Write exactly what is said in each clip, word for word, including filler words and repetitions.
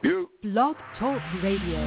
You. Blog Talk Radio.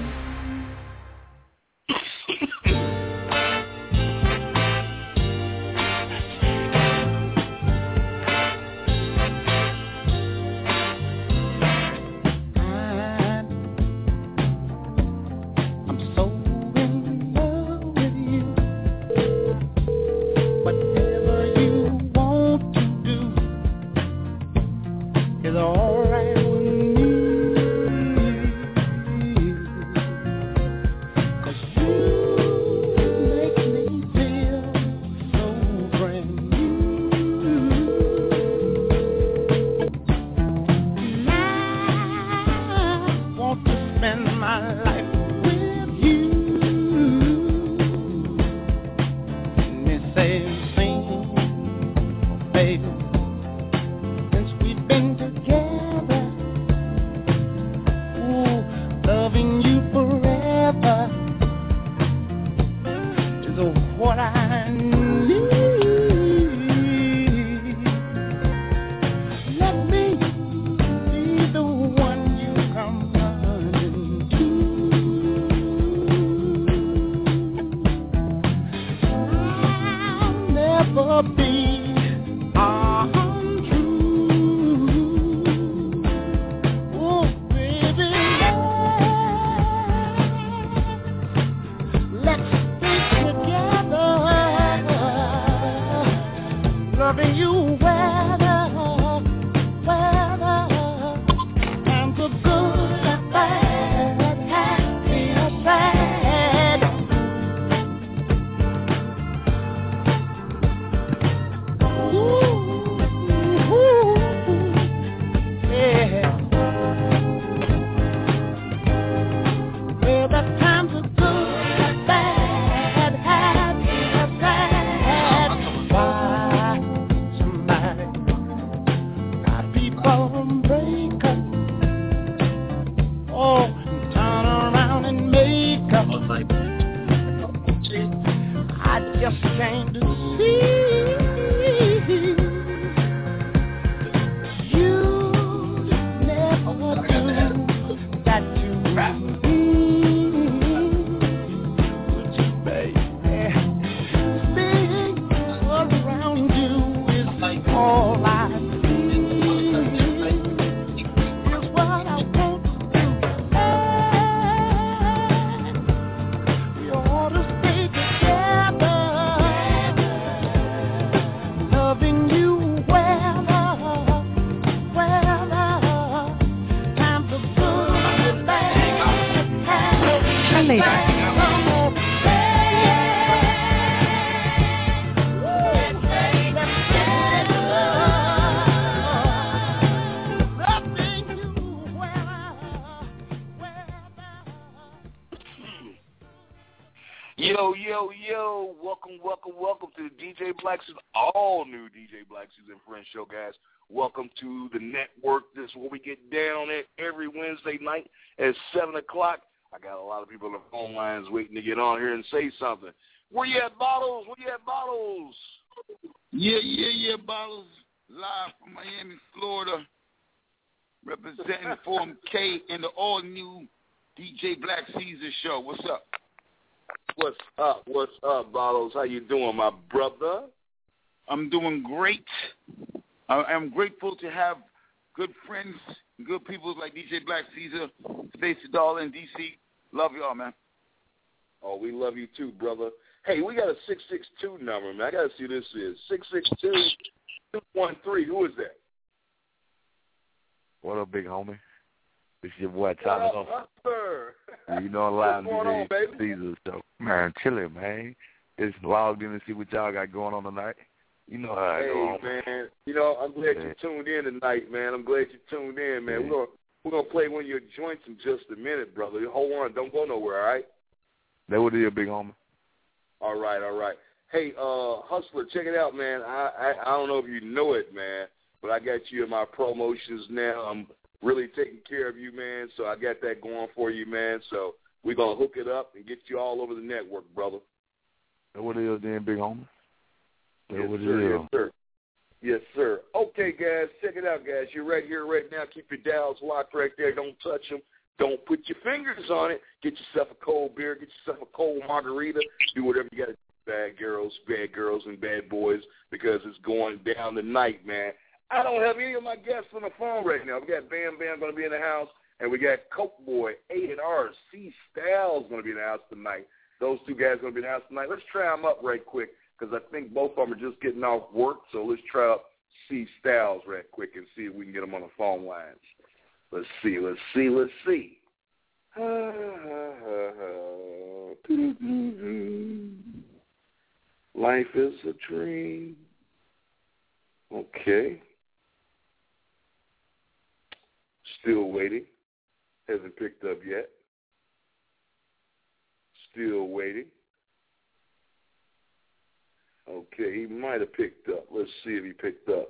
Yo, yo, yo, welcome, welcome, welcome to the D J Black Season, all new D J Black Season Friends show, guys. Welcome to the network. This is where we get down at every Wednesday night at seven o'clock. I got a lot of people on the phone lines waiting to get on here and say something. Where you at, Bottles? Where you at, Bottles? Yeah, yeah, yeah, Bottles, live from Miami, Florida, representing Form K and the all-new D J Black Season show. What's up? What's up? What's up, Bottles? How you doing, my brother? I'm doing great. I am grateful to have good friends, good people like D J Black Caesar, Stacey Dahl, and D C. Love y'all, man. Oh, we love you too, brother. Hey, we got a six six two number, man. I got to see who this is. six six two, two one three. Who is that? What up, big homie? This your boy Tyler. What up, Hustler? You know, live What's going on, baby? Caesar show. Man, chilling, man. Just logged in to see what y'all got going on tonight. You know how hey, I go on. man. You know, I'm glad yeah. you tuned in tonight, man. I'm glad you tuned in, man. Yeah. We're gonna we're gonna play one of your joints in just a minute, brother. Hold on, don't go nowhere, all right? That what it is, big homie. All right, all right. Hey, uh, Hustler, check it out, man. I, I I don't know if you know it, man, but I got you in my promotions now. I'm really taking care of you, man. So I got that going for you, man. So we're gonna hook it up and get you all over the network, brother. That what it is, then, big homie. That Yes, what sir. it is. Yes, sir. Yes, sir. Okay, guys, check it out, guys. You're right here right now. Keep your dials locked right there. Don't touch them. Don't put your fingers on it. Get yourself a cold beer. Get yourself a cold margarita. Do whatever you got to do, bad girls, bad girls, and bad boys, because it's going down tonight, man. I don't have any of my guests on the phone right now. We got Bam Bam going to be in the house, and we got Coke Boy, A and R, C Styles going to be in the house tonight. Those two guys going to be in the house tonight. Let's try them up right quick, because I think both of them are just getting off work, so let's try up C Styles right quick and see if we can get them on the phone lines. Let's see, let's see, let's see. Life is a dream. Okay. Still waiting. Hasn't picked up yet. Still waiting. Okay, he might have picked up. Let's see if he picked up.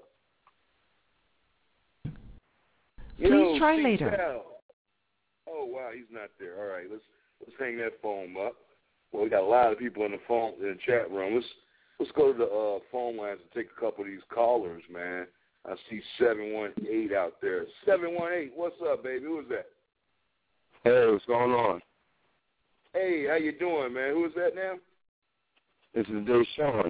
Please Yo, try C later. Styles. Oh wow, he's not there. All right, let's let's hang that phone up. Well, we got a lot of people in the phone in the chat room. Let's let's go to the uh, phone lines and take a couple of these callers, man. I see seven one eight out there. Seven one eight, what's up, baby? Who is that? Hey, what's going on? Hey, how you doing, man? Who is that now? This is Deshaun.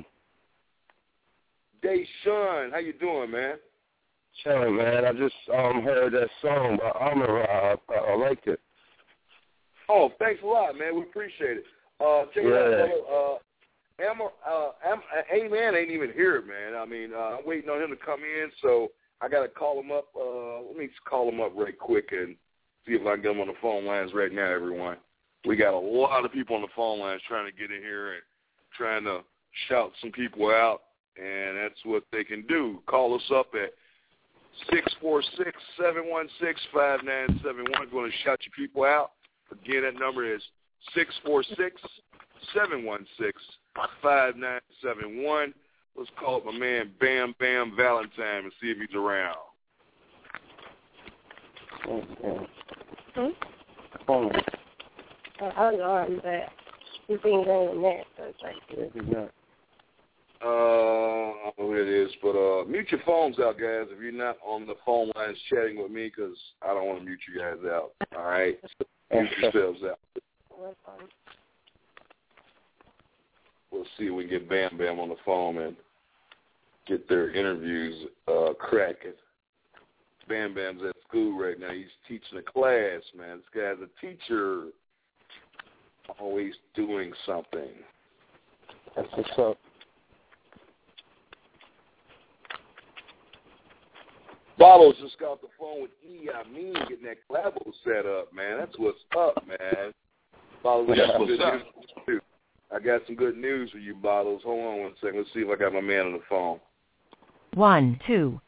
Deshaun, how you doing, man? Chilling, man. I just um heard that song by Amara. I, I, I liked it. Oh, thanks a lot, man. We appreciate it. Uh, check it Yeah. out, uh, Amar, uh, Am, A-Man ain't even here, man. I mean, uh, I'm waiting on him to come in, so I got to call him up. Uh, let me call him up right quick and see if I can get him on the phone lines right now, everyone. We got a lot of people on the phone lines trying to get in here and trying to shout some people out, and that's what they can do. Call us up at six four six, seven one six, five nine seven one. Going to shout your people out. Again, that number is six four six, seven one six, five nine seven one. Let's call up my man Bam Bam Valentine and see if he's around. Okay. Hmm? Hold on. Uh, I don't know, but he's been going in there, so it's like, This is not. Uh, I don't know who it is, but uh, mute your phones out, guys, if you're not on the phone lines chatting with me, because I don't want to mute you guys out. All right? Mute yourselves out. what's on? We'll see if we can get Bam Bam on the phone and get their interviews uh, cracking. Bam Bam's at school right now. He's teaching a class, man. This guy's a teacher, always doing something. That's what's up. Bottles just got off the phone with E. I mean, getting that clavo set up, man. That's what's up, man. Bottles, I got some good news for you. I got some good news for you, Bottles. Hold on one second. Let's see if I got my man on the phone. One, two.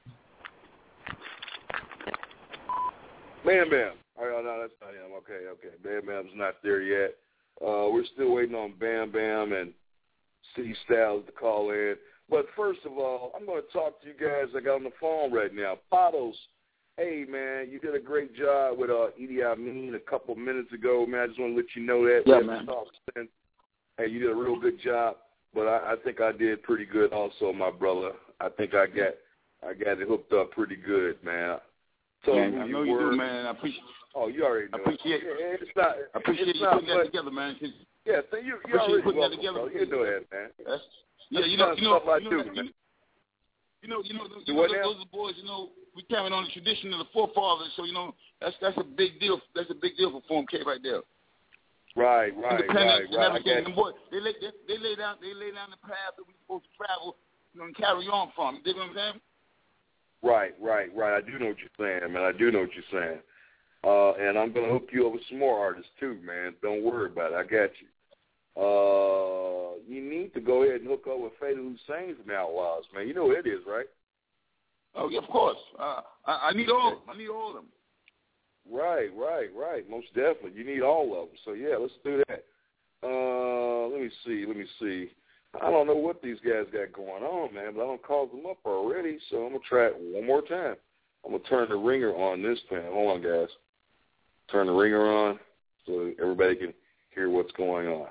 Bam Bam. Oh, no, that's not him. Okay, okay. Bam Bam's not there yet. Uh, we're still waiting on Bam Bam and C Styles to call in. But first of all, I'm going to talk to you guys I got on the phone right now. Bottles, hey, man, you did a great job with uh, Idi Amin a couple minutes ago, man. I just want to let you know that. Yeah, man. Hey, you did a real good job, but I, I think I did pretty good also, my brother. I think I got I got it hooked up pretty good, man. So Man, I know you do, man. I appreciate. Oh, you already know. I appreciate. Yeah, it's not. I appreciate it's you not, putting that but, together, man. Yeah, so you you appreciate already putting that welcome, together. bro. You know that, man. That's, yeah, That's you know, you know, stuff I you know, do, that, man. you know, you know, you Do know what those, now? those boys. You know, we carrying on the tradition of the forefathers. So you know, that's that's a big deal. That's a big deal for Form K right there. Right, right, right, Independence and right. I everything. got And boy, they lay they, they lay down they lay down the path that we're supposed to travel, you know, and carry on from. You dig what I'm saying? Right, right, right. I do know what you're saying, man. I do know what you're saying. Uh, and I'm going to hook you up with some more artists, too, man. Don't worry about it. I got you. Uh, you need to go ahead and hook up with Fada Hussein from Outlaws, man. You know who it is, right? Oh, yeah, of course. Uh, I, I need all. I need all of them. Right, right, right. Most definitely. You need all of them. So, yeah, let's do that. Uh, let me see. Let me see. I don't know what these guys got going on, man, but I don't call them up already, so I'm going to try it one more time. I'm going to turn the ringer on this time. Hold on, guys. Turn the ringer on so everybody can hear what's going on.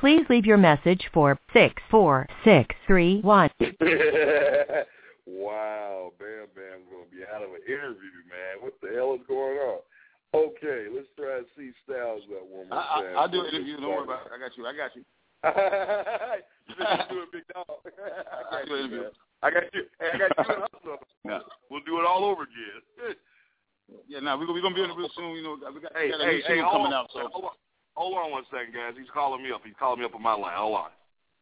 Please leave your message for six four six three one. Wow, Bam Bam's going to be out of an interview, man. What the hell is going on? Okay, let's try to see Styles that one more I, time. I, I'll do an interview. Don't worry about it. I got you. I got you. You said you do it, big dog. I got you, man. I got you. Hey, I got you and Hustler. Yeah. We'll do it all over again. Yeah, now nah, we're going to be on it real soon. You know, we got, hey, we got a hey, new hey, single coming on, out. So. Hold on. Hold on one second, guys. He's calling me up. He's calling me up on my line. Hold on.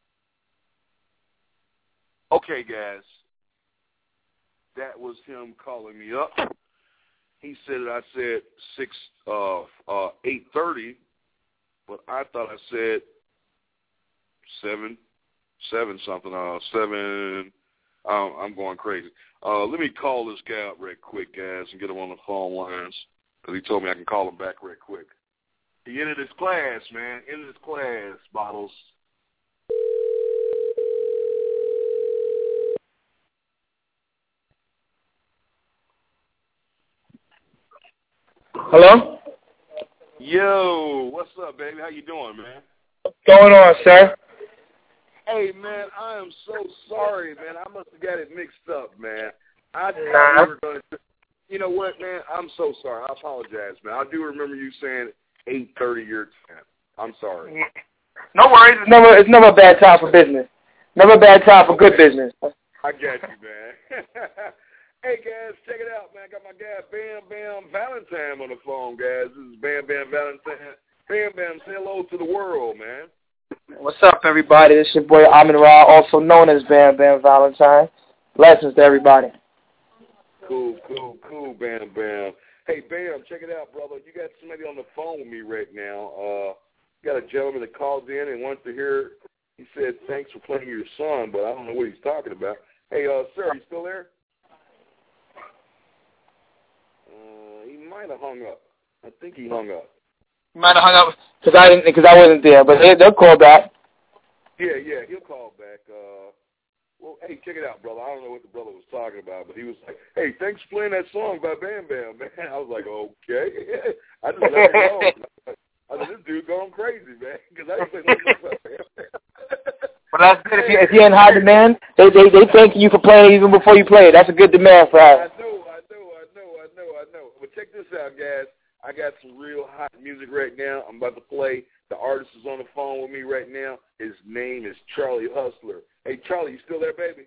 Okay, guys. That was him calling me up. He said that I said six, uh, uh, eight thirty, but I thought I said seven, seven something. Uh, seven. Um, I'm going crazy. Uh, let me call this guy up right quick, guys, and get him on the phone lines because he told me I can call him back right quick. He ended his class, man. Ended his class, Bottles. Hello? Yo, what's up, baby? How you doing, man? What's going on, sir? Hey, man, I am so sorry, man. I must have got it mixed up, man. I thought Nah. we were going to. You know what, man? I'm so sorry. I apologize, man. I do remember you saying eight thirty your time. I'm sorry. No worries. It's never, it's never a bad time for business. Never a bad time for good business. I got you, man. Hey, guys, check it out, man. I got my guy Bam Bam Valentine on the phone, guys. This is Bam Bam Valentine. Bam Bam, say hello to the world, man. What's up, everybody? This is your boy Amin Ra, also known as Bam Bam Valentine. Blessings to everybody. Cool, cool, cool, Bam Bam. Hey, Bam, check it out, brother. You got somebody on the phone with me right now. Uh, got a gentleman that called in and wants to hear. He said, thanks for playing your song, but I don't know what he's talking about. Hey, uh, sir, you still there? Uh, he might have hung up. I think he hung up. You might have hung up because I didn't, because I wasn't there, but they, they'll call back. Yeah, yeah, he'll call back. Uh, well, hey, check it out, brother. I don't know what the brother was talking about, but he was like, hey, thanks for playing that song by Bam Bam, man. I was like, okay. I just let him know. I said, this dude going crazy, man, because I didn't say nothing about Bam Bam. Well, that's good. If, you, if you're in high demand, they, they, they thank you for playing even before you play it. That's a good demand for us. I know, I know, I know, I know, I know. But check this out, guys. I got some real hot music right now. I'm about to play. The artist is on the phone with me right now. His name is Charlie Hustler. Hey, Charlie, you still there, baby?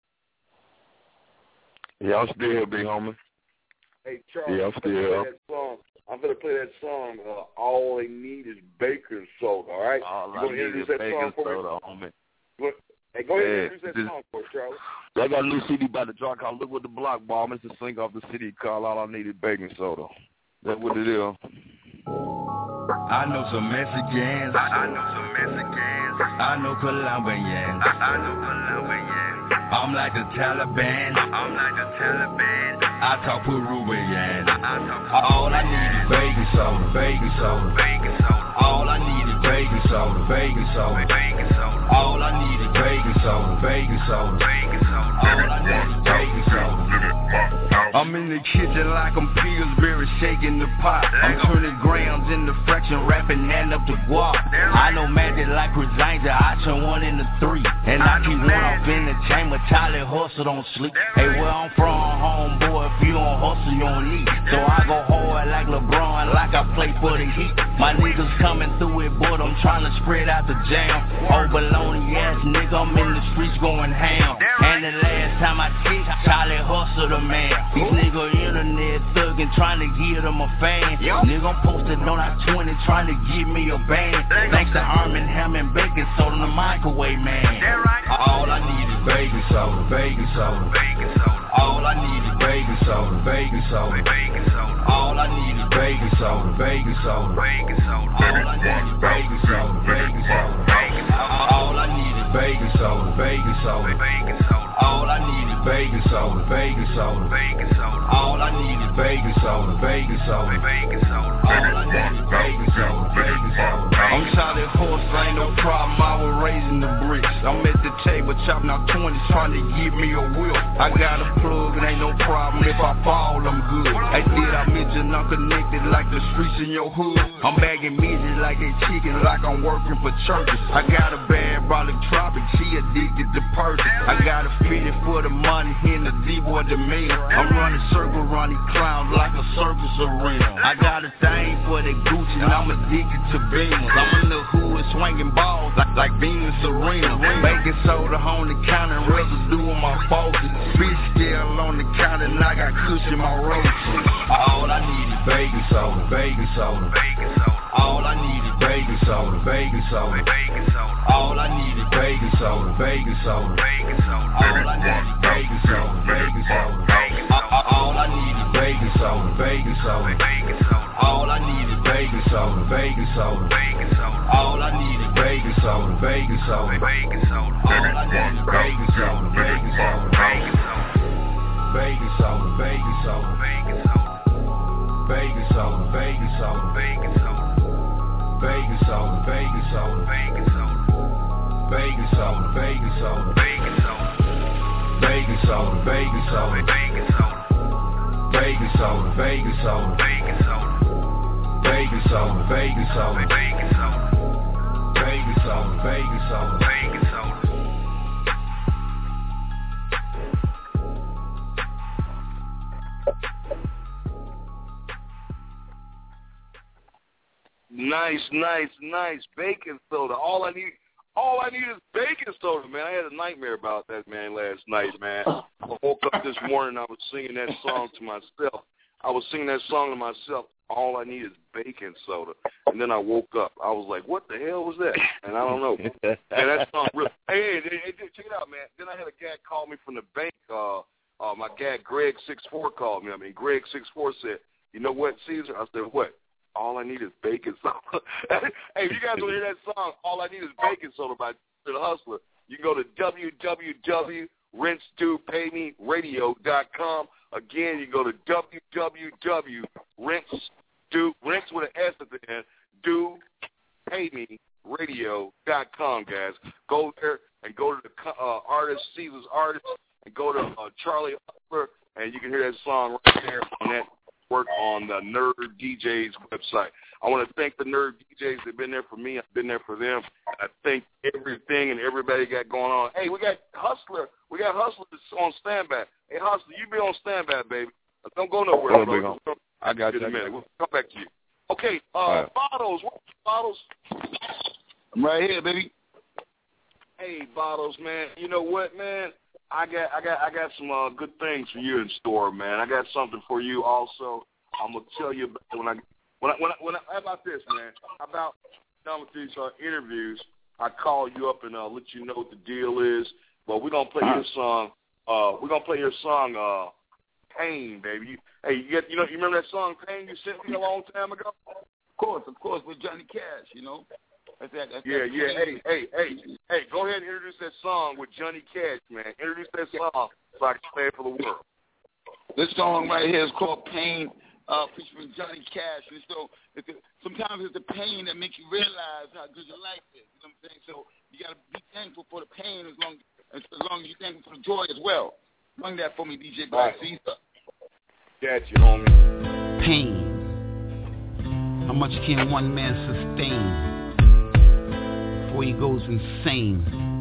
Yeah, I'm still here, big homie. Hey, Charlie, yeah, I'm still here. That song. I'm going to play that song, uh, All They Need Is Baking Soda, all right? All you I going to need introduce is that song baking for soda, me? homie. Hey, go ahead Yeah, and introduce that this, song for us, Charlie. I got a new C D by the drop called Look What the Block Bomb. It's a sing off the city called All I Need Is Baking Soda. That's what it is. I know some Mexicans. I, I know some Mexicans. I know Colombians. I, I know Colombians. I'm like the Taliban. I'm like the Taliban. I talk Peruvian. I, I talk All I need is baking soda, baking soda, baking soda. All I need is baking soda, baking soda, baking soda. All I need is baking soda, baking soda, baking soda. All I need is baking soda. I'm in the kitchen like I'm Pillsbury shaking the pot. I'm turning grams into fraction, rapping and up the guap. I know magic like Krasinski, I turn one into three. And I keep one off in the chamber, Charlie Hustle don't sleep. Hey, where I'm from, homeboy, if you don't hustle, you don't eat. So I go hard like LeBron, like I play for the Heat. My niggas coming through it, but I'm trying to spread out the jam. Oh, baloney ass nigga, I'm in the streets going ham. And the last time I checked, Charlie Hustle the man. These niggas internet thuggin' trying to give them a fan. Nigga, I'm posted on I twenty trying to give me a band. Thanks to Armin, Ham, and Bacon Soda, the microwave man. All I need is baking soda, baking soda, baking soda. All I need is baking soda, baking soda, baking soda. All I need is baking soda, baking soda, baking soda. All I need is baking soda, baking soda, baking soda. All I need is baking soda, baking soda, baking soda. All I need is baking soda, baking soda, baking soda. All I need is baking soda, baking soda, baking soda. All I need is baking soda, baking soda. I'm Charlie Horse, ain't no problem. I was raising the bricks. I'm at the table chopping out twenties, trying to give me a whip. I got a plug, it ain't no problem. If I fall, I'm good. Hey, did I mention I'm connected like the streets in your hood? I'm bagging midgets like they chicken, like I'm working for churches. I got a bad brolic tropic, she addicted to purchase. I got a fitted for the money in the D-boy demeanor. I'm running circles around these clowns like a circus arena. I got a thing for the Gucci and I'm addicted to beans. I'm in the hood swinging balls like, like Venus Serena. Baking soda on the counter, residue on my faucet. Fish scale on the counter and I got cushion my roaches. All I need is baking soda, baking soda, baking soda. All I need is baking soda, baking soda, baking soda. All I need is baking soda, baking soda, baking soda. All I need is baking soda, baking soda, baking soda. All I need is baking soda, baking soda, baking soda. All I need is baking soda, baking soda, baking soda. All I need is baking soda, baking soda, baking soda. All I need is baking soda, baking soda, baking soda. Baking soda, baking soda, baking soda. Baking soda, baking soda, baking soda. Baking soda, baking soda, baking soda. Baking soda, baking soda, baking soda. Baking soda, baking soda, baking soda. Baking soda, baking soda, baking soda. Baking soda, baking soda, baking soda. Baking soda, baking soda, baking soda. Nice, nice, nice. Baking soda. All I need, all I need is baking soda, man. I had a nightmare about that, man, last night, man. I woke up this morning, I was singing that song to myself. I was singing that song to myself. All I need is baking soda. And then I woke up. I was like, what the hell was that? And I don't know. And that song really, hey, hey, hey, check it out, man. Then I had a guy call me from the bank. Uh, uh, my guy, Greg six four, called me. I mean, Greg six four said, you know what, Caesar? I said, what? All I need is baking soda. Hey, if you guys want to hear that song, All I Need is Baking Soda by The Hustler, you can go to w w w dot rinse do pay me radio dot com. Again, you can go to w w w dot rinse do, rinse with an S at the end, do pay me radio dot com, guys. Go there and go to the uh, artist, Caesar's artist, and go to uh, Charlie Hustler, and you can hear that song right there on that work on the Nerd D Js website. I want to thank the Nerd D Js. They've been there for me. I've been there for them. I thank everything and everybody got going on. Hey, we got Hustler. We got Hustler on standby. Hey, Hustler, you be on standby, baby. Don't go nowhere. Oh, Bro. I got you. In a minute. We'll come back to you. Okay, uh, right. Bottles. What Bottles? I'm right here, baby. Hey, Bottles, man. You know what, man? I got, I got, I got some uh, good things for you in store, man. I got something for you also. I'm gonna tell you about when I, when I, when I, when I how about this, man? How about done with these uh, interviews? I call you up and uh, let you know what the deal is. But we're gonna play your song. Uh, we're gonna play your song, uh, "Pain," baby. You, hey, you get, you know, you remember that song "Pain" you sent me a long time ago? Of course, of course, with Johnny Cash, you know. That's that, that's yeah, that yeah. Hey, hey, hey, hey. Go ahead and introduce that song with Johnny Cash, man. Introduce that song so I can play it for the world. This song right here is called "Pain," uh, featuring Johnny Cash. And so, it's a, sometimes it's the pain that makes you realize how good your life is. You know what I'm saying? So you got to be thankful for the pain as long as, as long as you're thankful for the joy as well. Run that for me, D J Black Caesar. Got you, homie. Pain. How much can one man sustain before he goes insane?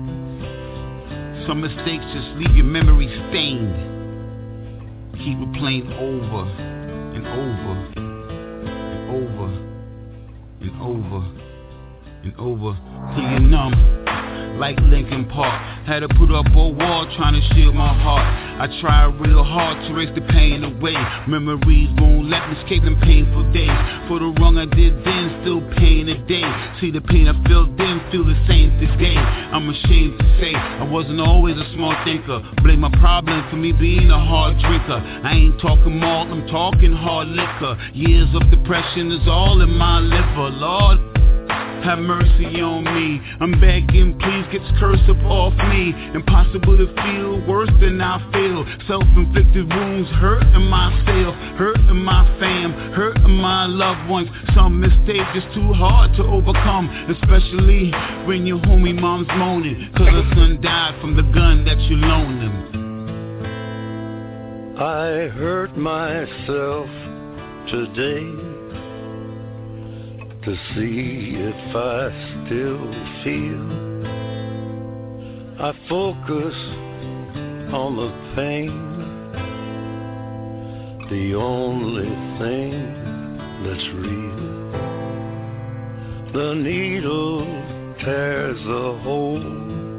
Some mistakes just leave your memory stained. Keep replaying over and over and over and over and over till you're numb. Like Linkin Park, had to put up a wall trying to shield my heart. I try real hard to erase the pain away. Memories won't let me escape them painful days. For the wrong I did then, still pain today. See the pain I felt then, feel the same today. I'm ashamed to say I wasn't always a smart thinker. Blame my problem for me being a hard drinker. I ain't talking malt, I'm talking hard liquor. Years of depression is all in my liver, Lord. have mercy on me. I'm begging, please get this curse up off me. Impossible to feel worse than I feel. Self-inflicted wounds hurting myself, hurting my fam, hurting my loved ones. Some mistakes is too hard to overcome, especially when your homie mom's moaning, cause her son died from the gun that you loaned him. I hurt myself today to see if I still feel. I focus on the pain, the only thing that's real. The needle tears a hole,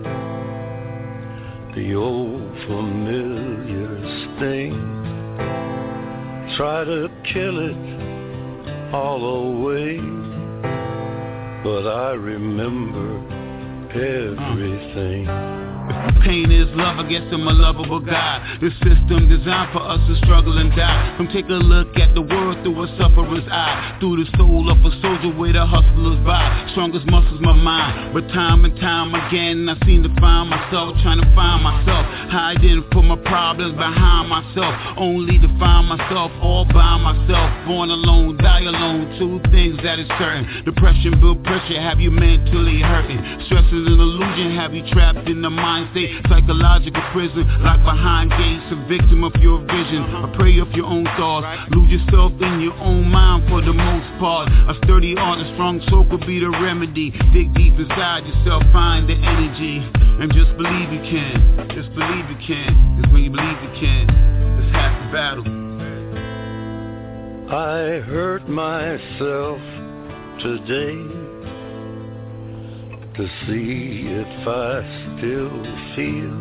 the old familiar sting. Try to kill it all away, but I remember everything. If pain is love, I guess I'm a lovable guy. This system designed for us to struggle and die. Come take a look at the world through a sufferer's eye, through the soul of a soldier where the hustlers by. Strongest muscles my mind, but time and time again I seem to find myself trying to find myself, hiding from my problems behind myself, only to find myself all by myself. Born alone, die alone, two things that is certain. Depression build pressure, have you mentally hurting. Stress is an illusion, have you trapped in the mind state, psychological prison, locked behind gates, a victim of your vision, a prey of your own thoughts. Lose yourself in your own mind for the most part. A sturdy heart, a strong soul could be the remedy. Dig deep inside yourself, find the energy, and just believe you can. Just believe you can, because when you believe you can, it's half the battle. I hurt myself today to see if I still feel.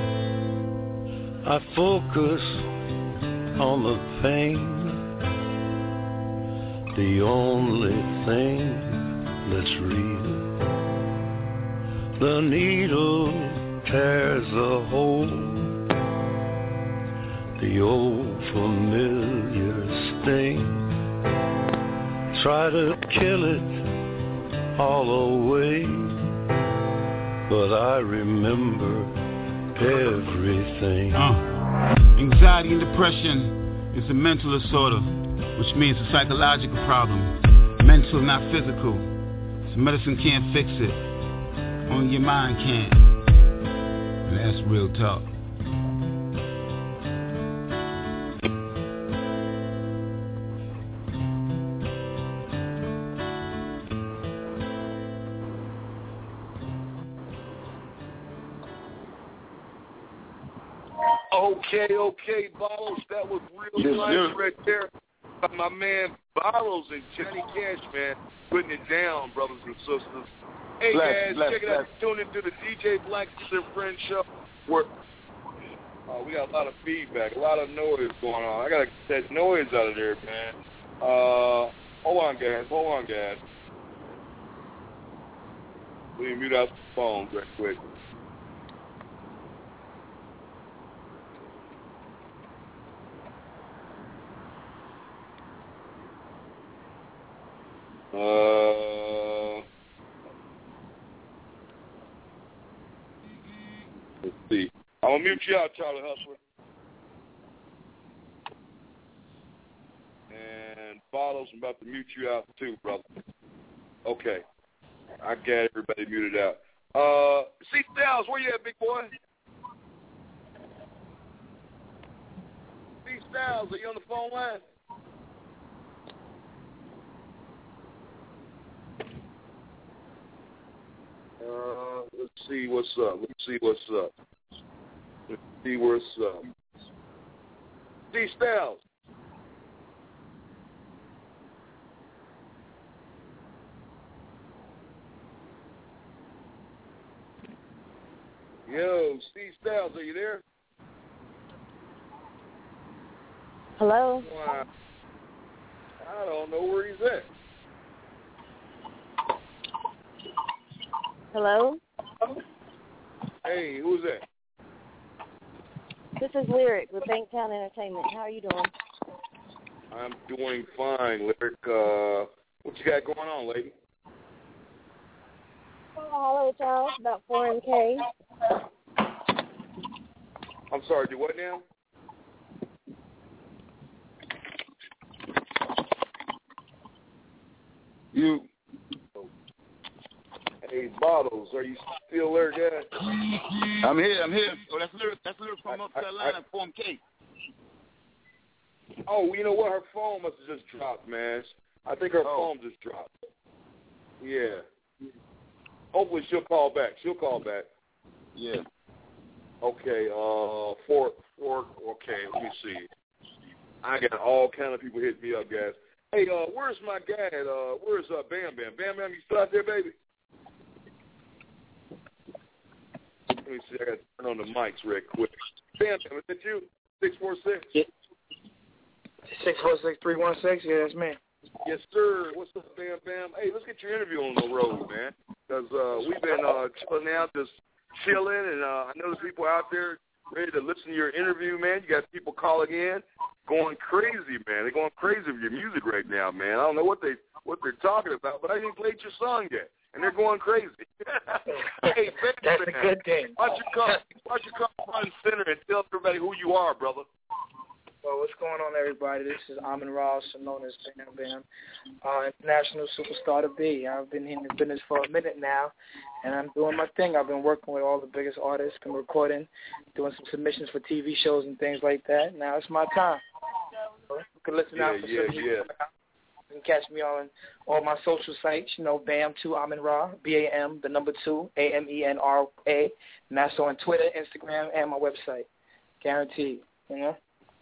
I focus on the pain, the only thing that's real. The needle tears a hole, the old familiar sting. Try to kill it all away, but I remember everything. Uh, anxiety and depression is a mental disorder, which means a psychological problem. Mental, not physical. So medicine can't fix it. Only your mind can. And that's real talk. Okay, okay, Bottles, that was real Yes, nice sir. right there. My man Bottles and Johnny Cash, man, putting it down, brothers and sisters. Hey, Bless, guys, bless, check it bless. out. Tune into the D J Black and Friends show. Where, uh, we got a lot of feedback, a lot of noise going on. I got to get that noise out of there, man. Uh, hold on, guys. Hold on, guys. Let me mute out the phone real quick. Uh, let's see. I'm going to mute you out, Charlie Hustler. And Bottles, I'm about to mute you out too, brother. Okay. I got everybody muted out. Uh, C. Styles, where you at, big boy? C. Styles, are you on the phone line? Uh, let's see what's up. Let's see what's up. Let's see what's up. C. Styles. Yo, Steve Styles, are you there? Hello? Wow. I don't know where he's at. Hello? Hey, who's that? This is Lyric with Banktown Entertainment. How are you doing? I'm doing fine, Lyric. Uh, what you got going on, lady? holler at y'all about foreign K. I'm sorry, do what now? You. Hey, Bottles, are you still there, guys? I'm here, I'm here. Oh, that's lyric, that's lyric from North Carolina, I, I, Form K. Oh, you know what? Her phone must have just dropped, man. I think her oh. phone just dropped. Yeah. Hopefully she'll call back. She'll call back. Yeah. Okay, uh, for, for, okay, let me see. I got all kind of people hitting me up, guys. Hey, uh, where's my guy? At, uh, where's uh, Bam Bam? Bam Bam, you still out there, baby? Let me see. I got to turn on the mics real quick. Bam Bam, is that you? six four six? Yeah. six four six, three one six? Yeah, that's me. Yes, sir. What's up, Bam Bam? Hey, let's get your interview on the road, man. Because uh, we've been uh, chilling out, just chilling, and uh, I know there's people out there ready to listen to your interview, man. You got people calling in, going crazy, man. They're going crazy with your music right now, man. I don't know what they what they're talking about, but I didn't play your song yet, and they're going crazy. Hey, Bam, that's man, a good thing. Why don't you come? Why don't you come front and center and tell everybody who you are, brother? Well, what's going on, everybody? This is Amin Ra, also known as Bam Bam, uh, international superstar to be. I've been in the business for a minute now, and I'm doing my thing. I've been working with all the biggest artists, been recording, doing some submissions for T V shows and things like that. Now it's my time. You can listen yeah, out for yeah, some yeah. music. You can catch me on all my social sites, you know, Bam two Amin Ra, B A M, the number two, A M E N R A, and that's on Twitter, Instagram, and my website. Guaranteed, you know?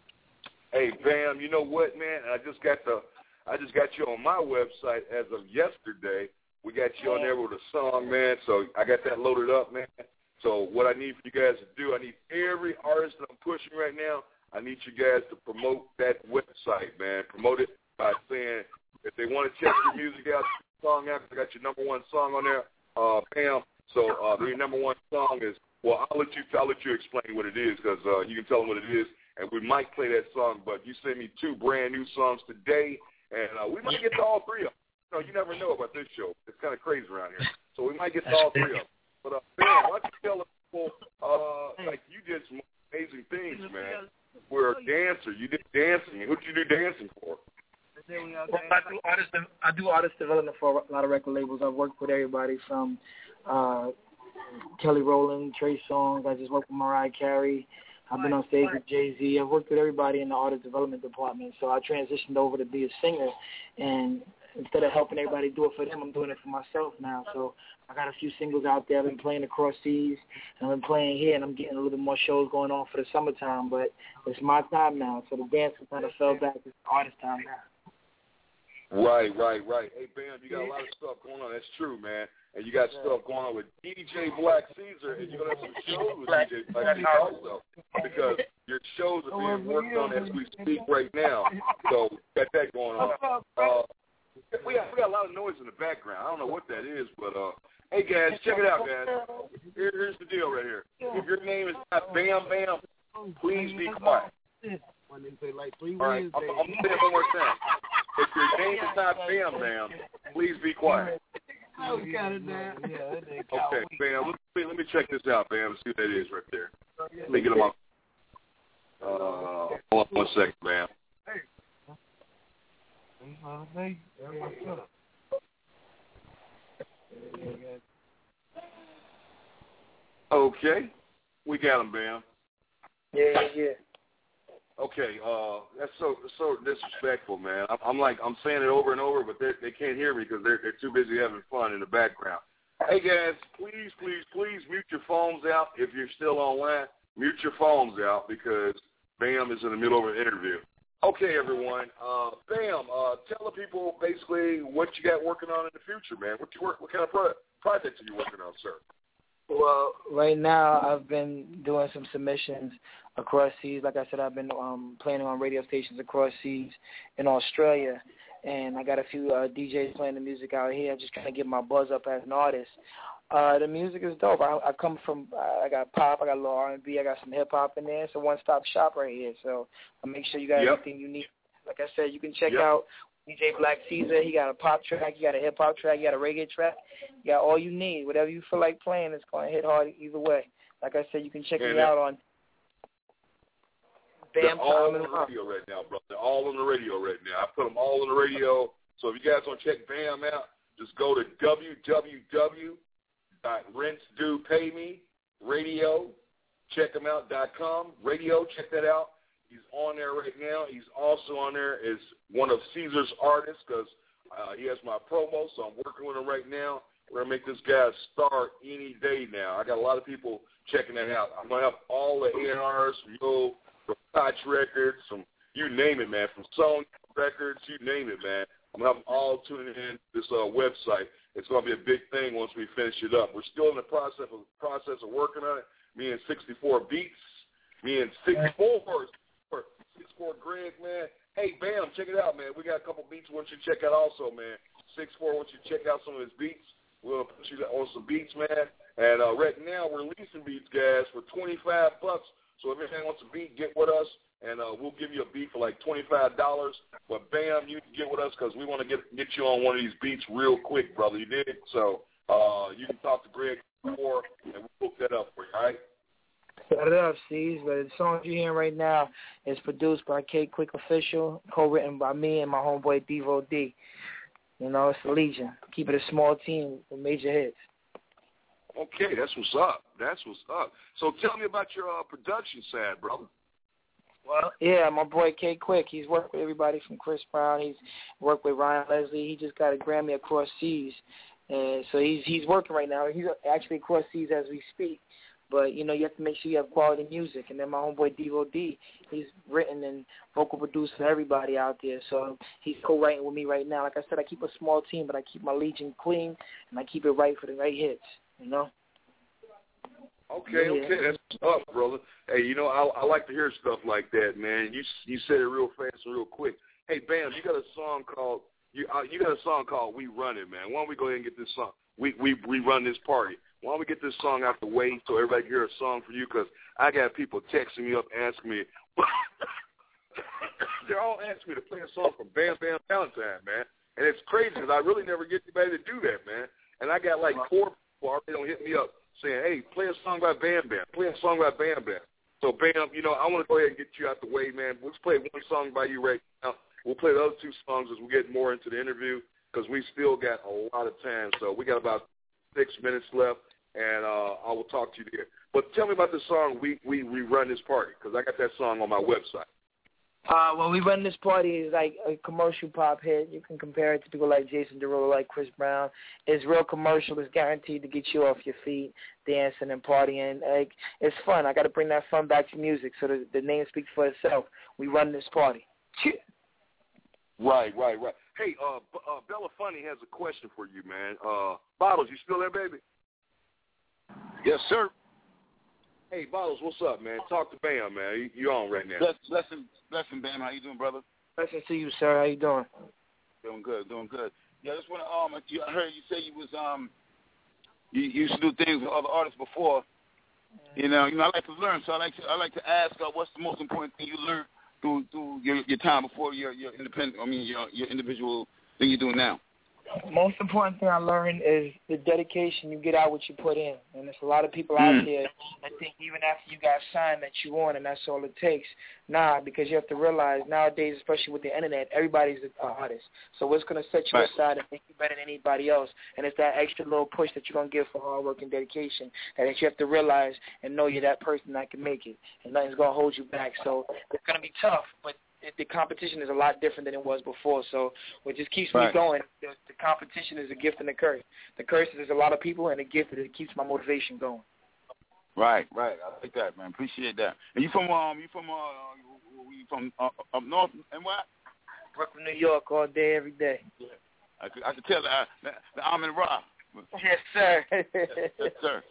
Hey, Bam, you know what, man? I just got the, I just got you on my website as of yesterday. We got you on there with a song, man. So I got that loaded up, man. So what I need for you guys to do, I need every artist that I'm pushing right now, I need you guys to promote that website, man. Promote it by saying if they want to check your music out, song out, I got your number one song on there, uh, Bam. So uh, your number one song is, well, I'll let you, I'll let you explain what it is because uh, you can tell them what it is. And we might play that song, but you send me two brand new songs today, and uh, we might get to all three of them. You know, you never know about this show. It's kind of crazy around here. So we might get to all three of them. But, uh, man, why don't you tell people, uh, like, you did some amazing things, man. We're a dancer. You did dancing. Who did you do dancing for? Well, I do artist, I do artist development for a lot of record labels. I've worked with everybody from uh, Kelly Rowland, Trey Songz. I just worked with Mariah Carey. I've been on stage with Jay-Z. I've worked with everybody in the artist development department. So I transitioned over to be a singer, and instead of helping everybody do it for them, I'm doing it for myself now. So I got a few singles out there. I've been playing across seas, and I've been playing here, and I'm getting a little bit more shows going on for the summertime. But it's my time now, so the dance kind of fell back. It's artist time now. Right, right, right. Hey, Bam, you got a lot of stuff going on. That's true, man. And you got stuff going on with D J Black Caesar, and you're going to have some shows with D J Black Caesar also, because your shows are being worked on as we speak right now. So got that going on. Uh, we, got, we got a lot of noise in the background. I don't know what that is, but, uh, hey, guys, check it out, guys. Here, here's the deal right here. If your name is not Bam Bam, please be quiet. All right, I'm, I'm going to say it one more time. If your name is not Bam Bam, please be quiet. Okay, Bam, let me, let me check this out, Bam, and see what that is right there. Let me get them up. Uh, hold on one second, Bam. Okay, we got him, Bam. Yeah, yeah. Okay, uh, that's so so disrespectful, man. I'm, I'm like I'm saying it over and over, but they they can't hear me because they're they're too busy having fun in the background. Hey guys, please, please, please mute your phones out if you're still online. Mute your phones out because Bam is in the middle of an interview. Okay, everyone. Uh, Bam, uh, tell the people basically what you got working on in the future, man. What you work? What kind of pro- projects are you working on, sir? Well, right now I've been doing some submissions across seas. Like I said, I've been um, playing on radio stations across seas in Australia, and I got a few uh, D Js playing the music out here. I'm just trying to get my buzz up as an artist. Uh, the music is dope. I, I come from, uh, I got pop, I got a little R and B, I got some hip-hop in there. It's a one-stop shop right here, so I'll make sure you got yep. everything you need. Like I said, you can check yep. out D J Black Caesar. He got a pop track. He got a hip hop track. He got a reggae track. You got all you need. Whatever you feel like playing, it's going to hit hard either way. Like I said, you can check yeah, me out on They're all on the radio right now, bro. They're all on the radio right now. I put them all on the radio. So if you guys want to check Bam out, just go to w w w dot rents do pay me radio, check him out dot com. Radio, check that out. He's on there right now. He's also on there as one of Caesar's artists because uh, he has my promo, so I'm working with him right now. We're going to make this guy a star any day now. I got a lot of people checking that out. I'm going to have all the A and Rs from Yo, from Touch Records, from you name it, man, from Sony Records, you name it, man. I'm going to have them all tuning in to this uh, website. It's going to be a big thing once we finish it up. We're still in the process of process of working on it. Me and sixty-four Beats, me and sixty-four, sixty-four Greg, man. Hey, Bam, check it out, man. We got a couple beats we want you to check out also, man. sixty-four wants you to check out some of his beats. We'll put you on some beats, man. And uh, right now we're releasing beats, guys, for twenty-five bucks. So if anybody wants a beat, get with us, and uh, we'll give you a beat for like twenty-five dollars. But, Bam, you can get with us because we want to get get you on one of these beats real quick, brother. You did? So uh, you can talk to Greg before, and we'll hook that up for you, all right? Set it up, C's. But the song you're hearing right now is produced by K Quick Official, co-written by me and my homeboy Devo D. You know, it's the Legion. Keep it a small team with major hits. Okay, that's what's up. That's what's up. So tell me about your uh, production side, brother. Well, yeah, my boy K Quick. He's worked with everybody from Chris Brown. He's worked with Ryan Leslie. He just got a Grammy across seas, and so he's he's working right now. He's actually across seas as we speak. But, you know, you have to make sure you have quality music. And then my homeboy Devo D, he's written and vocal produced for everybody out there. So he's co-writing with me right now. Like I said, I keep a small team, but I keep my Legion clean, and I keep it right for the right hits, you know? Okay, yeah. okay, that's what's up, brother. Hey, you know, I, I like to hear stuff like that, man. You you said it real fast and real quick. Hey, Bam, you got a song called you uh, you got a song called "We Run It," man. Why don't we go ahead and get this song? We we we run this party. Why don't we get this song out the way so everybody can hear a song for you? Because I got people texting me up asking me. They're all asking me to play a song from Bam Bam Valentine, man. And it's crazy because I really never get anybody to do that, man. And I got like four people already don't hit me up saying, hey, play a song by Bam Bam. Play a song by Bam Bam. So, Bam, you know, I want to go ahead and get you out the way, man. Let's play one song by you right now. We'll play the other two songs as we get more into the interview because we still got a lot of time. So we got about six minutes left, and uh, I will talk to you there. But tell me about the song, We We, we Run This Party, because I got that song on my website. Uh, well, We Run This Party is like a commercial pop hit. You can compare it to people like Jason Derulo, like Chris Brown. It's real commercial. It's guaranteed to get you off your feet, dancing and partying. Like, it's fun. I got to bring that fun back to music, so the, the name speaks for itself. We Run This Party. Right, right, right. Hey, uh, uh, Bella Funny has a question for you, man. Uh, Bottles, you still there, baby? Yes, sir. Hey, Bottles, what's up, man? Talk to Bam, man. You, you on right now? Bless, blessing, blessing, Bam. How you doing, brother? Blessing to you, sir. How you doing? Doing good, doing good. Yeah, I just want to um, you, I heard you say you was um, you, you used to do things with other artists before. You know, you know, I like to learn, so I like to I like to ask, uh, what's the most important thing you learned through through your your time before your your independent? I mean, your your individual thing you're doing now. Most important thing I learned is the dedication. You get out what you put in. And there's a lot of people out mm. there that think even after you got signed that you on and that's all it takes. Nah, because you have to realize nowadays, especially with the internet, everybody's an artist. So what's going to set you right. aside and make you better than anybody else? And it's that extra little push that you're going to give for hard work and dedication that you have to realize and know you're that person that can make it. And nothing's going to hold you back. So it's going to be tough, but the competition is a lot different than it was before, so what just keeps right. me going, the, the competition is a gift and a curse. The curse is there's a lot of people, and the gift is it keeps my motivation going. Right, right. I like that, man. Appreciate that. And you from um, you from uh, you from uh, up north and what? Brooklyn, New York, all day, every day. Yeah, I could I could tell that uh, the Amin Ra. Yes, sir. yes, yes, sir.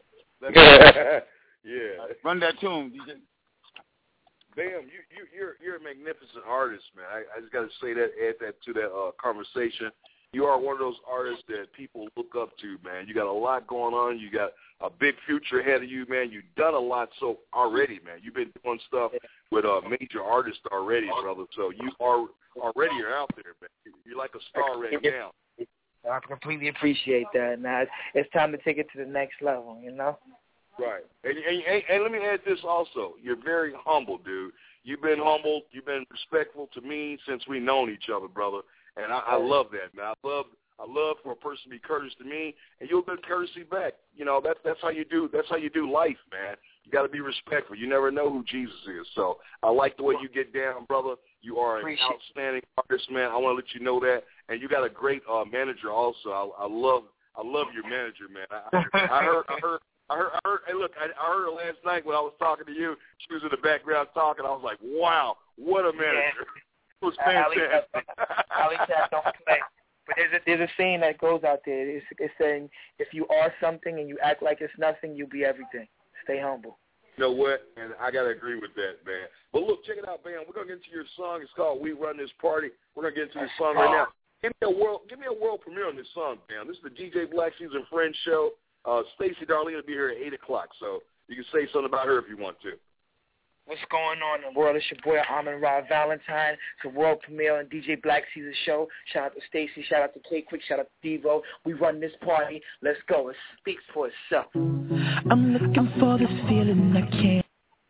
Yeah. Run that tune, D J. Bam, you, you, you're you're a magnificent artist, man. I, I just got to say that, add that to that uh, conversation. You you are one of those artists that people look up to, man. You got a lot going on. You got a big future ahead of you, man. You've done a lot so already, man. You've been doing stuff with uh, major artists already, brother. So you are already are out there, man. You're like a star right now. I completely appreciate that. Now it's time to take it to the next level, you know? Right. And, and, and, and let me add this also. You're very humble, dude. You've been humble. You've been respectful to me since we known each other, brother. And I, I love that, man. I love I love for a person to be courteous to me, and you'll get courtesy back. You know, that's that's how you do that's how you do life, man. You got to be respectful. You never know who Jesus is. So I like the way you get down, brother. You are an Appreciate outstanding artist, man. I want to let you know that. And you got a great uh, manager also. I, I love I love your manager, man. I, I heard I heard. I heard, I heard, hey, look, I, I heard her last night when I was talking to you. She was in the background talking. I was like, wow, what a manager. Yeah. It was fantastic. Ali Cat don't play. But there's a, there's a saying that goes out there. It's, it's saying, if you are something and you act like it's nothing, you'll be everything. Stay humble. You know what? And I got to agree with that, man. But look, check it out, man. We're going to get into your song. It's called We Run This Party. We're going to get into this song right now. Give me a world, give me a world premiere on this song, man. This is the D J Black Shoes and Friends show. Uh, Stacey Darlene will be here at eight o'clock, so you can say something about her if you want to. What's going on in the world? It's your boy, Amon Ra Valentine. It's a world premiere on D J Black Caesar show. Shout out to Stacey. Shout out to K Quick. Shout out to Devo. We run this party. Let's go. It speaks for itself. I'm looking for this feeling I can't.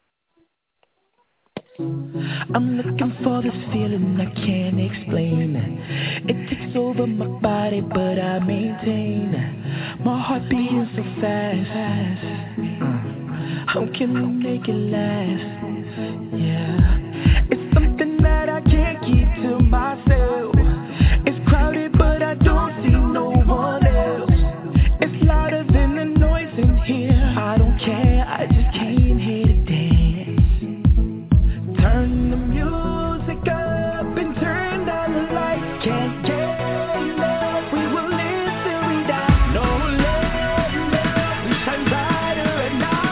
I'm looking for this feeling I can't explain. It takes over my body, but I maintain. My heart beating so fast. How can we make it last? Yeah, it's something that I can't keep to myself. It's crowded, but I don't see no one else. It's louder than the noise in here. I don't care, I just came here to dance. Turn the music up and turn down the lights. Can't get enough, we will live till we die. No letting up, we shine brighter at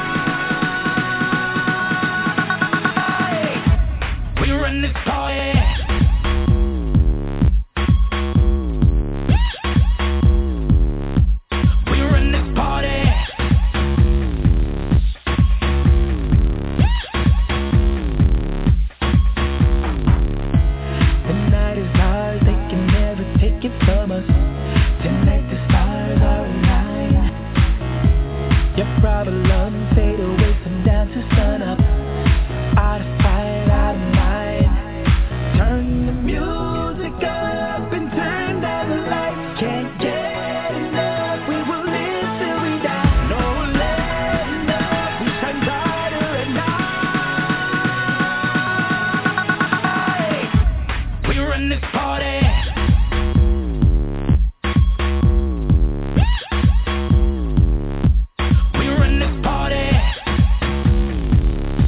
night. We run this party. We run this party. The night is ours, they can never take it from us. Tonight the stars are aligned. Your problems fade away from down to sun up. Out of sight, out of mind. Turn the music up and turn down the lights. Can't get enough, we will live till we die. No letting up, we shine brighter at night. We run this party. We run this party.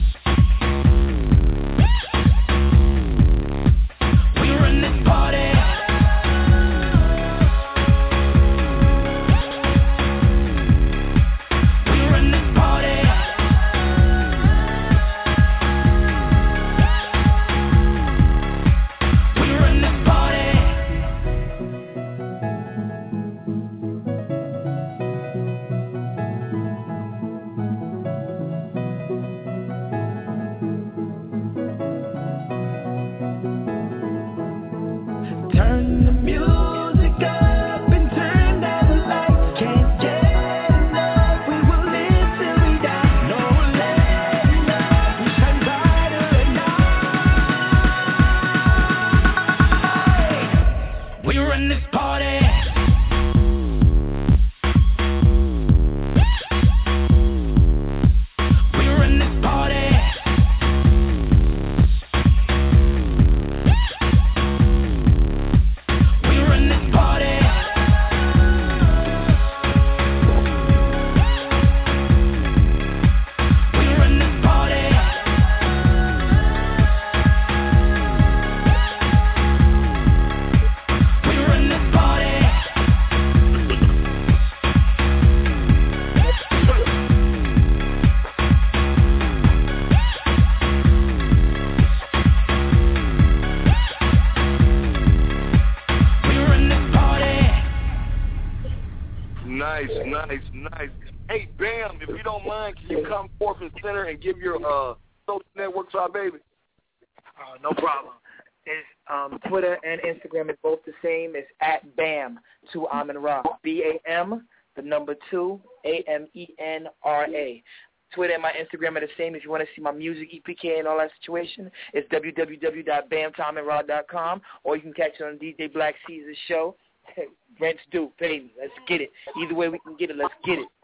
Nice, nice. Hey, Bam, if you don't mind, can you come forth and center and give your uh, social network to our baby? Uh, no problem. It's, um, Twitter and Instagram is both the same. It's at Bam to Amen Ra. B A M, the number two, A M E N R A. Twitter and my Instagram are the same. If you want to see my music, E P K, and all that situation, it's w w w dot bam to amen ra dot com, or you can catch it on D J Black Caesar's show. Rents due, baby. Let's get it. Either way we can get it, let's get it.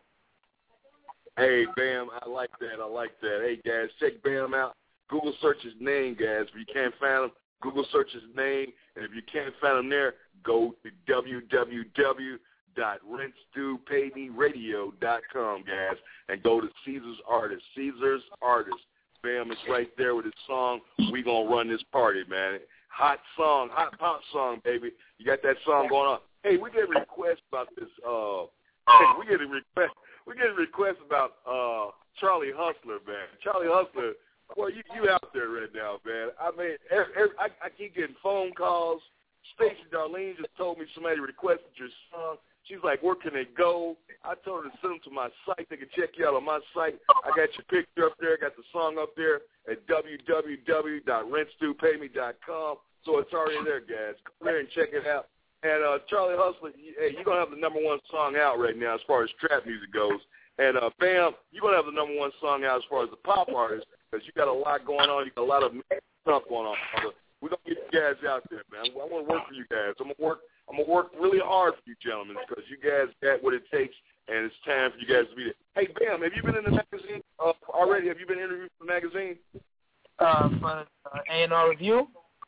Hey, Bam, I like that. I like that. Hey, guys, check Bam out. Google search his name, guys. If you can't find him, Google search his name. And if you can't find him there, go to w w w dot rents due pay me radio dot com, guys, and go to Caesar's Artist. Caesar's Artist. Bam is right there with his song. We gonna run this party, man. Hot song, hot pop song, baby. You got that song going on. Hey, we get requests about this. Uh, hey, we get a request. We get a request about uh, Charlie Hustler, man. Charlie Hustler. Well, you you out there right now, man. I mean, every, every, I, I keep getting phone calls. Stacey Darlene just told me somebody requested your song. She's like, where can they go? I told her to send them to my site. They can check you out on my site. I got your picture up there. I got the song up there at w w w dot rents due pay me dot com. So it's already there, guys. Come there and check it out. And uh, Charlie Hustler, hey, you're going to have the number one song out right now as far as trap music goes. And, uh, Bam, you're going to have the number one song out as far as the pop artists because you got a lot going on. You got a lot of stuff going on. We're going to get you guys out there, man. I want to work for you guys. I'm going to work I'm going to work really hard for you gentlemen because you guys got what it takes, and it's time for you guys to be there. Hey, Bam, have you been in the magazine uh, already? Have you been interviewed for the magazine? Uh, for uh, A and R Review?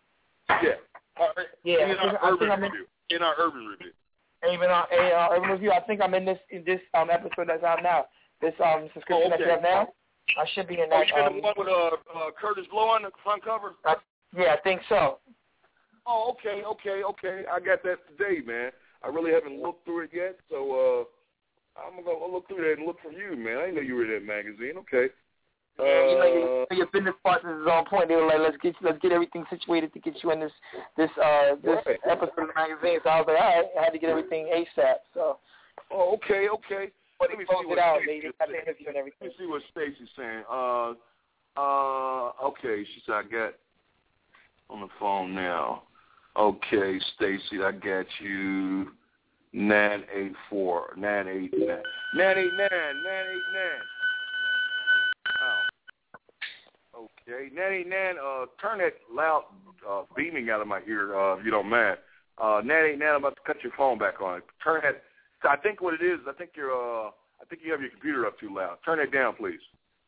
Yeah. Uh, yeah. In our, I urban think I'm in, review. in our urban review. Even on A and R Urban Review, I think I'm in this in this um, episode that's out now. This um, subscription oh, okay. that you have now. I should be in Oh, that. you in um, the one with uh, uh, Curtis Blow on the front cover? I, yeah, I think so. Oh, okay, okay, okay. I got that today, man. I really haven't looked through it yet, so uh, I'm going to look through that and look for you, man. I didn't know you were in that magazine. Okay. Yeah, uh, you know, your, your business partners is on point. They were like, let's get let's get everything situated to get you in this this uh, this right. episode of the magazine. So I was like, all right, I had to get everything ASAP. So. Oh, okay, okay. But Let me close see it what out. Stacey They got the interview and everything. Let me see what Stacey's saying. Uh, uh, okay, she said I got on the phone now. Okay, Stacey, I got you. Nine eight four nine eight nine nine eight nine nine eight nine. Oh, okay, nine eight nine. Uh, turn that loud uh, beaming out of my ear, uh, if you don't mind. Uh, nine eight nine. I'm about to cut your phone back on. Turn that. I think what it is. I think you're. Uh, I think you have your computer up too loud. Turn it down, please.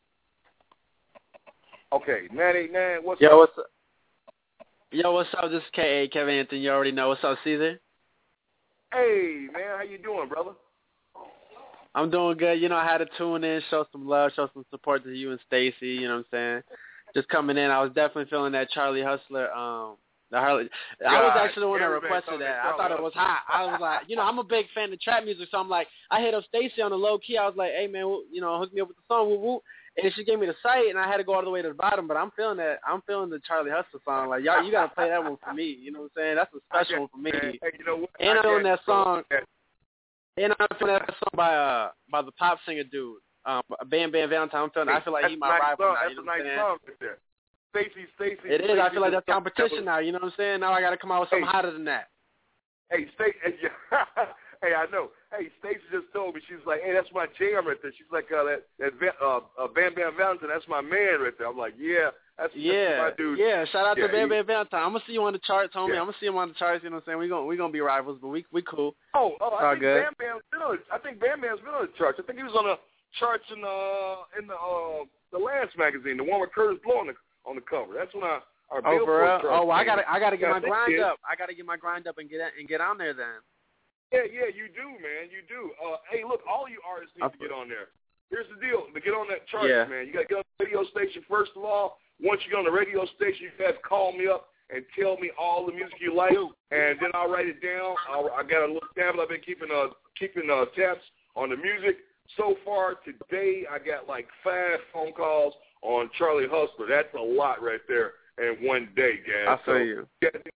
Okay, nine eight nine. What's Yo, up? what's up? Yo, what's up? This is K A, Kevin Anthony. You already know. What's up, Caesar? Hey, man. How you doing, brother? I'm doing good. You know, I had to tune in, show some love, show some support to you and Stacey. You know what I'm saying? Just coming in, I was definitely feeling that Charlie Hustler. Um, the Harley. God, I was actually the one that everybody requested that. that I thought it was hot. I was like, you know, I'm a big fan of trap music, so I'm like, I hit up Stacey on the low key. I was like, hey, man, you know, hook me up with the song. Woo woo. And she gave me the site, and I had to go all the way to the bottom. But I'm feeling that. I'm feeling the Charlie Hustler song. Like, y'all, you got to play that one for me. You know what I'm saying? That's a special one for me. Hey, you know what? And I'm feeling that song. Yeah. And I'm feeling that song by uh by the pop singer dude, um, Bam Bam Valentine. I'm feeling. I feel like that's he my nice rival song. now. That's You know a what I'm nice saying? song right there. Stacey, Stacey. It is. Stacey I feel like that's just- competition now. You know what I'm saying? Now I got to come out with something Hey. hotter than that. Hey, Stacey. Hey, I know. Hey, Stacey just told me, she's like, hey, that's my jam right there. She's like, uh, that, that uh, uh, Bam Bam Valentine, that's my man right there. I'm like, yeah, that's, Yeah, that's my dude. yeah. Shout out Yeah, to Bam he- Bam Valentine. I'm gonna see you on the charts, homie. Yeah. I'm gonna see him on the charts. You know what I'm saying? We gonna we gonna be rivals, but we we cool. Oh, oh, It's I all think good. Bam Bam's been on. I think Bam Bam's been on the charts. I think he was on the charts in the in the uh, the Lance magazine, the one with Curtis Blow on the on the cover. That's when I our Oh, for real? Billboard charts Oh, well, I came. gotta I gotta get Yeah, my I think grind it is. up. I gotta get my grind up and get and get on there then. Yeah, yeah, you do, man. You do. Uh, hey, look, all you artists need I'll to get on there. Here's the deal. To get on that chart, Yeah. man, you got to get on the radio station first of all. Once you get on the radio station, you guys call me up and tell me all the music you like, and then I'll write it down. I'll, I got a little tablet. I've been keeping uh, keeping uh, tabs on the music. So far today, I got like five phone calls on Charlie Hustler. That's a lot right there in one day, guys. I feel so, you. Yeah,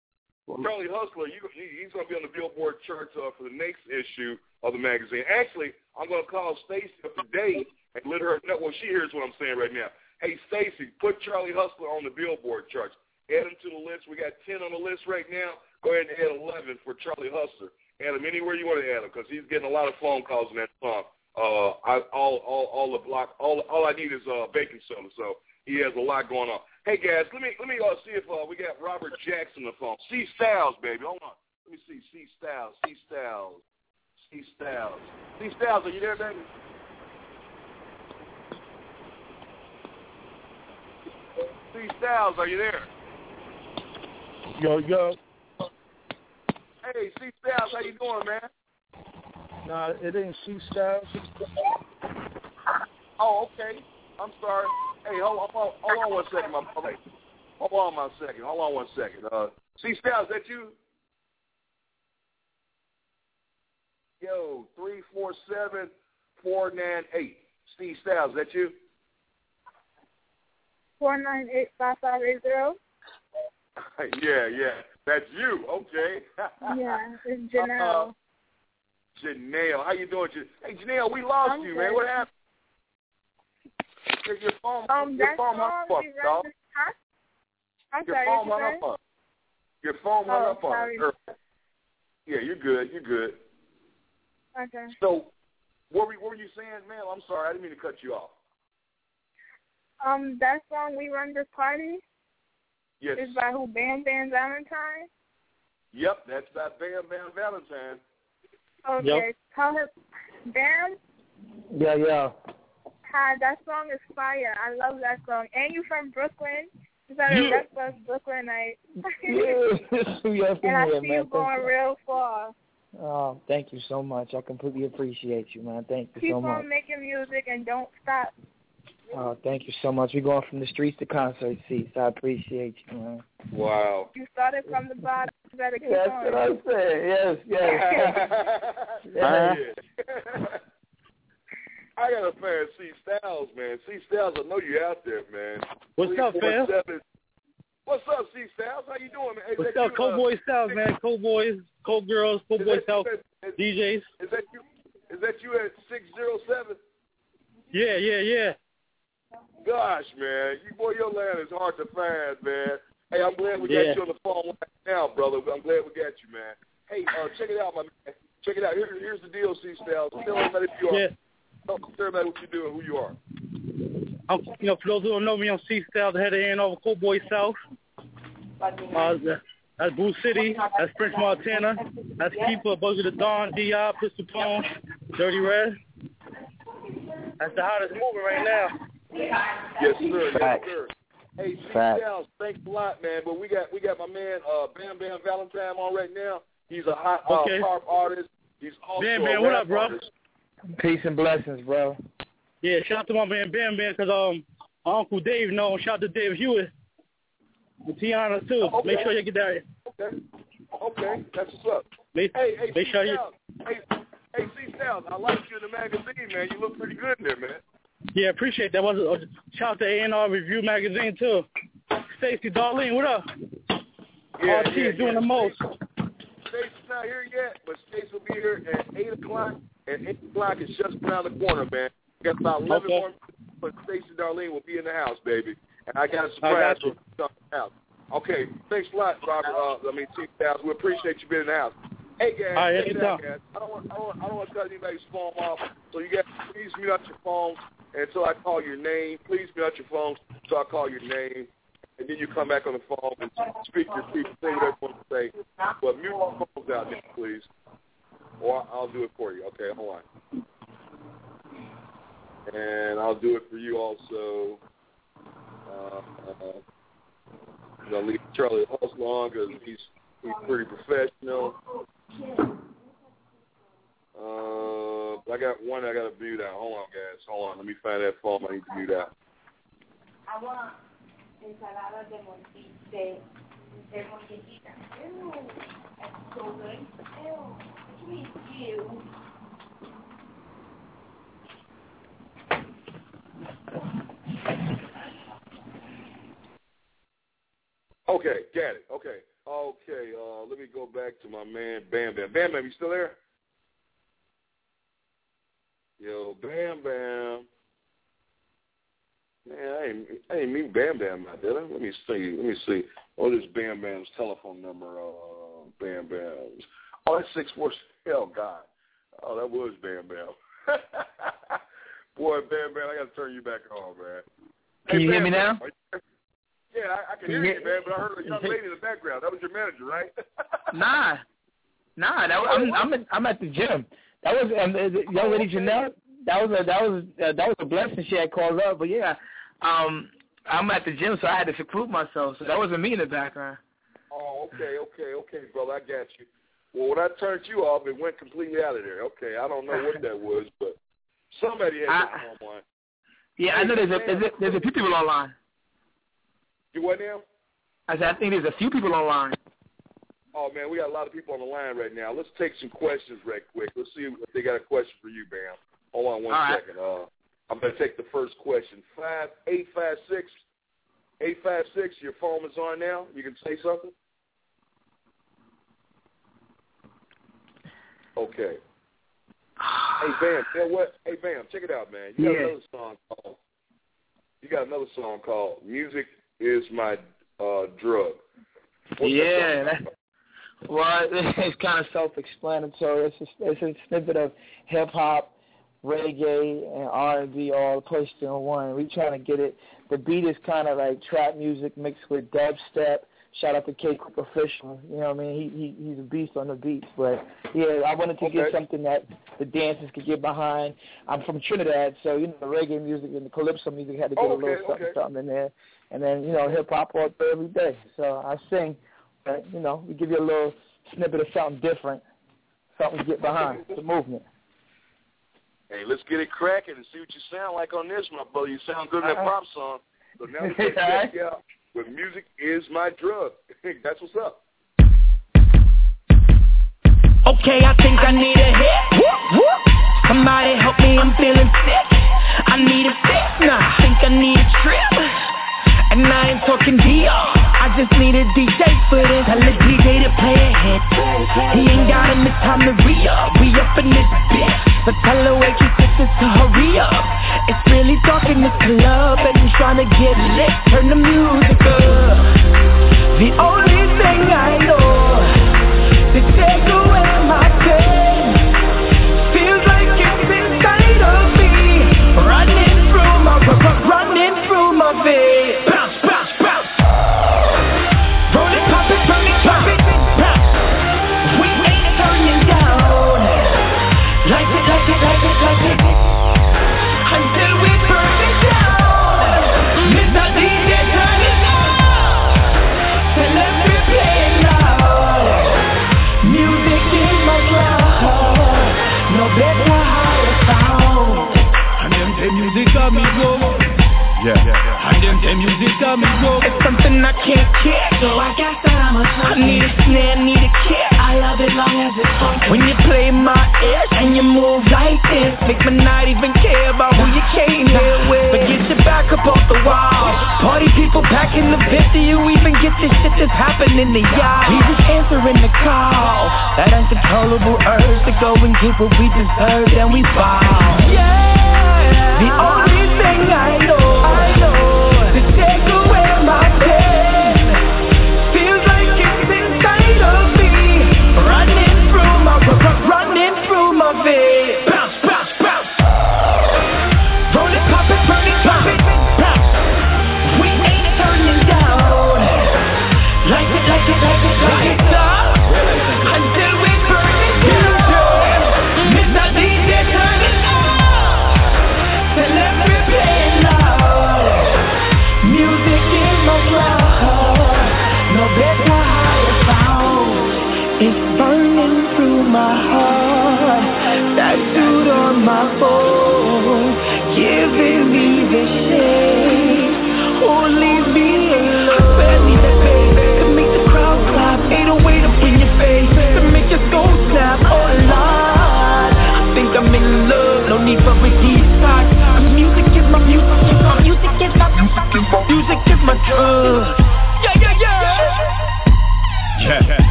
Charlie Hustler, you, he's going to be on the Billboard charts uh, for the next issue of the magazine. Actually, I'm going to call Stacy up today and let her know. Well, she hears what I'm saying right now. Hey, Stacy, put Charlie Hustler on the Billboard charts. Add him to the list. We got ten on the list right now. Go ahead and add eleven for Charlie Hustler. Add him anywhere you want to add him because he's getting a lot of phone calls in that song. Uh, I, all, all, all the block, all, all I need is uh, baking soda. So he has a lot going on. Hey guys, let me let me uh, see if uh, we got Robert Jackson on the phone. C Styles, baby, hold on. Let me see. C Styles, C Styles, C Styles, C Styles. Are you there, baby? C Styles, are you there? Yo, yo. Hey, C Styles, how you doing, man? Nah, it ain't C Styles. Oh, okay. I'm sorry. Hey, hold on, hold on, hold on one second, my brother. Hold on one second. Hold on one second. Uh, C Styles, that you? Yo, three four seven four nine eight. Steve Styles, that you? Four nine eight five five eight zero. Yeah, yeah, that's you. Okay. Yeah, it's Janelle. Uh, Janelle, how you doing? Hey, Janelle, we lost I'm you, good. man. What happened? Your phone, um, your that phone hung up on us, dog. Huh? I'm Your sorry, phone what hung you up on us. Your phone hung Oh, up on sorry. us. Yeah, you're good. You're good. Okay. So, what were, what were you saying, man? I'm sorry. I didn't mean to cut you off. Um, that song, We Run This Party, Yes. is by who? Bam Bam Valentine? Yep, that's by Bam Bam Valentine. Okay, Yep. tell her, Bam, Yeah, yeah. hi, that song is fire. I love that song. And you from Brooklyn? Is that a Yeah. Restless Brooklyn night? Yeah, yes, And I yeah, see man. you going Thank real far. you. Oh, thank you so much. I completely appreciate you, man. Thank you Keep so on much. making music and don't stop. Oh, thank you so much. We're going from the streets to concert seats. I appreciate you, man. Wow. You started from the bottom. You better keep That's on. what I'm saying. Yes, yes. Yeah. I got a fan, C Styles, man. C Styles, I know you out there, man. What's up, fam? What's up, C Styles? How you doing, man? Is What's that up, you, Cowboy uh, Styles, man? Cowboys, Co-Girls, Cowboy that- Styles, is- D Js. Is that you? Is that you at six zero seven? Yeah, yeah, yeah. Gosh, man, you boy, your land is hard to find, man. Hey, I'm glad we got Yeah. you on the phone right now, brother. I'm glad we got you, man. Hey, uh, check it out, my man. Check it out. Here, here's the deal, C Styles. Tell everybody who you are. Yeah. Tell everybody what you do and who you are. I'm, you know, for those who don't know me, I'm C Styles, the head of A and R of Cowboy South. Uh, that's Boo City. That's Prince Montana. That's Keeper, Bugger the Dawn, D I, Pistol Pone, Dirty Red. That's the hottest moving right now. Yes, sir. Facts. Yes, sir. Hey, C Facts. Styles, thanks a lot, man. But we got we got my man uh, Bam Bam Valentine on right now. He's a hot uh, Okay. pop artist. He's also Bam a Bam, what rap up, bro? artist. Peace and blessings, bro. Yeah, shout out to my man Bam Bam, because um, my Uncle Dave know. Shout out to Dave Hewitt. And Tiana, too. Okay. Make sure you get that. Okay. Okay. That's what's up. Make, Hey, hey, make C sure you. Styles. Hey, hey, C Styles. I like you in the magazine, man. You look pretty good in there, man. Yeah, appreciate that. Was a shout out to A and R Review Magazine, too. Stacey Darlene, what up? Yeah, R T's yeah, doing yeah. the most. Stacey's not here yet, but Stacey will be here at eight o'clock. And eight o'clock is just around the corner, man. We got about eleven Okay. more minutes, but Stacey Darlene will be in the house, baby. And I got a I surprise got you. for the house. Okay, thanks a lot, Robert. Uh, I mean, T Styles. We appreciate you being in the house. Hey, guys, All right, check it out, anytime. guys. I don't want, I don't want, I don't want to cut anybody's phone off. So you guys, please mute out your phones until I call your name. Please mute out your phones until I call your name. And then you come back on the phone and speak your piece, say whatever you want to say. But mute your phones out there, please. Or I'll do it for you. Okay, hold on. And I'll do it for you also. Uh, uh, I'm going to leave Charlie Hustler on because he's, he's pretty professional. Uh, I got one I got to mute out. Hold on, guys. Hold on. Let me find that phone I need to mute out. I want ensaladas de morcilla, de, de morcillita. Ew, that's so good. Ew, sweet you. Okay, got it. Okay. Okay, uh, let me go back to my man Bam Bam. Bam Bam, you still there? Yo, Bam Bam. Man, I ain't, I ain't meet Bam Bam out there. Let me see. Let me see. What is Bam Bam's telephone number? Uh, Bam Bam's. Oh, that's six four. Hell, God. Oh, that was Bam Bam. Boy, Bam Bam, I got to turn you back on, man. Can hey, you Bam hear me Bam, now? Yeah, I, I can hear you, man, but I heard a young lady in the background. That was your manager, right? Nah. Nah, that was, I'm, I'm, at, I'm at the gym. That was um, the young lady Janelle. That was a that was uh, that was a blessing she had called up. But yeah, um, I'm at the gym, so I had to seclude myself. So that wasn't me in the background. Oh, okay, okay, okay, brother, I got you. Well, when I turned you off, it went completely out of there. Okay, I don't know what that was, but somebody had I, to come on. Yeah, I know there's a, there's a there's a few people online. You what now? I said I think there's a few people online. Oh man, we got a lot of people on the line right now. Let's take some questions right quick. Let's see if they got a question for you, Bam. Hold on one All second. Right. Uh, I'm gonna take the first question. Five eight five six eight five six. Your phone is on now. You can say something. Okay. Hey Bam, you know what? Hey Bam, check it out, man. You got yeah. another song called. You got another song called "Music Is My uh, Drug." What's yeah. That well, it's kind of self-explanatory. It's a, it's a snippet of hip-hop, reggae, and R and B all pushed in one. We trying to get it. The beat is kind of like trap music mixed with dubstep. Shout out to K Coop Official. You know what I mean? He, he He's a beast on the beats. But, yeah, I wanted to okay. get something that the dancers could get behind. I'm from Trinidad, so, you know, the reggae music and the calypso music had to get oh, a little okay, something, okay. something in there. And then, you know, hip-hop all day, every day. So I sing. But, you know, we give you a little snippet of something different, something to get behind, the movement. Hey, let's get it cracking and see what you sound like on this, my brother. You sound good in that pop song. So now we can check you out with "Music Is My Drug." That's what's up. Okay, I think I need a hit. Somebody help me, I'm feeling sick. I need a fix now. I think I need a trip. And I ain't talking D R. I just need a D J for this. Tell the D J to play a hit. He ain't got him, it's time to re-up. We up in this bitch. But tell the waitresses to hurry up. It's really dark in this club and I'm trying to get lit. Turn the music up. The only thing I know to take away my pain feels like it's inside of me, running through my, running through my veins. Bounce, bounce, bounce. Roll it, pop it, turn it, pop it, bounce. We ain't turning down. Like it, like it, like it, like it, until we burn it down. Mister D J, turn it down. So let me play it loud. Music is my drug. No better how it sound. And them say music got me go. Yeah, yeah. And them say music got me go. It's something I can't kick, so I guess that I'm a I need a snare, need a kick. I love it long as it's funky. When you play my ears and you move like this, make me not even care about who you came here with. But get your back up off the wall. Party people back in the fifty, you even get this shit that's happening in y'all. We just answering the call. That uncontrollable urge to go and get what we deserve, then we fall. Yeah. The only thing I know, I know, to take away my pain feels like it's inside of me, running through my, running through my veins. Bounce, bounce, bounce. Roll it, pop it, turn it, pop it, bounce. We ain't turning down. Like it, like it, like it, like it, stop until we burn it down. Mister D J, turn it down. So let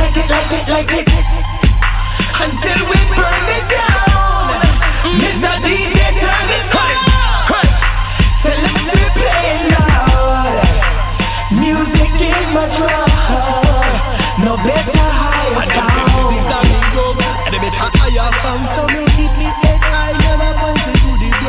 like it, like it, like it, until we burn it down. Mister D J, turn it on. Tell them to play it loud. Music is my drug. No better higher down. And the better higher sound. So me keep me head high, never punch it to the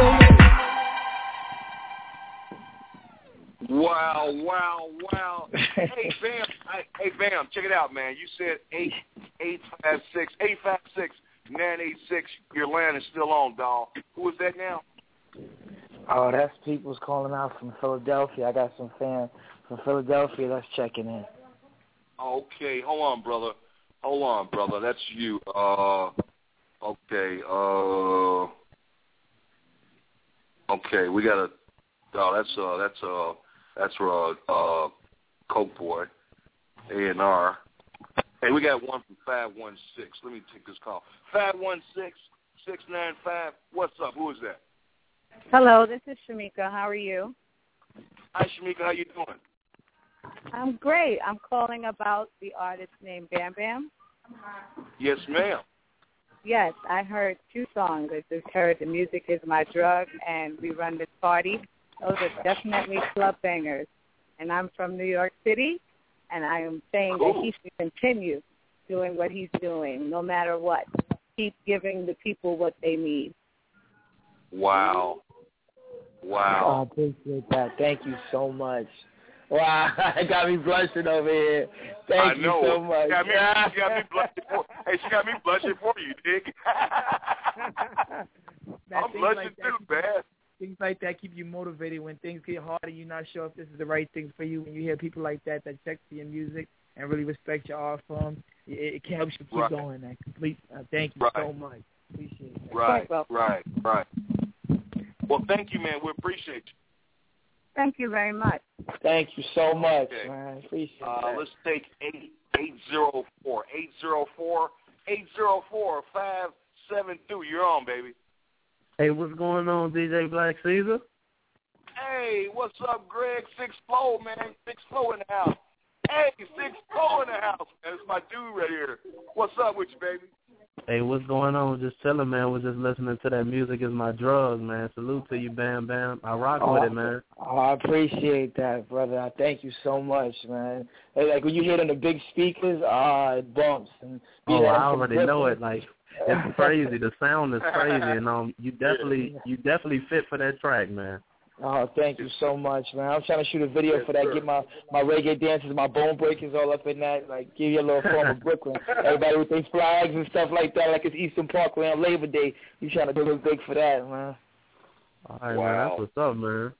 ground. Wow, wow, wow. Hey, Bam, I, hey, Bam, check it out, man. You said eight eight five six eight five six nine eight six. Your line is still on, dawg. Who is that now? Oh, that's people's calling out from Philadelphia. I got some fans from Philadelphia that's checking in. Okay, hold on, brother. Hold on, brother. That's you. Uh, okay. Uh, okay. We got a. Oh, that's uh, that's uh, that's uh, uh, Coke Boy, A and R. Hey, we got one from five one six. Let me take this call. Five one six six nine five. What's up? Who is that? Hello, this is Shamika. How are you? Hi, Shamika. How you doing? I'm great. I'm calling about the artist named Bam Bam. Yes, ma'am. Yes, I heard two songs. I just heard The Music Is My Drug and We Run This Party. Those are definitely club bangers. And I'm from New York City, and I am saying cool. that he should continue doing what he's doing, no matter what. Keep giving the people what they need. Wow. Wow. Oh, I appreciate that. Thank you so much. Wow, it got me blushing over here. Thank I you know. so much. She got me, she got me blushing for, hey, she got me blushing for you, Dick. I'm blushing like too, man. Things like that keep you motivated when things get hard and you're not sure if this is the right thing for you. When you hear people like that that check for your music and really respect your art form, it, it helps you keep right. going. That complete. Uh, thank you right. so much. Appreciate that. Right, right, right. Well, thank you, man. We appreciate you. Thank you very much. Thank you so much, okay. man. Appreciate uh, that. Let's take eight eight zero four eight zero four eight zero four five seven two. You're on, baby. Hey, what's going on, D J Black Caesar? Hey, what's up, Greg? Six Flow, man. Six Flow in the house. Hey, Six Flow in the house. That's my dude right here. What's up with you, baby? Hey, what's going on? Just chilling, man. We're just listening to that Music Is My Drug, man. Salute to you, Bam Bam. I rock oh, with it, man. Oh, I appreciate that, brother. I thank you so much, man. Hey, like when you hear it on the big speakers, ah, uh, it bumps. And oh, I already know it. Like it's crazy. The sound is crazy, and um, you definitely, you definitely fit for that track, man. Oh, thank you so much, man. I'm trying to shoot a video yes, for that, sir. get my, my reggae dancers, my bone breakers all up in that, like give you a little form of Brooklyn. Everybody with their flags and stuff like that, like it's Eastern Parkway on Labor Day. You trying to do it big for that, man. All right, wow. man. That's what's up, man.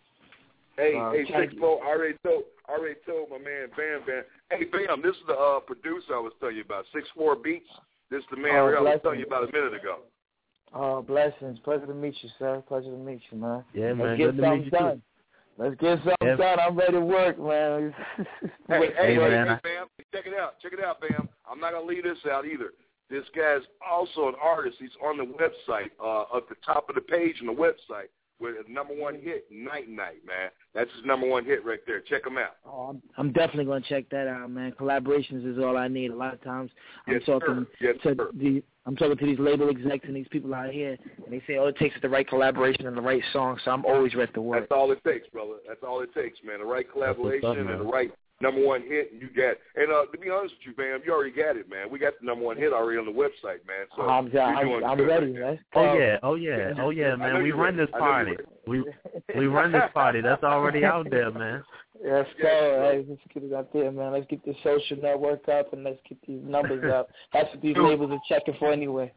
Hey, uh, hey, Six Flow, I already told, I already told my man Bam Bam. Hey, Bam, this is the uh, producer I was telling you about, Six Four Beats. This is the man oh, I was telling you about a minute ago. Oh, blessings. Pleasure to meet you, sir. Pleasure to meet you, man. Yeah, man. Let's get Good to meet you, done. too. Let's get something yeah. done. I'm ready to work, man. hey, hey, hey, man, hey, I... Bam, check it out. Check it out, Bam. I'm not going to leave this out either. This guy's also an artist. He's on the website, uh, at the top of the page on the website, with a number one hit, Night Night, man. That's his number one hit right there. Check him out. Oh, I'm, I'm definitely going to check that out, man. Collaborations is all I need. A lot of times I'm yes, talking yes, to the I'm talking to these label execs and these people out here, and they say all it takes is the right collaboration and the right song, so I'm always ready to work. That's all it takes, brother. That's all it takes, man. The right collaboration up, and the right number one hit, and you got it. And uh, to be honest with you, Bam, you already got it, man. We got the number one hit already on the website, man. So I'm, you're I'm, doing I'm good ready, right man. Oh yeah, oh yeah, oh yeah, man. We run this party. We we run this party. That's already out there, man. Yes, sir. Hey, let's get it out there, man. Let's get the social network up and let's get these numbers up. That's what these labels are checking for anyway.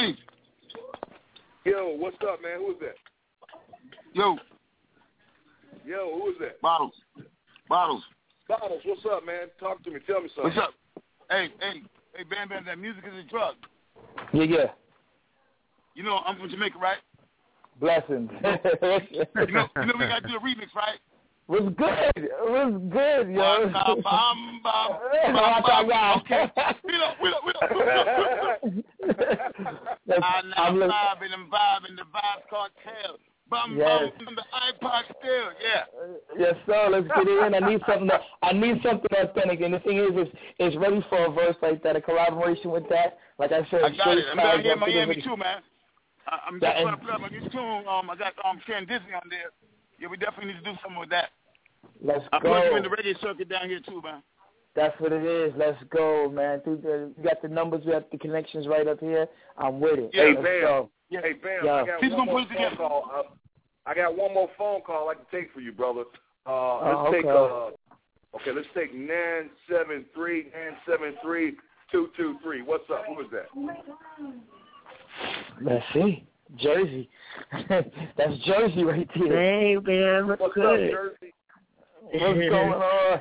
Yo, what's up, man? Who is that? Yo. Yo, who is that? Bottles. Bottles. Bottles, what's up, man? Talk to me. Tell me something. What's up? Hey, hey, hey, Bam Bam, that music is a drug. Yeah, yeah. You know, I'm from Jamaica, right? Blessings. you, know, you know we got to do a remix, right? Was good. It was good, yo. Bam, bam, bam, bam, bam. Okay. We don't, we don't, we don't. I'm vibing and vibing, the vibe cartel. Bum, Yes. bum, on the iPod still, yeah. Yes, sir. Let's get it in. I need something. That, I need something authentic. And the thing is, it's, it's ready for a verse like that, a collaboration with that. Like I said, I got it. I'm down here in Miami ready. too, man. I, I'm That- just going to play my new tune. Um, I got um Ken Disney on there. Yeah, we definitely need to do something with that. Let's I go. plug you in the reggae circuit down here too, man. That's what it is. Let's go, man. Through the, we got the numbers, we got the connections right up here. I'm with it. Hey, Let's Bam. go. Hey, Bam. Yo. I got He's one gonna more put it phone together. call. Uh, I got one more phone call I can take for you, brother. Uh, Oh, let's take okay. uh, okay. Let's take nine seven three nine seven three two two three. What's up? Who is that? Let's see. Jersey. That's Jersey right there. Hey, man, what's, What's good? up, Jersey? What's going on?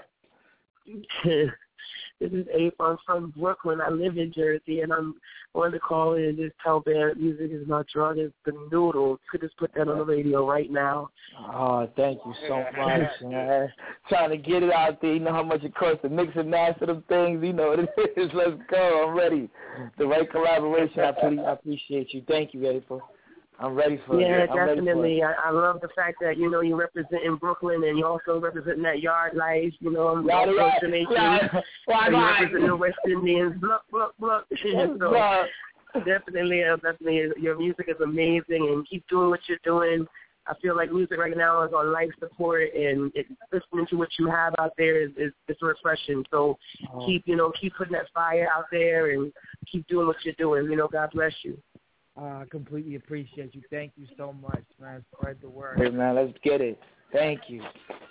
This is Abe. I'm from Brooklyn. I live in Jersey, and I'm wanted to call in and just tell Bam music is my drug. It's the noodle. Could just put that on the radio right now. Oh, thank you so much, man. Trying to get it out there. You know how much it costs to mix and master them things. You know what it is. Let's go. I'm ready. The right collaboration. I, pretty, I appreciate you. Thank you, April. I'm ready for Yeah, it. I'm ready for definitely. it. I, I love the fact that, you know, you represent in Brooklyn and you also representing that yard life, you know, I'm Right, right, Culture Nation. right, right, and you right. represent the West Indians. Bluck, bluck, bluck. So Right. definitely, uh, definitely, your music is amazing and keep doing what you're doing. I feel like music right now is on life support, and it, listening to what you have out there is, is, is refreshing. So Oh. keep, you know, keep putting that fire out there and keep doing what you're doing. You know, God bless you. I uh, completely appreciate you. Thank you so much, man. Spread the word. Hey, man, let's get it. Thank you.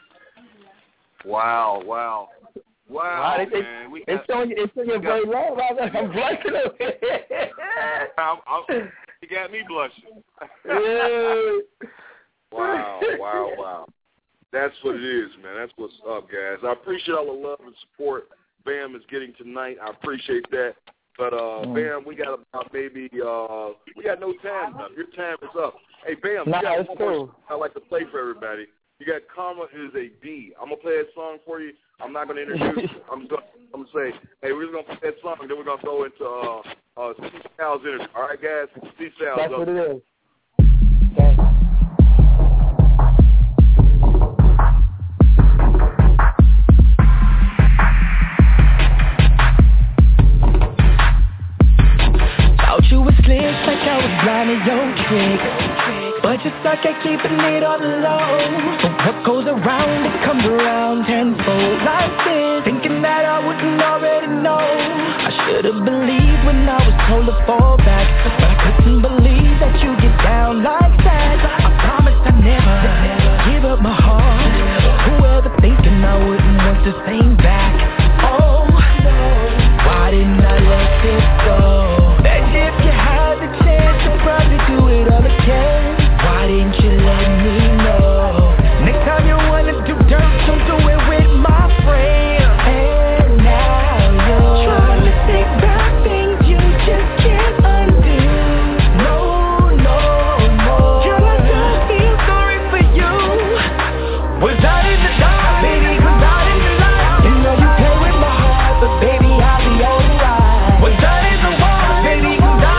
Wow, wow, wow, Wow, they, man. We they, got, it's on, it's on your very low. I'm blushing over here. I'm, I'm, you got me blushing. Yeah. Wow, wow, wow. That's what it is, man. That's what's up, guys. I appreciate all the love and support Bam is getting tonight. I appreciate that. But, uh, Mm. Bam, we got about maybe, uh, we got no time left. Your time is up. Hey, Bam, Nah, you got it's one cool. more song I'd like to play for everybody. You got Karma is a D. I'm going to play that song for you. I'm not going to introduce it. I'm just going I'm to say, hey, we're just going to play that song, and then we're going to go into uh, uh, Steve Sal's interview. All right, guys? Steve Sal's That's up. what it is. Thanks. Thought you was slick like I was blind to your trick, but you suck at keeping it on the low. But what goes around, it comes around tenfold like this. Thinking that I wouldn't already know. I should've believed when I was told to fall back, but I couldn't believe that you get down like that. I promised I'd never give up my heart. Whoever thinking I wouldn't want the same back. Oh no, why didn't I let this go? If you had the chance to probably do it all again, why didn't you let me know? Next time you wanna do dirt, don't do it with my friend. And now you're trying to take back things you just can't undo. No, no, no. Girl, I just feel sorry for you. Was I in the dark, baby? Was I in the light? You know you play with my heart, but baby, I'll be alright. Was I in the water, baby?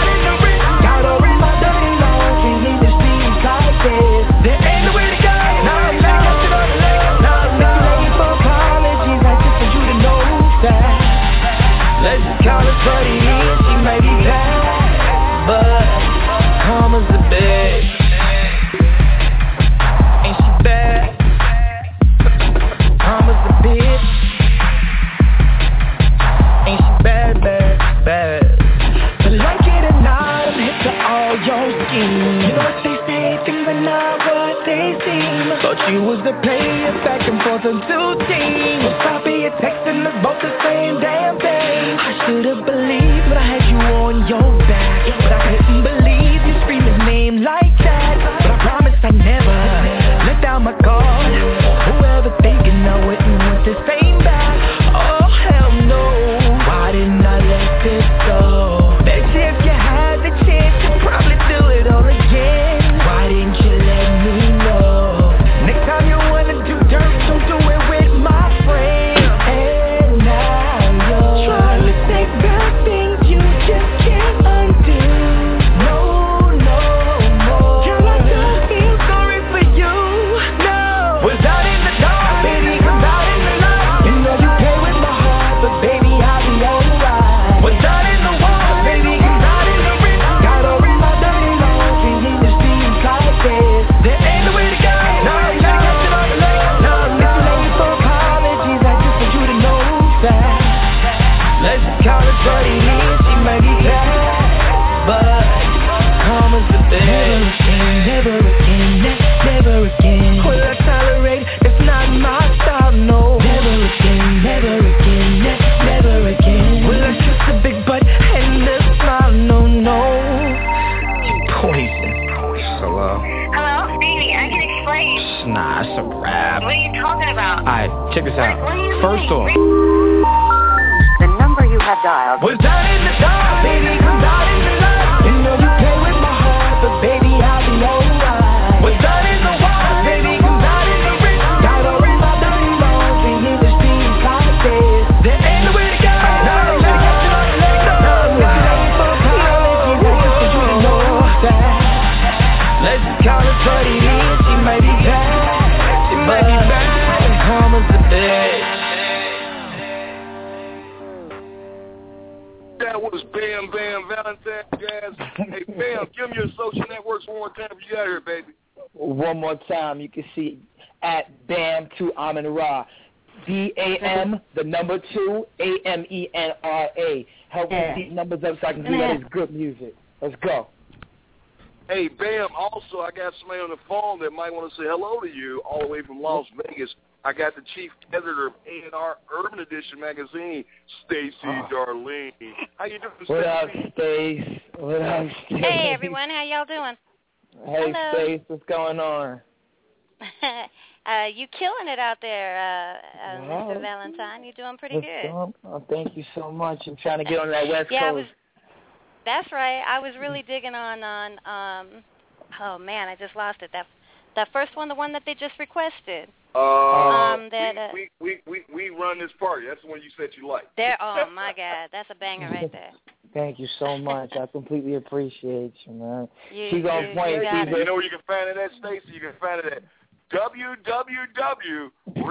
There ain't no way to go. Now I'm back up to the love. Now I'm late for apologies. I just want you to know that. Let's just call it what it is. She may be bad, but karma's a bitch. Ain't she bad? Karma's a bitch. Ain't she bad, bad, bad? But like it or not, I'm hip to all your schemes. You know what they say, things are not what they seem. Thought you was the player back and forth on two teams. Copy and texting us both the same damn thing. I should've believed when I had you on your back, but I couldn't believe you scream his name like that. But I promised I'd never let down my guard. Whoever thinking I wouldn't want the same back. Oh hell no, why didn't I let this go? Bet you if you had the chance, you'd probably do it all again. Why didn't you let me know? Next time you wanna do dirt, don't do it with my friend. And now you're trying to take back things you just can't undo. No, no, no. Girl, I just feel sorry here, she might be bad, but calm as the bed. Never again, never again, never again. Will I tolerate? It's not my style, no. Never again, never again, never again. Will I kiss a big butt and a smile? No, no. You poison. Hello. Hello, baby, I can explain. Nah, it's a rap. What are you talking about? Alright, check this out. First off, The number you have dialed was down in the dark, baby, come down in the light. You know you play with my heart, but baby, I'll be alright. Was down in the wild, baby, come down in the rich. Got all in my dirty lungs, and in the streets, promises. There ain't no way to go. Now I'm ready to get to the next door. If it ain't for power, if you want to you to know that. Let's count it thirty years, she might be bad. She might be bad, and calm as the bed. That was Bam Bam Valentine, guys. Hey, Bam, give me your social networks one more time if you got here, baby. One more time, you can see at Bam to Amen Ra. D A M, the number two, A M E N R A. Help me these numbers up so I can do that as good music. Let's go. Hey, Bam, also, I got somebody on the phone that might want to say hello to you all the way from Las Vegas. I got the chief editor of A and R Urban Edition magazine, Stacey oh. Darlene. How you doing, What up, Stacey? Stace? What up, Stace? Hey, everyone. How y'all doing? Hey, Hello. Stace. What's going on? uh, you killing it out there, uh, uh, Well, Mister Valentine. You're doing pretty What's good. going on? Oh, thank you so much. I'm trying to get on that West yeah, I Coast. was, that's right. I was really digging on, on um, oh, man, I just lost it. That that first one, the one that they just requested. Uh, um, that, uh, we, we, we, we run this party. That's the one you said you like. there, oh, my God. That's a banger right there. Thank you so much. I completely appreciate you, man. You, She's on you, point. you, got She's it. You know where you can find it at, Stacey? You can find it at w w w dot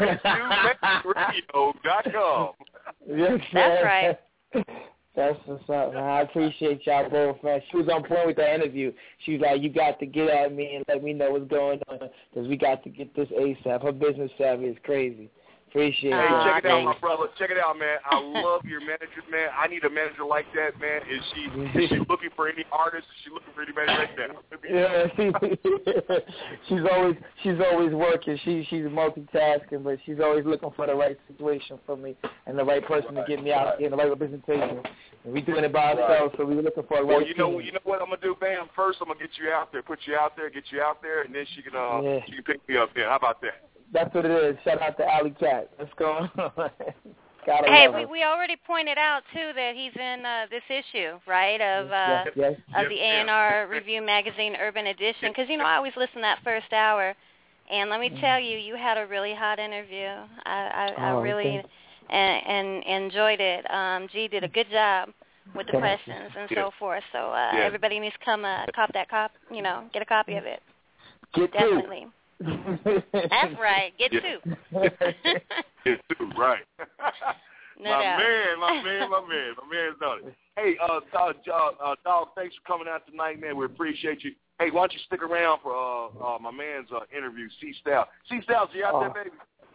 radio dot com. Yes, That's man. right. That's what's up, man. I appreciate y'all both, man. She was on point with the interview. She was like, you got to get at me and let me know what's going on because we got to get this ASAP. Her business savvy is crazy. Appreciate Hey, it. check it out, my brother. Check it out, man. I love your manager, man. I need a manager like that, man. Is she is she looking for any artists? Is she looking for any manager like that? Yeah, she, she's always she's always working. She she's multitasking, but she's always looking for the right situation for me and the right person right, to get me out right. in the right representation. And we doing it by ourselves, so we were looking for a right Well, you know, team. you know what I'm gonna do, Bam. First, I'm gonna get you out there, put you out there, get you out there, and then she can uh Yeah. she can pick me up there. How about that? That's what it is. Shout out to Alley Cat. What's going on? Gotta Hey, love we, her. we already pointed out, too, that he's in uh, this issue, right, of uh, yes, yes. of the A and R Review Magazine Urban Edition. Because, you know, I always listen to that first hour. And let me tell you, you had a really hot interview. I, I, Oh, I really and, and enjoyed it. Um, G did a good job with the Thank you. questions and Yeah. so forth. So uh, Yeah. everybody needs to come uh, cop that cop, you know, get a copy of it. Get Definitely. That's right. Get Yeah. two. Get two, right. No my doubt. man, my man, my man, my man's done it. Hey, uh, dog, uh, uh, dog, thanks for coming out tonight, man. We appreciate you. Hey, why don't you stick around for uh, uh, my man's uh, interview, C Styles. C Styles, you out Oh. there, baby?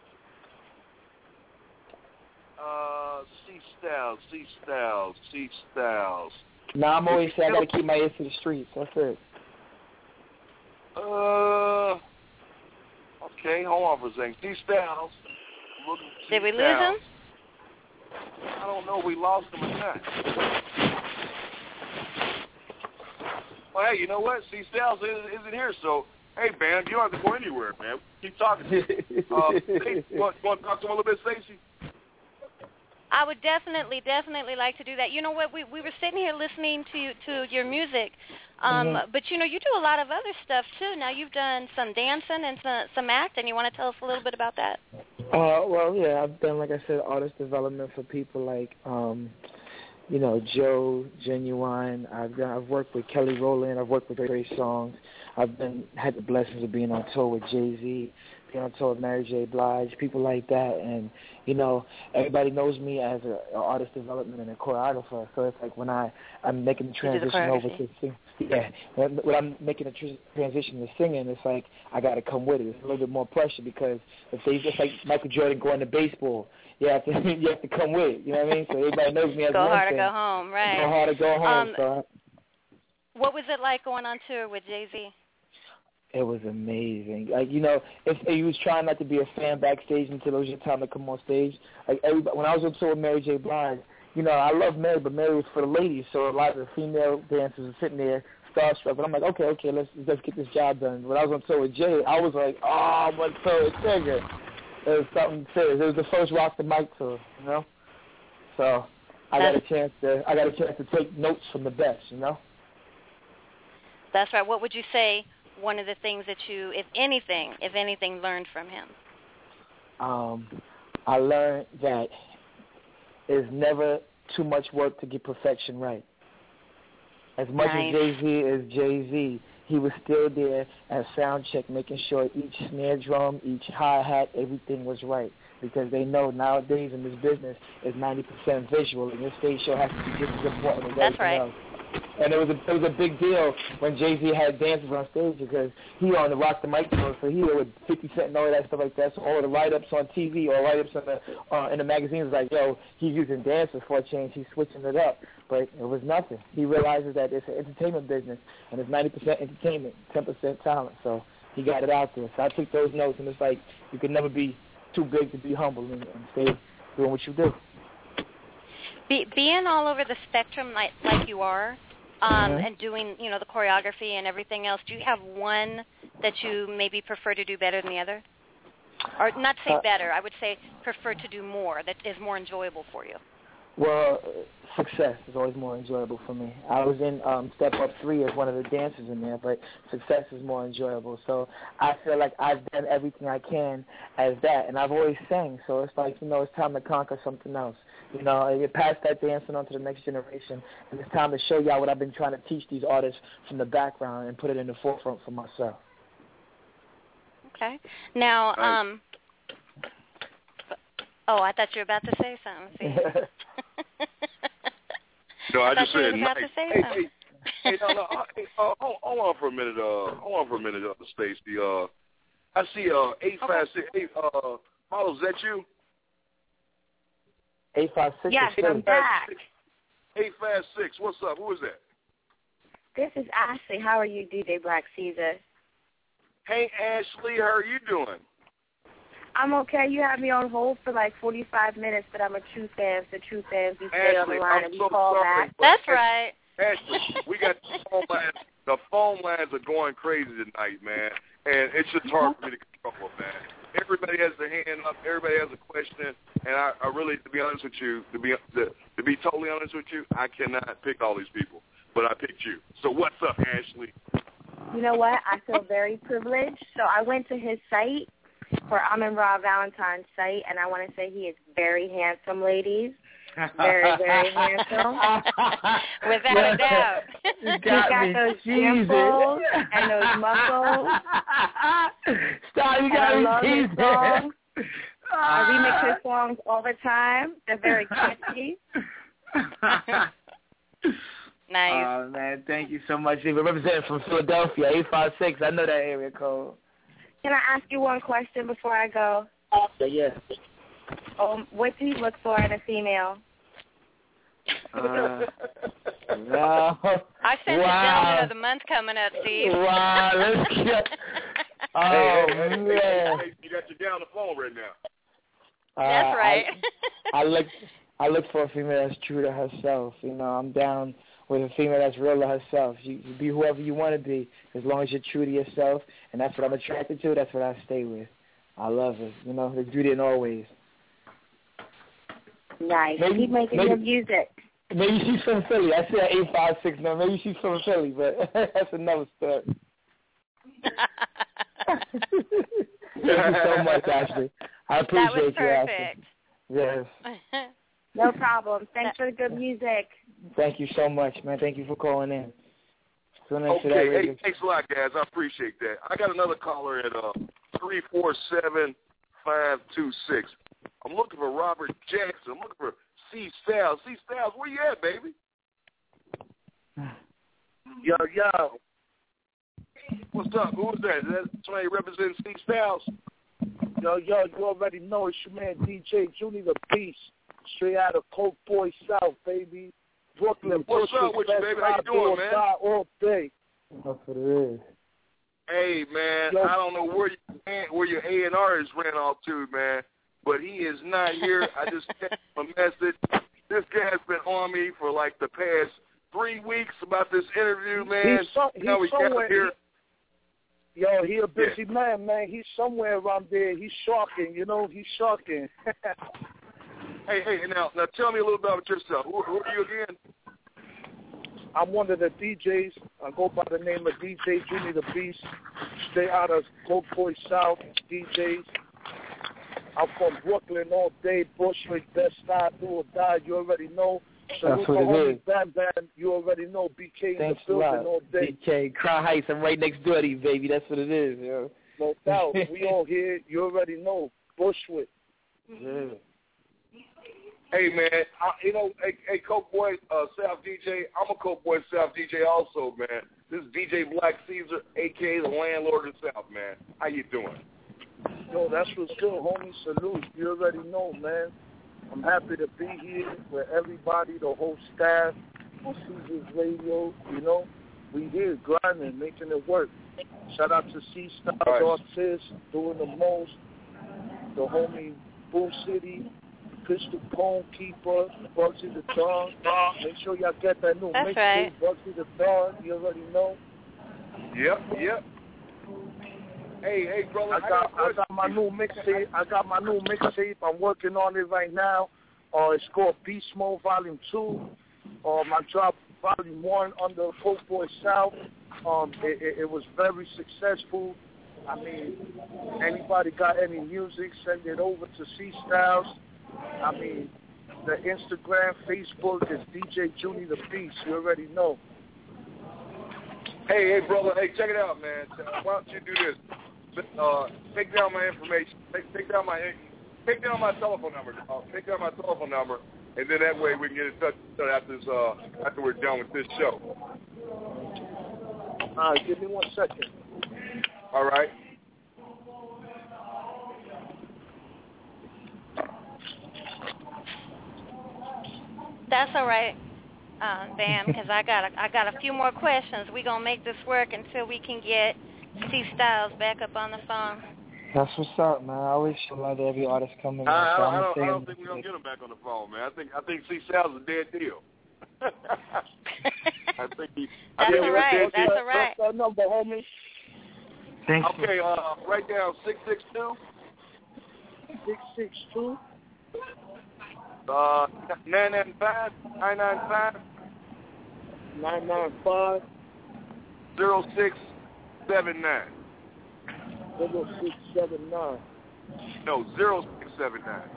Uh, C Styles, C Styles, C Styles. Nah, I'm always saying I gotta keep my ears to the streets. That's it. Uh, okay, hold on for a second. C Styles. Looking for Did we lose C-Styles. him? I don't know if we lost him or not. Well, hey, you know what? C Styles isn't, isn't here, so hey, man, you don't have to go anywhere, man. Keep talking. uh, Stacey, you want, you want to talk to him a little bit, Stacey? I would definitely, definitely like to do that. You know what? We we were sitting here listening to to your music, um, Mhm. but you know you do a lot of other stuff too. Now you've done some dancing and some some acting. You want to tell us a little bit about that? Uh, well, yeah, I've done, like I said, artist development for people like, um, you know, Joe, Genuine. I've done, I've worked with Kelly Rowland. I've worked with Trey Songz. I've been had the blessings of being on tour with Jay-Z. being on tour with Mary J. Blige, people like that. And, you know, everybody knows me as an artist development and a choreographer. So it's like when I, I'm making the transition over to sing, yeah, when, when I'm making a tr- transition to singing, it's like I got to come with it. It's a little bit more pressure because if they just like Michael Jordan going to baseball, you have to you have to come with it. You know what I mean? So everybody knows me as go one hard thing. or go home, right? Go hard or go home. Um, so. What was it like going on tour with Jay-Z? It was amazing. Like, you know, if, if you was trying not to be a fan backstage until it was your time to come on stage. Like everybody, when I was on tour with Mary J. Blige, you know, I love Mary, but Mary was for the ladies, so a lot of the female dancers were sitting there starstruck. But I'm like, okay, okay, let's let's get this job done. When I was on tour with Jay, I was like, oh, my toe is trigger. It was something serious. It was the first Rock the Mic tour, you know. So I got a chance to I got a chance to take notes from the best, you know. That's right. What would you say one of the things that you, if anything, if anything, learned from him? Um, I learned that it's never too much work to get perfection right. As much nice. as Jay-Z is Jay-Z, he was still there at sound check making sure each snare drum, each hi-hat, everything was right. Because they know nowadays in this business it's ninety percent visual, and your stage show has to be just as important as That's everything right. else. And it was a it was a big deal when Jay-Z had dancers on stage because he on the Rock the Mic tour, so he there with fifty Cent and all of that stuff like that. So all the write-ups on T V or write-ups on the, uh, in the magazines like, yo, he's using dancers for a change. He's switching it up. But it was nothing. He realizes that it's an entertainment business, and it's ninety percent entertainment, ten percent talent. So he got it out there. So I took those notes, and it's like you can never be too big to be humble and, and stay doing what you do. Be, being all over the spectrum like like you are, um, mm-hmm. and doing, you know, the choreography and everything else, do you have one that you maybe prefer to do better than the other? Or not say uh, better, I would say prefer to do more, that is more enjoyable for you. Well, success is always more enjoyable for me. I was in um, Step Up three as one of the dancers in there, but success is more enjoyable. So I feel like I've done everything I can as that, and I've always sang. So it's like, you know, it's time to conquer something else. You know, you pass that dancing on to the next generation, and it's time to show y'all what I've been trying to teach these artists from the background and put it in the forefront for myself. Okay. Now, um, oh, I thought you were about to say something. See? No, I, I just said nice. Hey, hey, hey, no, no, hey, uh, hold, hold on for a minute. Uh, hold on for a minute, uh, Stacey. Uh, I see uh eight five six. Eight uh, Hollow, is that you? Eight five six. Yes, I'm back. Eight five six. What's up? Who is that? This is Ashley. How are you, D J Black Caesar? Hey, Ashley, how are you doing? I'm okay. You had me on hold for like forty-five minutes, but I'm a true fan. So true fans, we stay on the line I'm and we so call sorry, back. That's right. Ashley, we got the phone lines. The phone lines are going crazy tonight, man, and it's just hard for me to control, man. Everybody has their hand up. Everybody has a question, and I, I really, to be honest with you, to be to, to be totally honest with you, I cannot pick all these people, but I picked you. So what's up, Ashley? You know what? I feel very privileged. So I went to his site, for Amin Ra Valentine's site, and I want to say he is very handsome, ladies. Very, very handsome. Without a doubt. You He's got, got me those cheesing. dimples and those muscles. Stop, you and got I me love his cheesing. songs. I remix his songs all the time. They're very catchy. Nice. Oh, man, thank you so much. We're representing from Philadelphia, eight five six. I know that area code. Can I ask you one question before I go? Yes. Um, what do you look for in a female? Uh, no. I sense wow. a gentleman of the month coming up, Steve. Wow, let's get. Oh, hey, hey, hey, man. Hey, hey, you got your guy on the phone right now. That's uh, right. I, I look, I look for a female that's true to herself. You know, I'm down with a female that's real to herself. You, you be whoever you want to be, as long as you're true to yourself, and that's what I'm attracted to. That's what I stay with. I love it. You know, the beauty in always. Nice. Maybe, Keep making maybe, good music. Maybe she's from Philly. I said eight five six. No, maybe she's from Philly, but that's another story. Thank you so much, Ashley. I appreciate that was you, Ashley. perfect. Yes. No problem. Thanks for the good music. Thank you so much, man. Thank you for calling in. So nice Okay, hey, thanks a lot, guys. I appreciate that. I got another caller at uh three four seven, five two six. I'm looking for Robert Jackson. I'm looking for C Styles. C Styles, where you at, baby? Yo, yo. What's up? Who is that? Is that somebody representing C Styles? Yo, yo, you already know it's your man D J Junie the Beast, straight out of Coke Boy South, baby. Brooklyn. What's up with you, baby? How you doing, man? All day. That's what it is. Hey, man, yo. I don't know where you, where your A and R is ran off to, man, but he is not here. I just sent him a message. This guy's been on me for like the past three weeks about this interview, man. He's, so, he's now we somewhere. Got here. He, yo, he a busy yeah. man, man. He's somewhere around there. He's shocking, you know. He's shocking. Hey, hey, now, now tell me a little bit about yourself. Who, who are you again? I'm one of the D Js. I go by the name of D J Junie the Beast. Stay out of Coke Boy South D Js. I'm from Brooklyn all day. Bushwick, Best Side, Do or Die. You already know. So That's what it is. Bam Bam. You already know. B K in Thanks the building all day. B K, Crown Heights. I'm right next door to you, baby. That's what it is, yo. No doubt. We all here. You already know. Bushwick. Yeah. Hey, man, I, you know, hey, hey Coke Boy uh, South D J, I'm a Coke Boy South D J also, man. This is D J Black Caesar, a k a the landlord of the South, man. How you doing? Yo, that's what's good, homie. Salute. You already know, man. I'm happy to be here with everybody, the whole staff, Caesar's Radio, you know. We here grinding, making it work. Shout out to C Styles right. Artists, doing the most. The homie Boo City, Pistol Pone Keeper, Bugsy the Dawn. Make sure y'all get that new That's mixtape, right. Bugsy the Dawn. You already know. Yep, yep. Hey, hey, brother. I got, I, I got my new mixtape. I got my new mixtape. I'm working on it right now. Uh, it's called Beast Mode Volume Two. Um, I dropped Volume One under Coke Boy South. Um, it, it, it was very successful. I mean, anybody got any music, send it over to C Styles. I mean, the Instagram, Facebook is D J Junie the Beast. You already know. Hey, hey, brother. Hey, check it out, man. Why don't you do this? Uh, take down my information. Take, take down my take down my telephone number. Uh, take down my telephone number, and then that way we can get in touch after this, uh, after we're done with this show. All right, give me one second. All right. That's all right, uh, Bam, because I got a, I got a few more questions. We're going to make this work until we can get C Styles back up on the phone. That's what's up, man. I always show love to every artist coming. I, I, so I, don't, I don't think we're going to get him back on the phone, man. I think I think C Styles is a dead deal. I think he, That's I think all right. That's all right. What's that number, homie? Thanks. Okay, uh, write down six six two. six six two. Uh, nine nine five, nine nine five, nine nine five, zero six seven nine. zero six seven nine. No, zero six seven nine.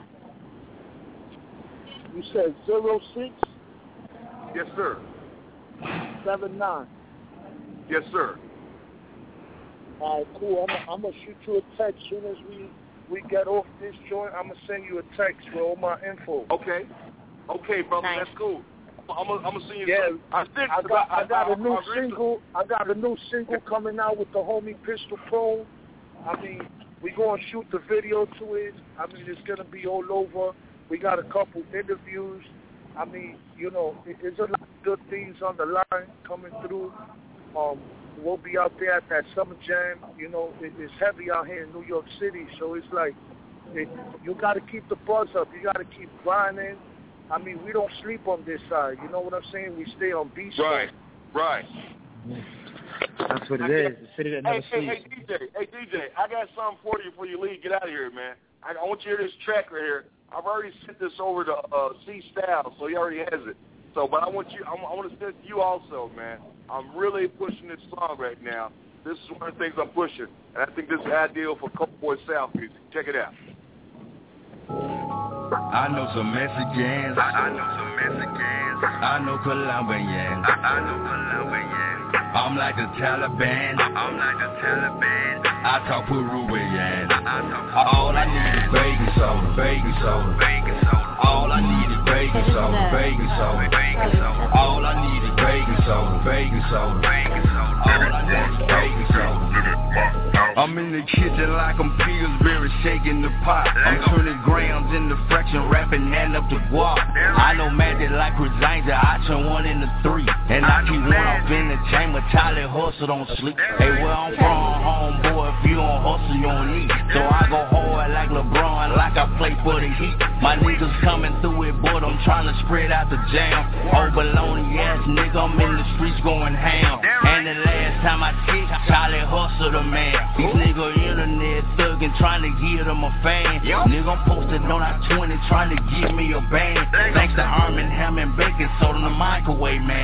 You said zero six? Yes, sir. Seven nine. Yes, sir. All right, cool. I'm I'm gonna shoot you a text soon as we. We get off this joint, I'm going to send you a text with all my info. Okay. Okay, brother, nice. That's cool. I'm going to send you yeah, some. I, think I got, I got I, a new I, single. I got a new single coming out with the homie Pistol Pone. I mean, we going to shoot the video to it. I mean, it's going to be all over. We got a couple interviews. I mean, you know, it, there's a lot of good things on the line coming through. Um, We'll be out there at that Summer Jam. You know, it, it's heavy out here in New York City, so it's like it, you got to keep the buzz up. You got to keep grinding. I mean, we don't sleep on this side. You know what I'm saying? We stay on beach. Right, right. That's what it is. The city that never hey, sleeps. Hey, hey, D J, hey, D J, I got something for you before you leave. Get out of here, man. I, I want you to hear this track right here. I've already sent this over to uh, C Styles, so he already has it. So, but I want you, I, I want to send it to you also, man. I'm really pushing this song right now. This is one of the things I'm pushing, and I think this is ideal for Coke Boy South music. Check it out. I know some Mexicans. I, I know some Mexicans. I know Colombians. I, I know Colombians. I'm like the Taliban. I'm like the Taliban. I talk Peruvian. All I need is baking soda, baking soda, baking soda. All I need is baking soda, baking soda, baking soda. All I need is baking soda, baking soda, baking soda. All I need is baking soda. I'm in the kitchen like I'm Pillsbury shaking the pot. I'm turning grams into fraction, rapping and up the guap. I know man that like Resanga, I turn one into three. And I keep one off in the chamber, Charlie hustle don't sleep. Hey, where I'm from, homeboy, if you don't hustle, you don't eat. So I go hard like LeBron, like I play for the Heat. My niggas coming through it, but I'm trying to spread out the jam. Oh, baloney ass nigga, I'm in the streets going ham. And the last time I checked, Charlie hustle the man. These niggas internet thuggin', trying to give them a fan. Nigga, I'm posted on I twenty, trying to give me a band. Thanks to Armin, Hammond, Bacon Soda, the microwave man.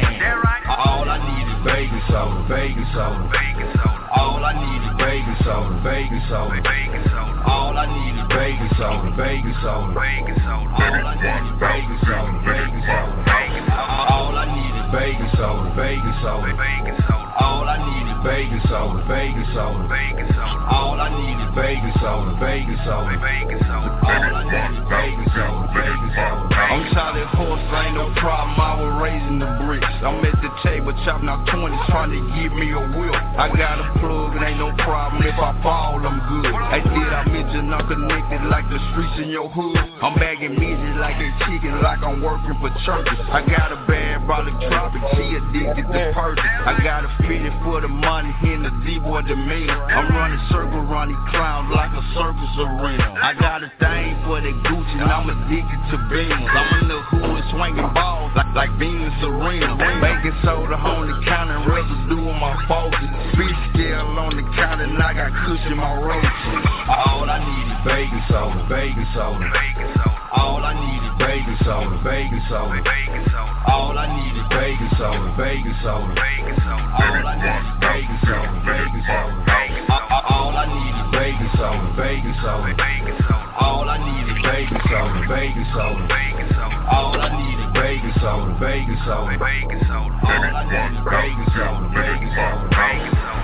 All I need is baking soda, baking soda, baking soda. All I need is baking soda, baking soda, baking soda. All I need is baking soda, baking soda, baking soda. All I need is baking soda, baking soda, baking soda. All I need is baking soda, baking soda, baking soda. All I need is baking soda, baking soda, baking soda. All I need is baking soda, baking soda, baking soda. All I need is baking soda, baking soda. I'm Charlie Horse, ain't no problem, I was raising the bricks. I'm at the table chopping out twenties, trying to give me a whip. I got a plug, it ain't no problem, if I fall, I'm good. Hey, did I mention I'm connected like the streets in your hood? I'm bagging midgets like they chicken, like I'm working for churches. I got a bad brother tropic, she addicted to purchase. I got a fitted for the money in the D-boy demeanor. I'm running circles around these clowns like a circus arena. I got a thing for that Gucci and I'm addicted to beans. I'm in the hood swinging balls like, like Venus Serena. Baking soda on the counter, residue on my faucet. Fish scale on the counter and I got cushion my roaches. All I need is baking soda, baking soda, baking soda. All I need is baking soda, baking soda, baking soda. All I need is baking soda, baking soda, baking soda. All I need is baking soda, baking soda, baking soda. All I need is baking soda, baking soda, baking soda. All I need is baking soda, baking soda, baking soda. All I need is baking soda, baking soda, baking soda. All I need is baking soda, baking soda, baking soda.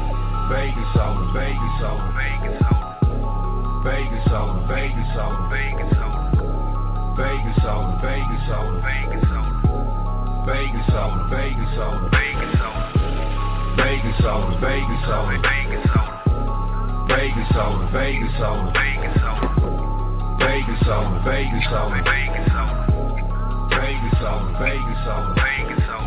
Baking soda, baking soda, baking soda. Baking soda, baking soda, baking soda. Baking soda, baking soda, baking soda. Baking soda, baking soda, baking soda. Baking soda, baking soda, baking soda. Baking soda, baking soda, baking soda. Baking soda, baking soda, baking soda. Baking soda, baking soda, baking soda.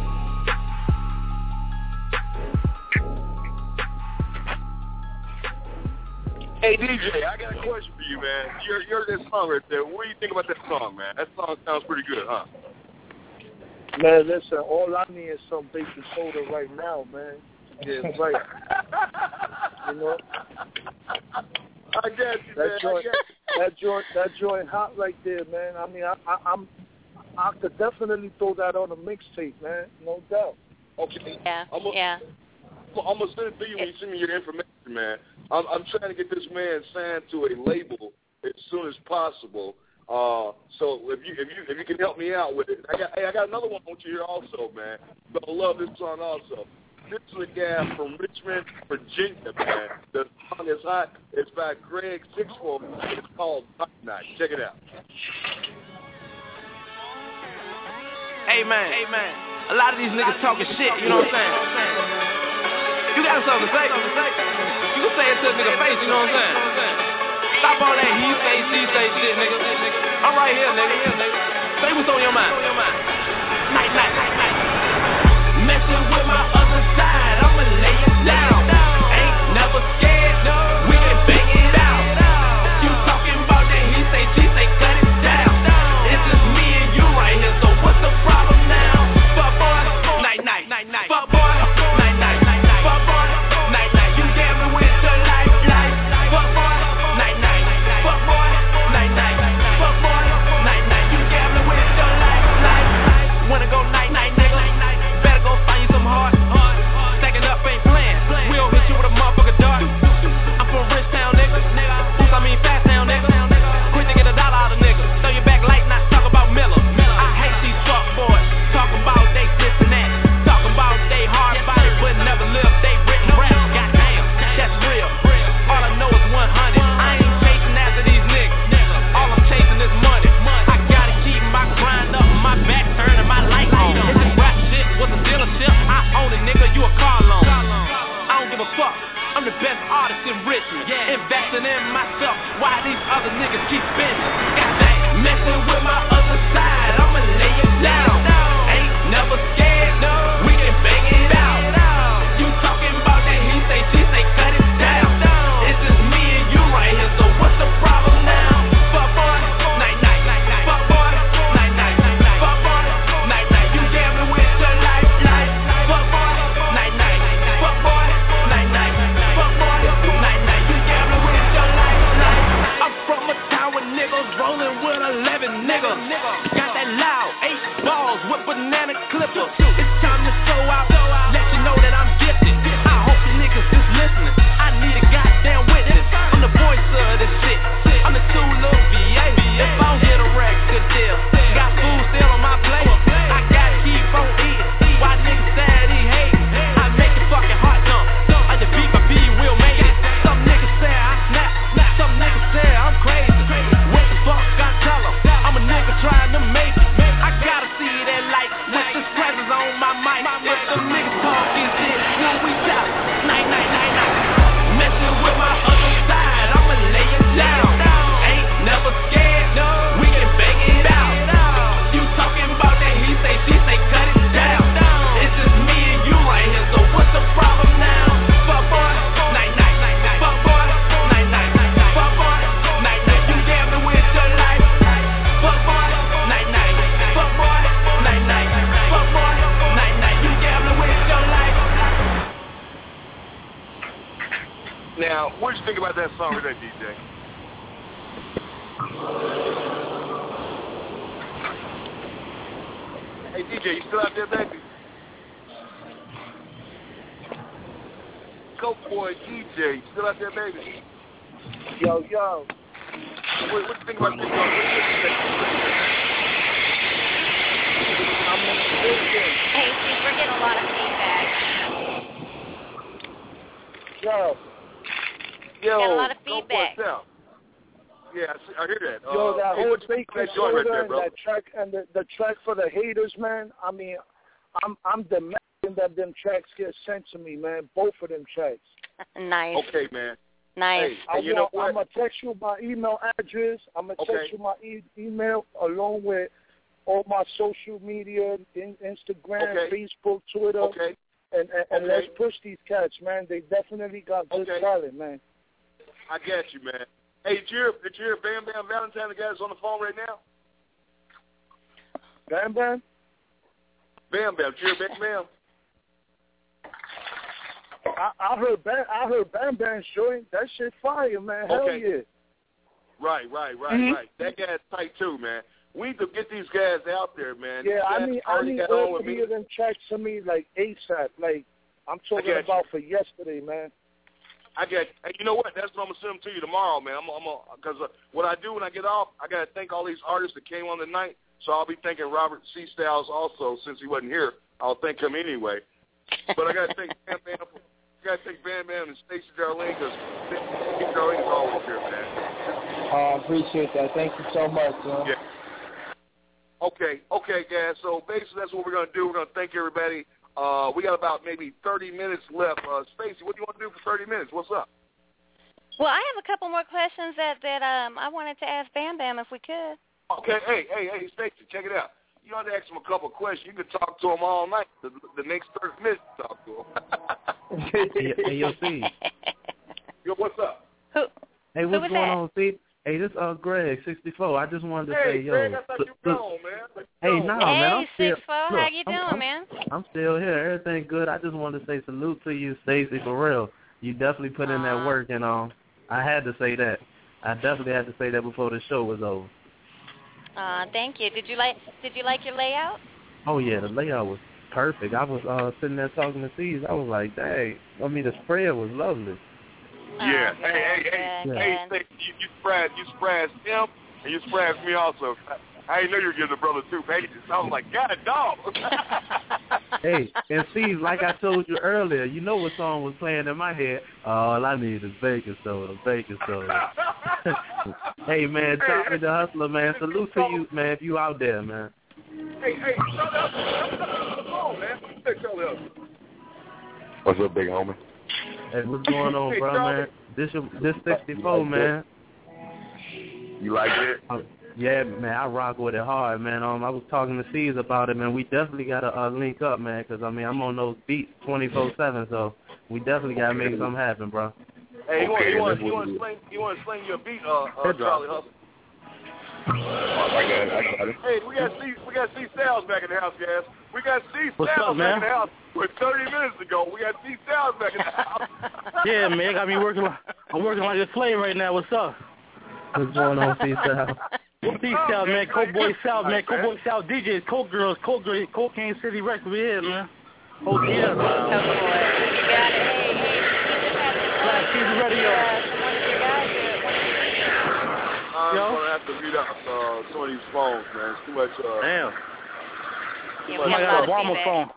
Hey D J, I got a question for you, man. You heard that song right there. What do you think about that song, man? That song sounds pretty good, huh? Man, listen, all I need is some baking soda right now, man. Yeah, right. You know? I guess you, that man. Joint, I guess. that joint, that joint hot right there, man. I mean, I, I, I'm, I could definitely throw that on a mixtape, man. No doubt. Okay. Yeah. I'm a, yeah. I'm gonna send it to you when you send me your information, man. I'm, I'm trying to get this man signed to a label as soon as possible. Uh, so if you if you if you can help me out with it, I got hey, I got another one I want you to hear also, man. But I love this song also. This is a guy from Richmond, Virginia, man. The song is hot. It's by Greg Sixfold. It's called Night Night. Check it out. Hey man, hey man. A lot of these niggas talking shit. You know what I'm saying? You got something to say? You can say it to a nigga face, you know what I'm saying? Stop all that he say, she say shit, nigga. I'm right here, nigga. Say what's on your mind. Night, night, night, night. Messing with my other side, I'ma lay it down. Ain't never scared, we can bang it out. You talking about that he say, she say, cut it down. It's just me and you right here, so what's the problem now? Fuck boy, night, night, night, night. Fuck boy, night, night, night, night. Fuck boy, night, night. You gambling with your life, life. Fuck boy, night, night. Fuck boy, night, night. Fuck boy, night, night. You gambling with your life, life. questioning myself why these other niggas keep spinning. Goddamn, messing with my other side, I'ma lay it down. Ain't never scared, no, we can bang it out. You talking about that he say, she say, cut it down. It's just me and you right here, so what's the problem now? Fuck boy, night night, fuck boy, night night, fuck boy, night night. You gambling with your life, life. Fuck boy, night night, fuck boy, night night, fuck boy, night night. You gambling with your life, life. I'm from a town with niggas rolling with eleven niggas. Got that loud, eight balls with banana clippers. It's time to show out, let you know that I'm gifted. I hope you niggas is listening. I need a goddamn witness. I'm the voice of this shit. I'm the two little V A. If I don't hit a wreck, good deal. Got food still on my plate. I gotta keep on eating. Why niggas sad he hating? I make your fucking heart jump. Like the beat my B will make it. Some niggas say I snap. Some niggas say I'm crazy. What the fuck I tell them? I'm a nigga trying to make it. I gotta see that light with the presence on my mic. If the niggas talking shit, when we shout, night, night, night, night. Messing with my other side, I'ma lay it down. Ain't never scared, we can bang it out. You talking about that he say, she say, cut it down. It's just me and you right here, so what's the problem now? Fuck boy, night, night, fuck boy, night, night, fuck boy, night, night. You gambling with your life. Fuck boy, night, night, fuck boy, night, night, fuck boy, night, night. You gambling with your life. Now, what do you think about that song today, D J? Hey, D J, you still out there, baby? Coke boy, D J, you still out there, baby? Yo, yo. What, what do you think about this song? What do you think? I'm in the building. Hey, Steve, we're getting a lot of feedback. Yo. Yo, Got a lot of Coke feedback. boy, Sal. Yeah, I, see, I hear that. Yo, uh, that hey, whole what you think baking of that joint right soda there, and bro? that track and the, the track for the haters, man. I mean, I'm I'm demanding that them tracks get sent to me, man. Both of them tracks. Nice. Okay, man. Nice. Hey, I you know what? I'm gonna text you my email address. I'm gonna Okay. text you my e- email along with all my social media, in, Instagram, Okay. Facebook, Twitter, Okay. and and, and Okay. let's push these cats, man. They definitely got good Okay. talent, man. I got you, man. Hey, did you hear, did you hear Bam Bam Valentine, the guy that's on the phone right now? Bam Bam? Bam Bam, did you hear Bam Bam? I, I heard Bam, I heard Bam Bam's joint. That shit fire, man. Hell Okay. yeah. Right, right, right, Mhm. right. That guy's tight too, man. We need to get these guys out there, man. Yeah, These I guys need I already need got on all with three me. of them tracks to me like ASAP. Like I'm talking got you. about for yesterday, man. I got, and you know what? That's what I'm gonna send them to you tomorrow, man. I'm, I'm gonna, cause uh, what I do when I get off, I gotta thank all these artists that came on tonight. So I'll be thanking Robert C. Styles also, since he wasn't here. I'll thank him anyway. But I gotta thank Bam Bam. I gotta thank Bam Bam and Stacey Darlene, because Stacey Darlene's always here, man. Oh, I appreciate that. Thank you so much, man. Yeah. Okay, okay, guys. So basically, that's what we're gonna do. We're gonna thank everybody. Uh, we got about maybe thirty minutes left. Uh, Stacey, what do you want to do for thirty minutes? What's up? Well, I have a couple more questions that that um I wanted to ask Bam Bam if we could. Okay, hey, hey, hey, Stacey, check it out. You don't have to ask him a couple of questions. You can talk to him all night. The, the next thirty minutes, talk to him. Hey, hey, yo, C. Yo, what's up? Who? Hey, Who what's was going that? on, C? Hey, this uh Greg sixty-four. I just wanted to Hey, say, yo. Greg, I thought look, you were look, gone, man. Let's Hey, go. nah, Hey, man. I'm still, six four, look, how you I'm, doing, I'm, man? I'm still here. Everything good. I just wanted to say salute to you, Stacey, for real. You definitely put in that Aw. work, and um, I had to say that. I definitely had to say that before the show was over. Uh, thank you. Did you like Did you like your layout? Oh yeah, the layout was perfect. I was uh sitting there talking to C's. I was like, dang. I mean, the spread was lovely. Yeah. Oh, hey, hey, good, hey, good, hey, good. Stacey, you, you surprised, you surprised him, and you surprised me also. I, I didn't know you were giving the brother two pages. I was like, God, dog. Hey, and see, like I told you earlier, you know what song was playing in my head? All I need is baking soda, baking soda. Hey, man, Charlie the Hustler, man, salute to you, man, if you out there, man. Hey, hey, Charlie Hustle, come on, man. Hey, Charlie Hustle. What's up, big homie? Hey, what's going on, Hey, bro, Charlie. man? This your, this sixty-four, man. You like it? Uh, yeah, man, I rock with it hard, man. Um, I was talking to C's about it, man. We definitely gotta uh, link up, man, because I mean I'm on those beats twenty-four seven, so we definitely gotta make something happen, bro. Hey, you Okay, want you want you let's want do to it. sling you want to sling your beat, uh, uh Head drop. Charlie Hustle. I got it. I got it. Hey, we got C we got C Styles back in the house, guys. We got C What's Styles up, back man? in the house. With thirty minutes ago, we got C Styles back in the house. Yeah, man, got me working. Like, I'm working like a slave right now. What's up? What's going on, C Styles? C Styles, man. Coke Boy South, man. Coke Boy South D Js, Coke Girls, Coke Girls, Cocaine City Records. We here, man. Oh yeah, man. You got it. Hey, hey, you just have to Black Season Radio. one of your guys do it. I'm Yo. gonna have to mute up uh, some of these phones, man. It's too much. Uh, Damn. Too Yeah, much we got a lot of Obama feedback. phone.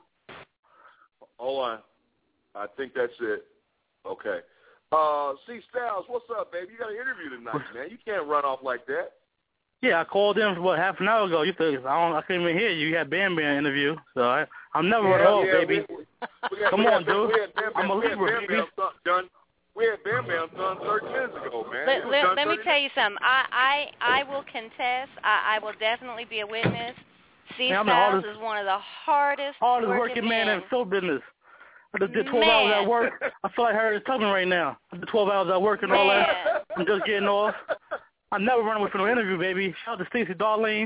Hold on. I think that's it. Okay. Uh, C Styles, what's up, baby? You got an interview tonight, man. You can't run off like that. Yeah, I called in what half an hour ago. You think I don't? I couldn't even hear you. You had Bam Bam interview, so I, I'm never Yeah, running off, yeah, baby. we- we got- Come we on, had- dude. we had Bam Bam- I'm a we had Libra, Bam baby. Bam done- done. We had Bam Bam done thirty minutes ago, man. It Let, was let, done let me thirty tell you something. I, I, I will contest. I, I will definitely be a witness. C Man, I'm the Styles hardest- is one of the hardest, Hardest working, working man men. in show business. I just did twelve hours Man. at work. I feel like Harriet Tubman right now. I did twelve hours at work and all Man. that. I'm just getting off. I never run away from an interview, baby. Shout out to Stacey Darlene.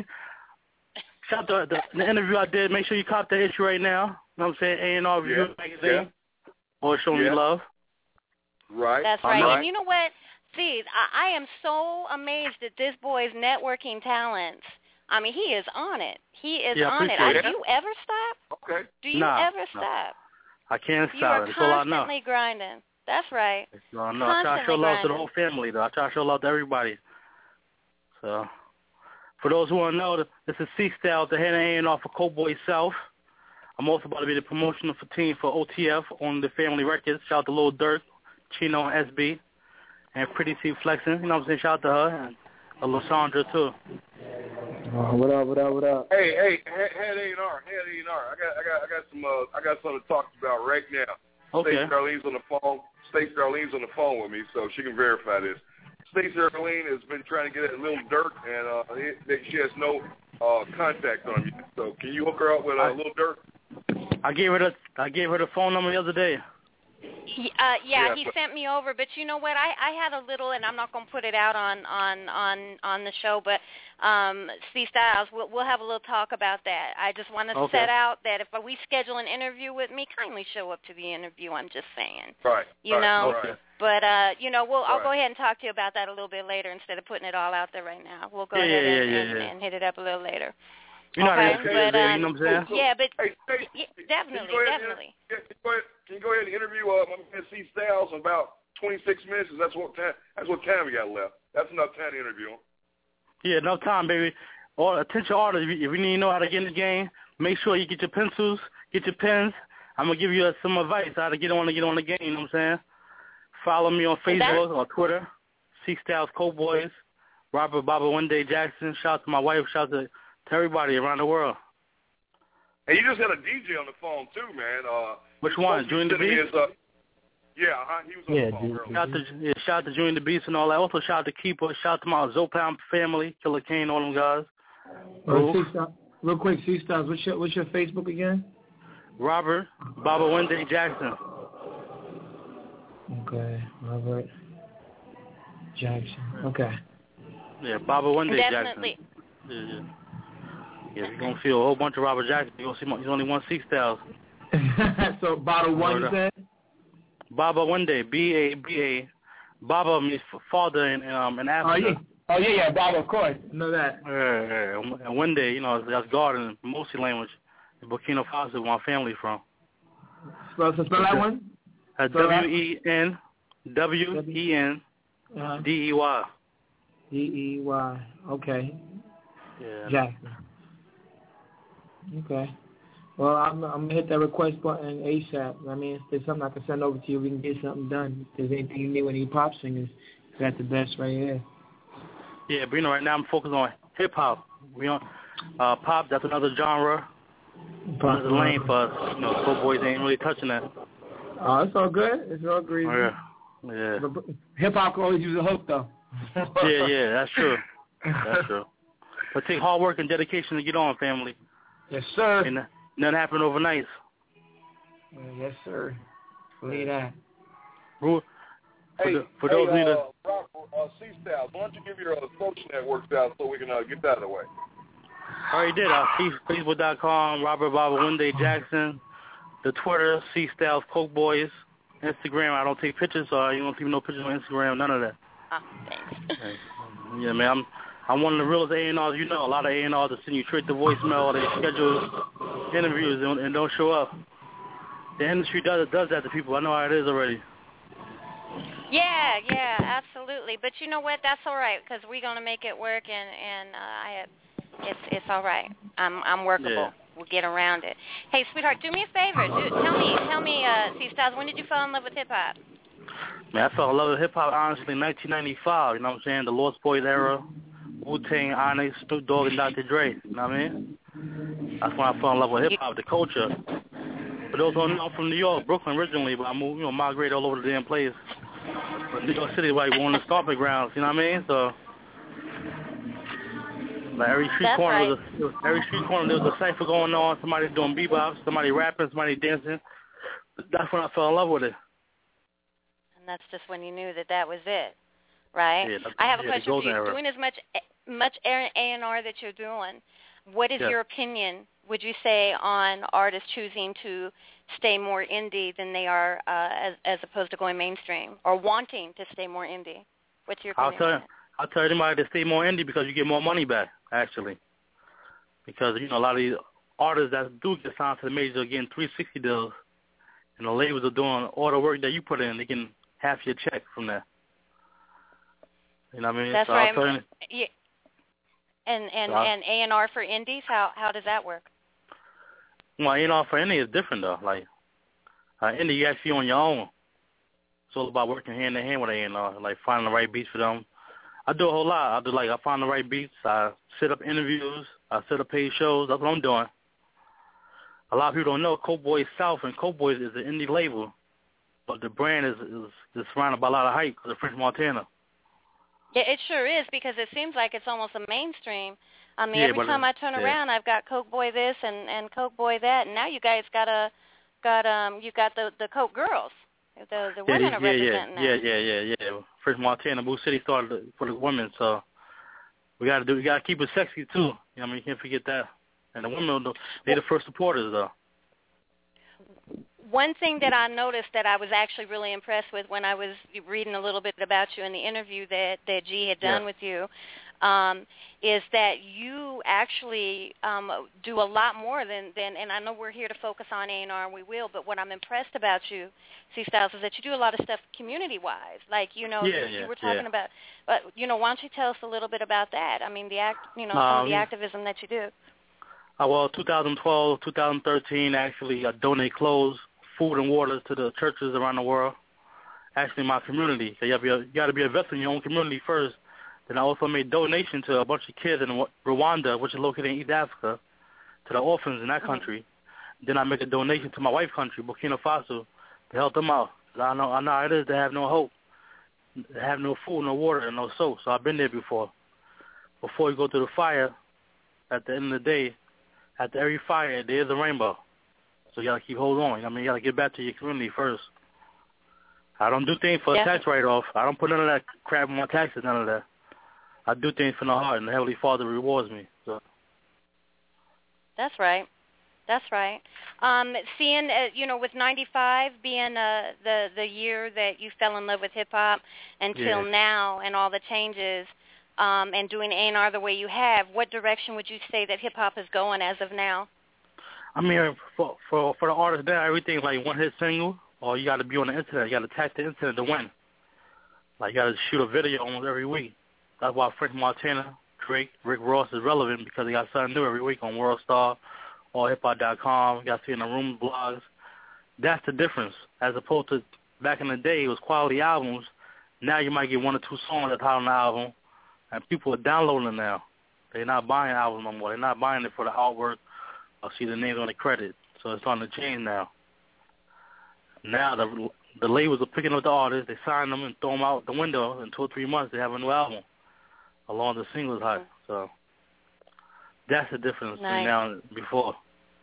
Shout out to the, the interview I did. Make sure you cop that issue right now. You know what I'm saying? A and R Review Yeah, magazine. yeah. Or Show Me Yeah. Love. Right. That's I'm right. right. And you know what? See, I, I am so amazed at this boy's networking talents. I mean, he is on it. He is Yeah, I on it. appreciate I, it. do you ever stop? Okay. Do you Nah, ever nah. stop? I can't You stop are it. That's all I know. constantly grinding. That's right. So I know. I try to show Constantly love to the grinding. whole family, though. I try to show love to everybody. So, for those who want to know, this is C Styles, the head and A and R for Coke Boy South. I'm also about to be the promotional for team for O T F on the Family Records. Shout out to Lil Durk, Chino, and S B, and Pretty C Flexing. You know what I'm saying? Shout out to her and uh, Lysandra too. Uh, what up? What up? What up? Hey, hey, head head A and R, head A and R. I got, I got, I got some, uh, I got something to talk about right now. Okay. Stacey Darlene's on the phone. Stacey Darlene's on the phone with me, so she can verify this. Stacey Darlene has been trying to get at Lil Durk, and uh, it, it, she has no uh, contact on him yet. So can you hook her up with uh, Lil Durk? I gave her the I gave her the phone number the other day. He, uh, yeah, Yeah, he but- sent me over, but you know what? I, I had a little, and I'm not going to put it out on on on on the show, but um, C Styles, we'll, we'll have a little talk about that. I just want to Okay. set out that if we schedule an interview with me, kindly show up to the interview. I'm just saying, Right. you right, know. Right. But uh, you know, we'll I'll Right. go ahead and talk to you about that a little bit later instead of putting it all out there right now. We'll go Yeah, ahead yeah, and, yeah, and, yeah. and hit it up a little later. You know how Okay, it is, but, baby, uh, you know what I'm saying? Yeah, but Hey, Stacey, yeah, can you definitely, go ahead and- definitely. Can you go ahead, can you go ahead and interview uh, my man C Styles in about twenty-six minutes? 'Cause that's what time. That's what time we got left. That's enough time to interview him. Yeah, no time, baby. All attention artists, if you, if you need to know how to get in the game, make sure you get your pencils, get your pens. I'm gonna give you uh, some advice how to get on to get on the game. You know what I'm saying? Follow me on Facebook or Twitter, C Styles Coke Boys, Robert Baba One Day Jackson. Shout out to my wife. Shout out to, to everybody around the world. And you just had a D J on the phone too, man. Uh, Which he was one? supposed to be Junior the sending me Beast? his, uh, yeah, uh, he was on Yeah, the phone dude. earlier. Shout out to yeah, shout out to Junior the Beast and all that. Also shout out to Keeper. Shout out to my Zopound family, Killer Kane, all them guys. Uh, C Styles, real quick, C Styles, what's your what's your Facebook again? Robert Baba One Day Jackson. Okay, Robert Jackson. Okay. Yeah, Baba One Day Definitely. Jackson. Yeah, yeah. Yeah, you're gonna feel a whole bunch of Robert Jackson. You're gonna see my, there's only one C Styles. So bottle one, you Word said? Baba One Day, B A B A. Baba means f- father in um in Oh Africa. yeah. Oh yeah, yeah, Bob, of course. Know that. Yeah, yeah. And one day, you know, that's God in Mosi language, in Burkina Faso, where my family from. Spell, so spell that one. That's Spell that. W E N W E N Uh-huh. D E Y. D E Y. Okay. Yeah. Jackson. Okay. Well, I'm, I'm gonna hit that request button ASAP. I mean, if there's something I can send over to you, we can get something done. If there's anything you need with any pop singers, got the best right here. Yeah, but you know, right now I'm focused on hip hop. We on uh, pop. That's another genre. Pop, Another lane for us. You know, Coke Boys ain't really touching that. Oh, it's all good. It's all greasy. Oh, yeah. Yeah. Hip hop can always use a hook though. yeah, yeah, that's true. That's true. But take hard work and dedication to get on, family. Yes, sir. And nothing happened overnight. Yes, sir. Believe that. For, Hey, the, for hey, those uh, who need to, Rock, uh, C-Styles, why don't you give your uh, social networks out so we can uh, get that out of the way? I already did. Uh, Facebook dot com, Robert Baba Wende Jackson. The Twitter, C-Styles Coke Boys. Instagram, I don't take pictures, so you don't see no pictures on Instagram, none of that. Oh, thanks. Yeah, man, I'm I'm one of the realest A and Rs. You know, a lot of A and Rs that send you straight to voicemail. They schedule interviews and, and don't show up. The industry does does that to people. I know how it is already. Yeah, yeah, absolutely. But you know what? That's all right because we're gonna make it work, and and uh, I have, it's it's all right. I'm I'm workable. Yeah. We'll get around it. Hey, sweetheart, do me a favor. Do, tell me, tell me, uh, C-Styles, when did you fall in love with hip hop? Man, I fell in love with hip hop honestly in nineteen ninety-five. You know what I'm saying? The Lost Boys era, Wu-Tang, Onyx, Snoop Dogg, and Doctor Dre. You know what I mean? That's when I fell in love with hip hop, the culture. For those who don't know, I'm from New York, Brooklyn originally, but I moved, you know, migrated all over the damn place. But New York City, like one of the stomping grounds. You know what I mean? So, like every street That's corner, right. was a, every street corner there was a cipher going on. Somebody doing bebop, somebody rapping, somebody dancing. That's when I fell in love with it. And that's just when you knew that that was it, right? Yeah, I have a yeah, the question for golden you. era. Doing as much much A and R that you're doing, what is Yeah. your opinion, would you say, on artists choosing to stay more indie than they are uh, as, as opposed to going mainstream, or wanting to stay more indie? What's your I'll opinion tell on you, that? I'll tell anybody to stay more indie because you get more money back, actually. Because, you know, a lot of these artists that do get signed to the majors are getting three sixty deals, and the labels are doing all the work that you put in. They getting half your check from that. You know what I mean? That's so right. I'll tell you, Yeah. And and So I- and A and R for indies, how how does that work? well, you know, for indie it's different though. Like, uh, indie you actually on your own. It's all about working hand in hand with A and R, like finding the right beats for them. I do a whole lot. I do like I find the right beats. I set up interviews. I set up paid shows. That's what I'm doing. A lot of people don't know Coke Boys South, and Coke Boys is an indie label, but the brand is is, is surrounded by a lot of hype because of French Montana. Yeah, it sure is because it seems like it's almost a mainstream. I mean, Yeah, every but time it- I turn yeah. around, I've got Coke Boy this and and Coke Boy that, and now you guys got a got um you got the the Coke Girls, the the women yeah, are yeah, yeah, representing yeah, that. yeah, yeah, yeah. French Montana, Boo City started it for the women, so we got to do. We got to keep it sexy too. You know what I mean, you can't forget that. And the women, they're the first supporters though. One thing that I noticed that I was actually really impressed with when I was reading a little bit about you in the interview that, that G had done Yeah. with you um, is that you actually um, do a lot more than, than, and I know we're here to focus on A and R, and we will, but what I'm impressed about you, C-Styles, is that you do a lot of stuff community-wise. Like, you know, Yeah, you, you yeah, were talking yeah. about, but, you know, why don't you tell us a little bit about that? I mean, the act, you know, some of the Um, activism that you do. Uh, well, twenty twelve, twenty thirteen, actually, I donate clothes, food, and water to the churches around the world. Actually, my community. So you, have to be a, you got to be a vessel in your own community first. Then I also made donation to a bunch of kids in Rwanda, which is located in East Africa, to the orphans in that Mhm. country. Then I make a donation to my wife's country, Burkina Faso, to help them out. 'Cause I know I know how it is to have no hope, to have no food, no water, and no soap. So I've been there before. Before you go through the fire, at the end of the day, after every fire, there's a rainbow. So you got to keep holding on. I mean, you got to get back to your community first. I don't do things for Yeah. a tax write-off. I don't put none of that crap on my taxes, none of that. I do things from the heart, and the Heavenly Father rewards me. So That's right. That's right. Um, seeing, uh, you know, with ninety-five being uh, the the year that you fell in love with hip hop until Yeah. now, and all the changes, um, and doing A and R the way you have, what direction would you say that hip hop is going as of now? I mean, for for for the artists now, everything's like one hit single, or you got to be on the internet. You got to tap the internet to win. Like you got to shoot a video almost every week. That's why French Montana, Drake, Rick Ross is relevant because they got something new every week on World Star or hip hop dot com. You got to see in the room blogs. That's the difference. As opposed to back in the day, it was quality albums. Now you might get one or two songs that's hot on the album, and people are downloading it now. They're not buying albums no more. They're not buying it for the artwork or see the names on the credit. So it's on the chain now. now the the labels are picking up the artists, they sign them and throw them out the window. In two or three months, they have a new album along the singles high. So that's the difference Nice. between now and before.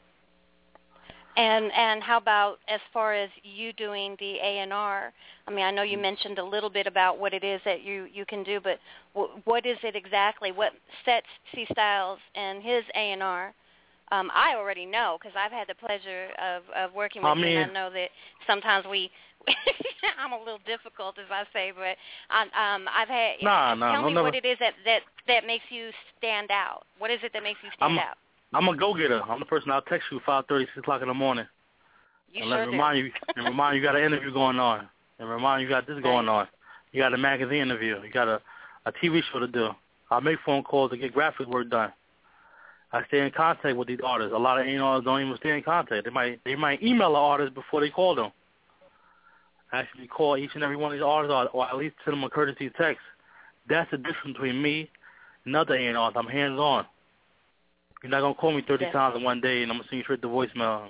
And and how about as far as you doing the A and R? I mean, I know you mentioned a little bit about what it is that you, you can do, but w- what is it exactly? What sets C Styles and his A and R? Um, I already know because I've had the pleasure of, of working with I you, mean, and I know that sometimes we, I'm a little difficult, as I say, but um, um, I've had. Nah, nah, tell no, me never. what it is that, that, that makes you stand out. What is it that makes you stand I'm, out? I'm a go-getter. I'm the person I'll text you five thirty, six o'clock in the morning. You and sure let do. remind you and remind you you got an interview going on. And remind you you got this going on. You got a magazine interview. You got a, a T V show to do. I make phone calls to get graphic work done. I stay in contact with these artists. A lot of A and Rs don't even stay in contact. They might they might email the artist before they call them. I actually call each and every one of these artists, or, or at least send them a courtesy text. That's the difference between me and other A and Rs. I'm hands on. You're not gonna call me thirty Yeah. times in one day, and I'm gonna send you straight to voicemail,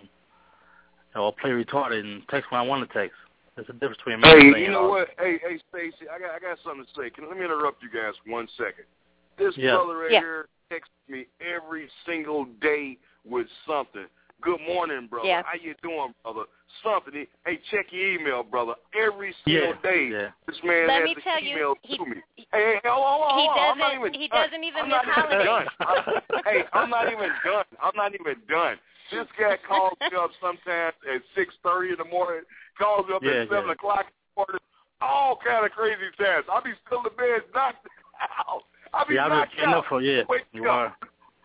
or play retarded and text when I want to text. There's a difference between me Hey, and A you and know Rs. what? Hey, hey, Stacey, I got I got something to say. Can let me interrupt you guys for one second. This Yeah. brother right Yeah. here texts me every single day with something. Good morning, brother. Yeah. How you doing, brother? Something. Hey, check your email, brother. Every single Yeah, day, yeah. this man Let has me to tell you, email he- to me. Hey, hey, hold on, hold on, He hold on. I'm not doesn't- even he done. doesn't even I'm miss not even holidays. done. I'm, hey, I'm not even done. I'm not even done. This guy calls me up sometimes at six thirty in the morning. Calls me up Yeah, at seven yeah. o'clock in the morning. All kind of crazy times. I'll be still in bed, knocked out. I'll be Yeah, I'm knocked just getting out. up for yeah. Wake You up.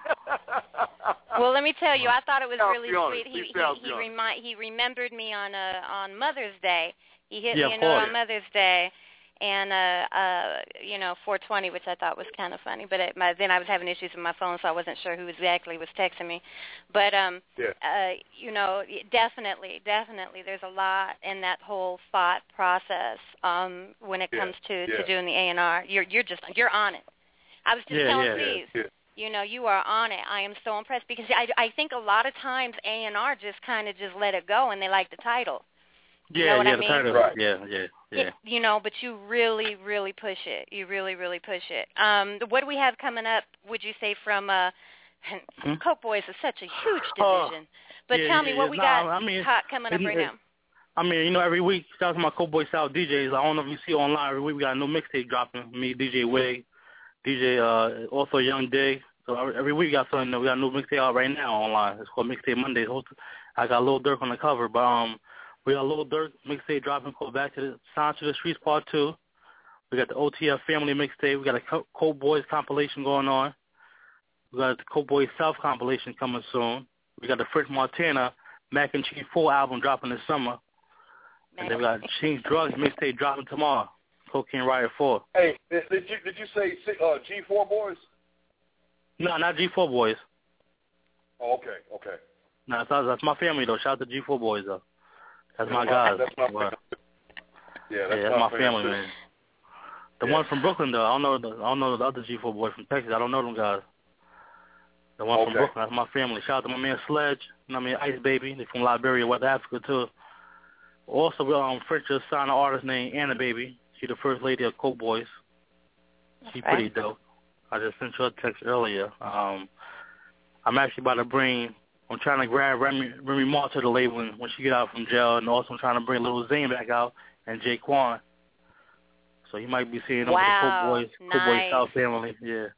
are. Well, let me tell you, I thought it was Sounds really beyond sweet. it. He Please he sounds he, beyond it. remi- he remembered me on uh, on Mother's Day. He hit Yeah, me a of note course. on Mother's Day, and uh uh you know four twenty, which I thought was kind of funny. But it, my, then I was having issues with my phone, so I wasn't sure who exactly was texting me. But um, Yeah. uh, you know, definitely, definitely, there's a lot in that whole thought process um when it Yeah, comes to yeah. to doing the A and R. You're you're just you're on it. I was just Yeah, telling yeah, Steve. yeah. You know, you are on it. I am so impressed because I, I think a lot of times A and R just kind of just let it go and they like the title. You Yeah, know what yeah, I the mean? title. Right. Yeah, yeah, yeah. You know, but you really, really push it. You really, really push it. Um, what do we have coming up, would you say, from uh, Hmm? Coke Boys is such a huge Uh, division. But yeah, tell me yeah, what yeah. we Nah, got I mean, hot coming up it- right it- now. I mean, you know, every week, shout out to my Cowboy South D Js. I don't know if you see online, every week we got a new mixtape dropping. Me, D J Wig, D J, uh, also Young Dig. So every, every week we got something, we got a new mixtape out right now online. It's called Mixtape Mondays. Hosted- I got Lil Durk on the cover, but um, we got Lil Durk mixtape dropping called Back to the Sound to the Streets Part two. We got the O T F Family mixtape. We got a Co- Coke Boys compilation going on. We got the Coke Boys South compilation coming soon. We got the French Montana Mac and Cheese four album dropping this summer. And then we got Chinks Drugs mixtape dropping tomorrow. Cocaine Riot four. Hey, did, did you did you say uh, G four boys? No, not G four Boys. Oh, okay, okay. No, that's, that's my family, though. Shout out to G four Boys, though. That's my That's guys. That's my Well, yeah, yeah, that's, that's my family, too. man. The Yeah. one from Brooklyn, though, I don't know the, I don't know the other G four Boy from Texas. I don't know them guys. The one from Okay. Brooklyn, that's my family. Shout out to my man Sledge. You know what I mean? Ice Baby. They from Liberia, West Africa, too. Also, we um, French just signed an artist named Anna Baby. She's the first lady of Coke Boys. She's Okay. pretty dope. I just sent her a text earlier. Um, I'm actually about to bring, I'm trying to grab Remy, Remy Ma to the label when, when she get out from jail, and also I'm trying to bring Lil Zane back out and Jay Quan. So you might be seeing them Wow, with the Coke Boys, Coke Boys nice. South family. Yeah.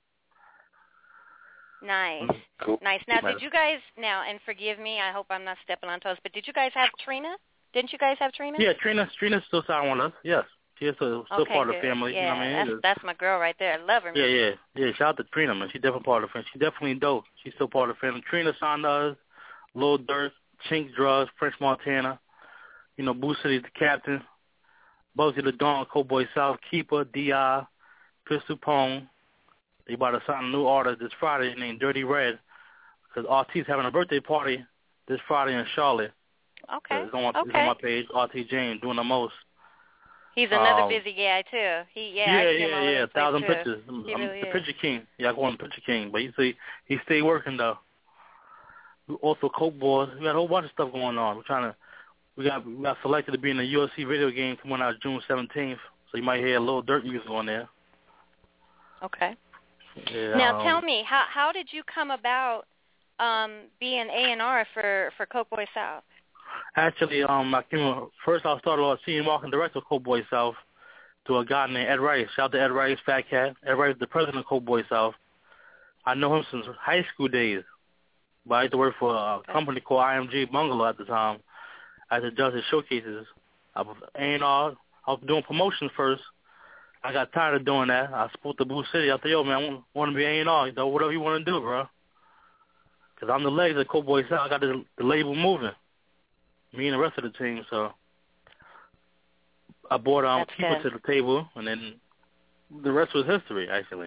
Nice. Cool. Nice. Now, Might- did you guys, now, and forgive me, I hope I'm not stepping on toes, but did you guys have Trina? Didn't you guys have Trina? Yeah, Trina, Trina's still signed with us. Yes. She's still, still Okay, part of good. the family. Yeah, You know what I mean? that's, It's- that's my girl right there. I love her. Yeah, yeah, yeah. Shout out to Trina, man. She's definitely part of the family. She's definitely dope. She's still part of the family. Trina signed us, Lil Durk, Chinks Drugs, French Montana, you know, Boo City the Captain, Bugsy the Dawn, Cowboy South, Keeper, D I, Pistol Pone. They about to sign a new artist this Friday named Dirty Red, because R T's having a birthday party this Friday in Charlotte. Okay. It's on, my, okay. it's on my page, R T James, doing the most. He's another Um, busy guy, too. He, yeah, yeah, I see him yeah, all over yeah. the place, Thousand too. pictures. He I'm really the is. picture king. Yeah, I call him the picture king. But he say he stay working though. We also Coke Boys. We got a whole bunch of stuff going on. We're trying to we got we got selected to be in the U F C video game coming out June seventeenth. So you might hear a little Dirt music on there. Okay. Yeah, now um, tell me, how how did you come about um, being A and R for for Coke Boy South? Actually, um, I came first. I started off senior marketing director of Coke Boy South to a guy named Ed Rice. Shout out to Ed Rice, Fat Cat. Ed Rice is the president of Coke Boy South. I know him since high school days. But I used to work for a company called I M G Bungalow at the time. I had to judge the showcases. I was A and R. I was doing promotions first. I got tired of doing that. I spoke to Boo City. I said, yo, man, I want to be A and R. You know, whatever you want to do, bro. Because I'm the legs of Coke Boy South. I got the, the label moving. Me and the rest of the team. So I brought um, people to the table, and then the rest was history, actually.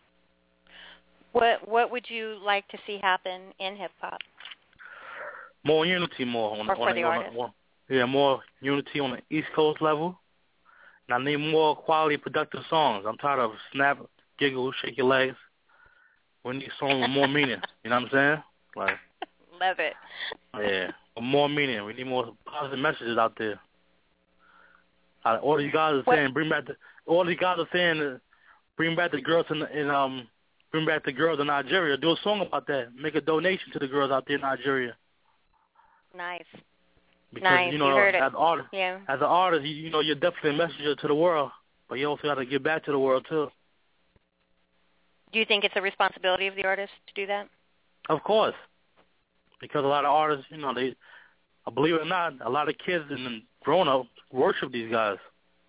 What What would you like to see happen in hip-hop? More unity, more. On, or for on the on artists. on, yeah, more unity on the East Coast level. And I need more quality, productive songs. I'm tired of snap, giggle, shake your legs. We need songs with more meaning. You know what I'm saying? Like, love it. Yeah, with more meaning. We need more positive messages out there. Uh, all these guys are what? saying, bring back the. All these guys are saying, uh, bring back the girls in, in um, bring back the girls in Nigeria. Do a song about that. Make a donation to the girls out there in Nigeria. Nice. Because, nice. you know, you heard as, it. artist, yeah. as an artist, you, you know, you're definitely a messenger to the world, but you also got to give back to the world, too. Do you think it's a responsibility of the artist to do that? Of course. Because a lot of artists, you know, they, believe it or not, a lot of kids and grown-ups worship these guys.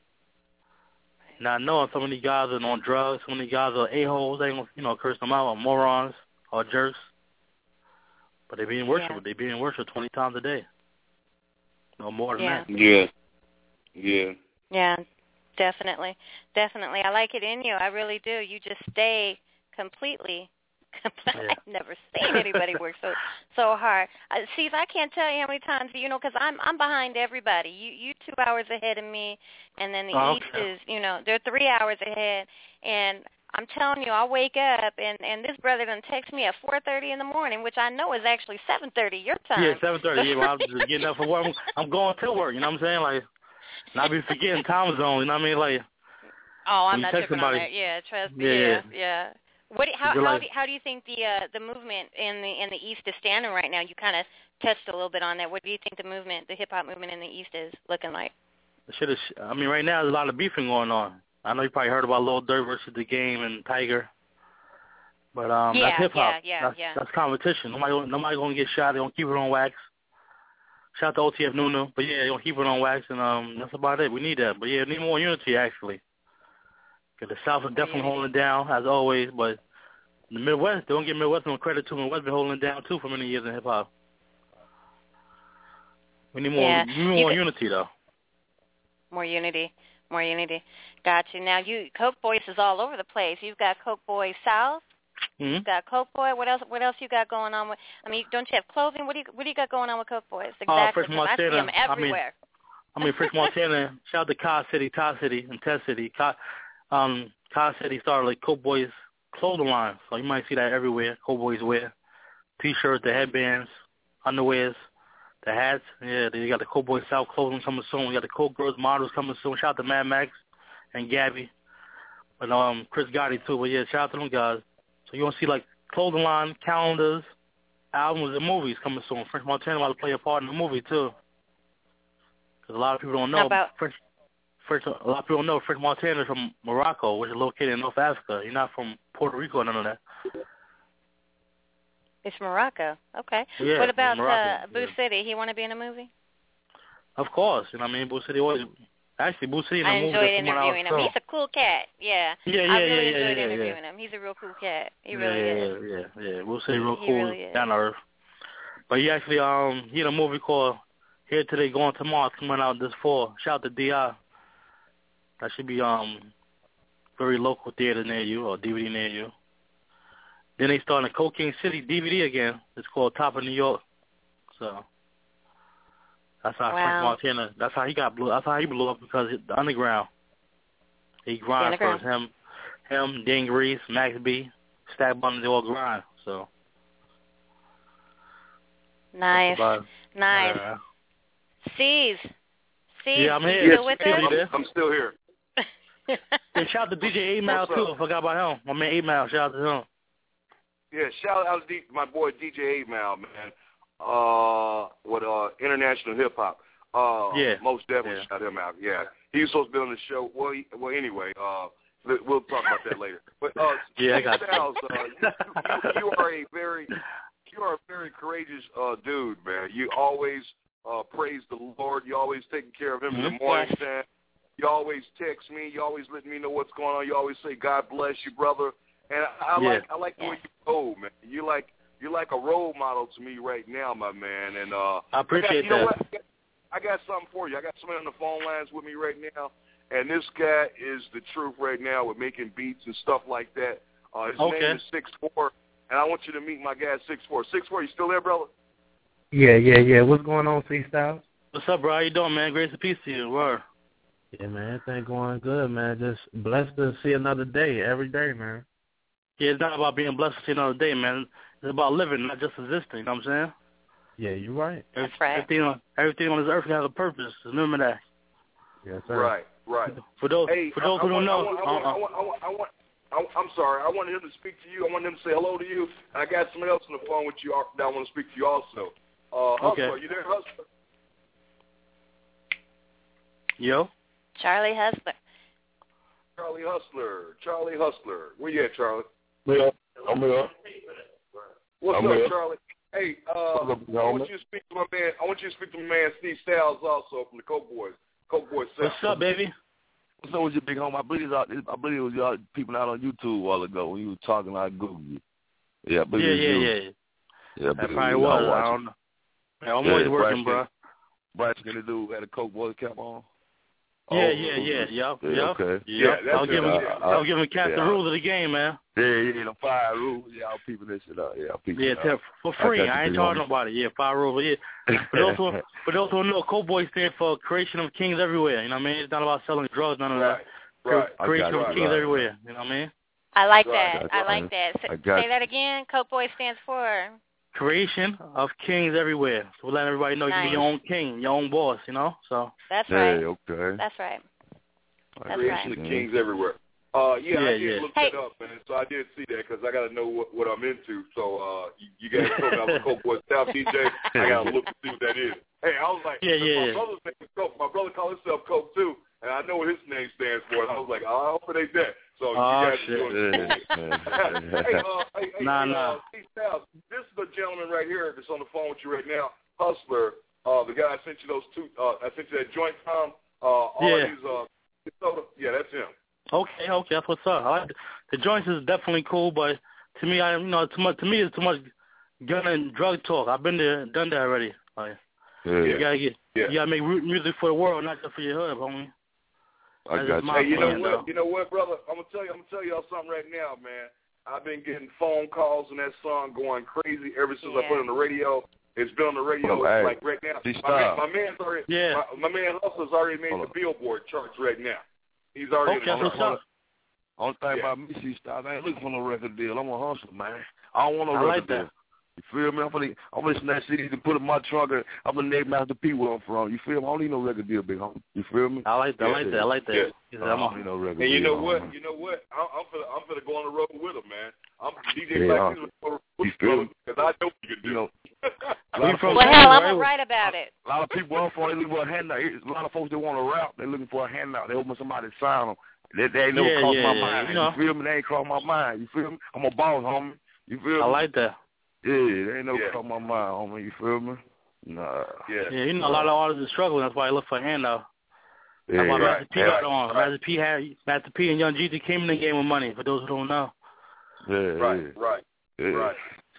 Not knowing some of these guys are on drugs, some of these guys are a-holes, they ain't gonna, you know, curse them out, or morons, or jerks. But they're being worshipped. Yeah. They're being worshipped twenty times a day. No more than yeah. that. Yeah. Yeah. Yeah, definitely. Definitely. I like it in you. I really do. You just stay completely. Yeah. I've never seen anybody work so so hard. Uh, see, I can't tell you how many times, you know, because I'm I'm behind everybody. You you two hours ahead of me, and then the oh, East okay. is, you know, they're three hours ahead, and I'm telling you, I'll wake up, and, and this brother done text me at four thirty in the morning, which I know is actually seven thirty your time. Yeah, seven thirty. Yeah, well, I'm just getting up for work. I'm, I'm going to work, you know what I'm saying? Like, and I be forgetting time zone, you know what I mean? Like, oh, I'm not tripping on that. Yeah, trust me. Yeah, yeah. yeah. yeah. What? How You're how like, do, how do you think the uh, the movement in the in the East is standing right now? You kind of touched a little bit on that. What do you think the movement, the hip hop movement in the East, is looking like? The shit is. I mean, right now there's a lot of beefing going on. I know you probably heard about Lil Durk versus The Game and Tiger, but um, yeah, that's hip hop. Yeah, yeah, that's, yeah. that's competition. Nobody nobody gonna get shot. They gonna keep it on wax. Shout out to O T F Nunu, but yeah, they gonna keep it on wax, and um, that's about it. We need that, but yeah, we need more unity actually. Cause the South is definitely unity. holding it down as always, but the Midwest, they don't give Midwest no credit too. Midwest been holding it down too for many years in hip hop. We need more, yeah. we need more you unity though. More unity, more unity. Got you. Now you Coke Boys is all over the place. You've got Coke Boy South. Mm-hmm. You've got Coke Boy. What else? What else you got going on with? I mean, don't you have clothing? What do you What do you got going on with Coke Boys? Exactly. Oh, Fresh Montana. I see them everywhere. I mean, I mean Fresh Montana. Shout out to Car City, Tar City, and Test City. Car, um, Car City started like Coke Boys clothing line, so you might see that everywhere. Coke Boys wear T-shirts, the headbands, underwears, the hats. Yeah, they got the Coke Boys South clothing coming soon. We got the Coke Girls models coming soon. Shout out to Mad Max and Gabby, and um Chris Gotti too. But yeah, shout out to them guys. So you want to see like clothing line, calendars, albums, and movies coming soon. Fresh Montana about to play a part in the movie too, because a lot of people don't know. How about Fresh, Fresh, a lot of people don't know Fresh Montana is from Morocco, which is located in North Africa. You're not from Puerto Rico or none of that. It's Morocco. Okay. Yeah, what about Morocco, uh, Boo yeah. City? He want to be in a movie? Of course. You know what I mean? Boo City always... Actually, Boo City in the I movie... enjoyed interviewing him. He's a cool cat. Yeah. Yeah, yeah, I yeah, really yeah, enjoyed yeah, interviewing yeah. him. He's a real cool cat. He yeah, really yeah, is. Yeah, yeah, yeah. Boo City real He cool, really is. down to earth. But he actually, um, he had a movie called Here Today, Going Tomorrow, coming out this fall. Shout out to D I. That should be um very local theater near you or D V D near you. Then they starting a Cocaine City D V D again. It's called Top of New York. So that's how Wow. Frank Montana. That's how he got blew. That's how he blew up because it, the underground. He grind first. Him, him, Dean Grease, Max B, Stack Bundles, they all grind. So nice, about, nice. Uh, C's. C's. Yeah, I'm you here. Still with yeah, us? I'm, I'm still here. Yeah, shout out to D J eight Mile too. I forgot about him. My man eight Mile. Shout out to him. Yeah, shout out to D- my boy D J eight Mile, man. Uh, with uh international hip hop. Uh, yeah. Most definitely yeah. shout him out. Yeah, he was supposed to be on the show. Well, he, well, anyway, uh, we'll talk about that later. But uh, yeah, I got Styles, uh, you, you, you are a very, you are a very courageous uh dude, man. You always uh praise the Lord. You always taking care of him mm-hmm. in the morning time. You always text me. You always let me know what's going on. You always say, "God bless you, brother." And I, I yeah. like, I like the way you go, man. You like, you're like a role model to me right now, my man. And uh, I appreciate I got, you know that. What? I got, I got something for you. I got somebody on the phone lines with me right now, and this guy is the truth right now with making beats and stuff like that. Uh, his okay. name is six four, and I want you to meet my guy six four. six four, you still there, brother? Yeah, yeah, yeah. What's going on, C Styles? What's up, bro? How you doing, man? Grace and peace to you. Word. Yeah, man, everything going good, man. Just blessed to see another day every day, man. Yeah, it's not about being blessed to see another day, man. It's about living, not just existing. You know what I'm saying? Yeah, you're right. That's right. Everything on, everything on this earth has a purpose. Remember that. Yes, sir. Right, right. For those, hey, for those I, who I don't want, know, I want, I want, I want, I want, I want, I want, I'm sorry. I wanted him to speak to you. I wanted him to say hello to you. And I got somebody else on the phone with you that I want to speak to you also. Uh, okay. Hustler, you there, Hustler? Yo. Charlie Hustler. Charlie Hustler. Charlie Hustler. Where you at, Charlie? Yeah, I'm here. What's I'm up, here. Charlie? Hey, uh, up, I want you to speak to my man. I want you to speak to my man Steve Styles also from the Coke Boys. Coke Boys. What's up, baby? What's up with your big home? I believe, I believe it was y'all people out on YouTube a while ago when you were talking. I Googled you. Yeah, I believe yeah, it was yeah, you. yeah. Yeah, that probably was. I don't know. Yeah, I'm yeah, always working, Bryce, bro. Bryce Skinny dude had a Coke Boys cap on. Yeah, oh, yeah, yeah, yep, yeah, yep. Okay. Yeah, that's I'll give him, uh, I'll give him cap yeah. the rules of the game, man. Yeah, yeah, the five rules. Yeah, I'll peep this shit out. Yeah, I'll peep yeah, it out. for free. I, I ain't charging nobody. Yeah, five rules. Yeah. For those who, for those who know, Coke Boys stand for Creation of Kings Everywhere. You know what I mean? It's not about selling drugs, none of right, that. Right. Creation of right, Kings right. Everywhere. You know what I mean? I like right. that. I like that. I Say got that again. Coke Boy stands for Creation of Kings Everywhere. So we're letting everybody know nice. you can be your own king, your own boss. You know? So. That's yeah, right. okay. That's right. That's Creation right. of Kings everywhere. Uh, yeah, Yeah, I did yeah. look Hey. that up, man. So I did see that because I got to know what, what I'm into. So uh, you, you guys told me I was a Coke Boy South D J. I got to look to see what that is. Hey, I was like, Yeah, yeah, my yeah. brother's name is Coke. My brother calls himself Coke too, and I know what his name stands for. And I was like, oh, I hope it ain't that. So you Oh, guys shit. are doing it. hey, uh, hey, hey, Nah, hey, nah. Uh, Steve Styles, this is the gentleman right here that's on the phone with you right now, Hustler. Uh, the guy I sent you those two. Uh, I sent you that joint from. Uh, all Yeah. these. Uh, yeah, that's him. Okay, okay, that's what's up. I like the, the joints is definitely cool, but to me, I you know, too much. To me, it's too much gun and drug talk. I've been there, done that already. Like, Yeah. you gotta get, Yeah. you gotta make mu- music for the world, not just for your hood, homie. I That's got just you. my Hey, you know opinion, what? though. You know what, brother? I'm gonna tell you. I'm gonna tell y'all something right now, man. I've been getting phone calls and that song going crazy ever since I Yeah. put it on the radio. It's been on the radio Well, hey, like right now. see, My, man, stop. my man's already. Yeah. My, my man Hustler's already made Hold the on. Billboard charts right now. He's already. Okay, in the that's what's charts. up. Only thing Yeah. about me, see, Styles, I ain't looking for no record deal. I'm a hustler, man. I don't want no I record like that. deal. You feel me? I'm gonna, I'm gonna snatch C Ds and put it in my trunk. And I'm gonna name Master P where I'm from. You feel me? I don't need no record deal, big homie. You feel me? I like that. I like that. I like that. Yeah. He I said, I'm don't a- need no record And you deal. know what? homie. You know what? I'm, I'm finna, I'm finna go on the road with him, man. I'm D J Yeah. Black Music You feel me? because I know what you can do. You know, a We lot of from- folks, Well, hell, I'm right? gonna write about it. a lot of people I'm from, they looking for a handout. A lot of folks, they want to rap. They looking for a handout. They hoping somebody sign them. They, they ain't never Yeah, crossed yeah, my yeah, mind. you know. You feel me? They ain't crossed my mind. You feel me? I'm a boss, homie. You feel me? I like that. Yeah, they ain't never Yeah. crossed my mind, homie. You feel me? Nah. Yeah. Yeah, you know, a lot of artists are struggling. That's why I look for a handout. Yeah, That's why right. Master P got on. Master P had Master P and Young Jeezy came in the game with money. For those who don't know. Yeah, Right, yeah. right, Yeah. right.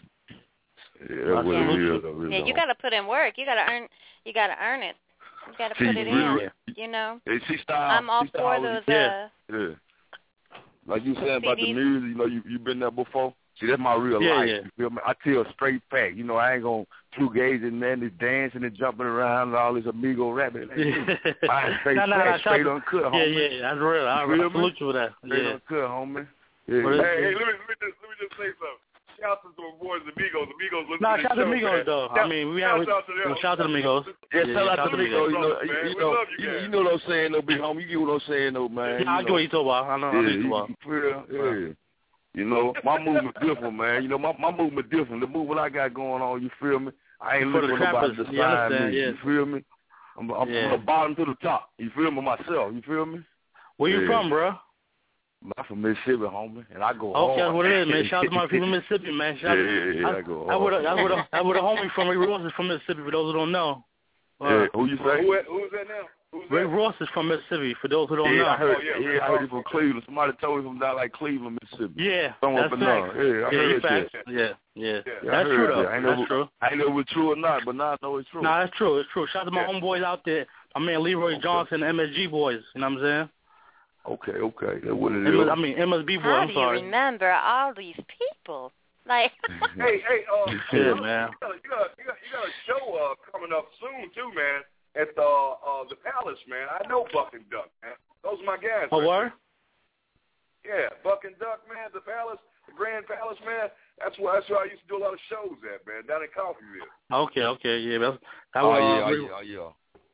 Yeah, that's what Yeah. it is. though, really, Yeah, you though. gotta put in work. You gotta earn. You gotta earn it. You gotta See, put it really- in. You know. Hey, see, style. I'm all see, for style, those. Yeah. Uh, yeah. Like you said about the C Ds. music, you know, you you been there before. See, that's my real Yeah, life. yeah. You feel me? I tell a straight fact. You know, I ain't gonna shoegaze and man, this dancing and jumping around and all this amigo rapping. I straight Nah, nah, fact, nah, straight shout- uncut, Yeah, homie. yeah, that's real. I, You feel I me? salute you for that. Straight Yeah. uncut, homie. Yeah. What is- Hey, hey, let me, let me just let me just say something. shout out to the boys, the Migos. The Migos listen Nah, to shout the out to show, Migos, man. though. Shout, I mean, we have, shout out to them. shout out to the Migos. Yeah, yeah, shout out shout to the Migos. You know, you, you know, you, you, you know what I'm saying, though, big homie. You get what I'm saying, though, man. Yeah, I get what you talking about. I know yeah, what you talking about. You feel? Yeah. You know, my movement different, man. You know, my my movement different. The movement I got going on, you feel me? I ain't For looking the for nobody trappers, to you sign understand, me. yeah. You feel me? I'm, I'm Yeah. from the bottom to the top. You feel me? Myself. You feel me? Where you Yeah. from, bro? I'm from Mississippi, homie, and I go Okay, hard. that's what it is, man. Shout out to my people in Mississippi, man. Shout Yeah, out, yeah, yeah, I, I go I would hard. I would I would a homie from Rick Ross is from Mississippi. For those who don't know, Yeah, who you say? Who, who's that now? Who's Rick that? Ross is from Mississippi. For those who don't yeah, know, I heard, Oh, yeah, yeah, I heard it from Cleveland. Somebody told me from down like Cleveland, Mississippi. yeah, Someone that's from there. facts. Yeah, I yeah, heard facts. that. Yeah, yeah, Yeah, Yeah, I that's heard true that. though. I ain't know, That's true. I ain't know if it's true or not, but now I know it's true. Nah, that's true. It's true. Shout out to my Yeah. homeboys out there. My man Leroy Okay. Johnson, M S G boys. You know what I'm saying? Okay, okay, that's what it M- is. I mean M S B boys. How I'm do sorry. you remember all these people? Like, Hey, hey, uh, Yeah, you man. got, a, you, got, you, got, you got a show uh, coming up soon too, man. At the uh, the Palace, man. I know Buck and Duck, man. Those are my guys. Oh, right what? there. Yeah, Buck and Duck, man. The Palace, the Grand Palace, man. That's where that's where I used to do a lot of shows at, man. Down in Coffeeville. Okay, okay, yeah. That's, that Oh, was, yeah, uh, oh, Rick- yeah, oh, yeah.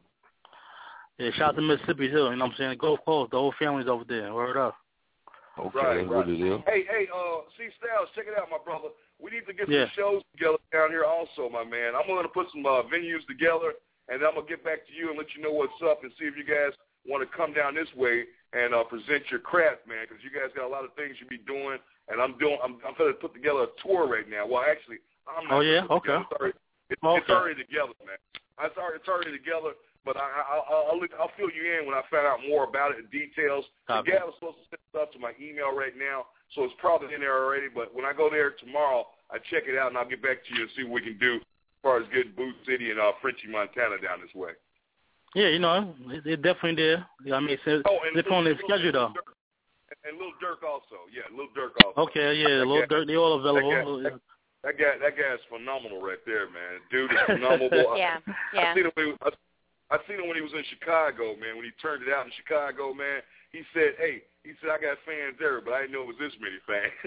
yeah, shout out to Mississippi too. You know what I'm saying? Gulf Coast, the whole family's over there. Word up. Okay, Right, that's what right. it is. Hey, hey, uh, C Styles, check it out, my brother. We need to get Yeah. some shows together down here also, my man. I'm going to put some uh, venues together, and I'm going to get back to you and let you know what's up and see if you guys want to come down this way and uh, present your craft, man, because you guys got a lot of things you be doing, and I'm doing. I'm, I'm going to put together a tour right now. Well, actually, I'm not. Oh, yeah? putting it Okay. together. It's already, it's, Okay. it's already together, man. It's already, it's already together, but I, I, I'll, I'll, I'll fill you in when I find out more about it and details. The Copy. guy was supposed to send stuff to my email right now, so it's probably in there already, but when I go there tomorrow, I check it out, and I'll get back to you and see what we can do as far as getting Booth City and uh, Frenchie, Montana down this way. Yeah, you know, it, it definitely there. Yeah, I mean, it's, Oh, and it's on their schedule though. And Lil Durk also. Yeah, Lil Durk also. Okay, yeah, That Lil guy- Durk, they all available. That guy, that, that guy, that guy's phenomenal right there, man. Dude is phenomenal. yeah, I, yeah. I seen him when he was, I, I seen him when he was in Chicago, man. When he turned it out in Chicago, man, he said, "Hey," he said, "I got fans there, but I didn't know it was this many fans."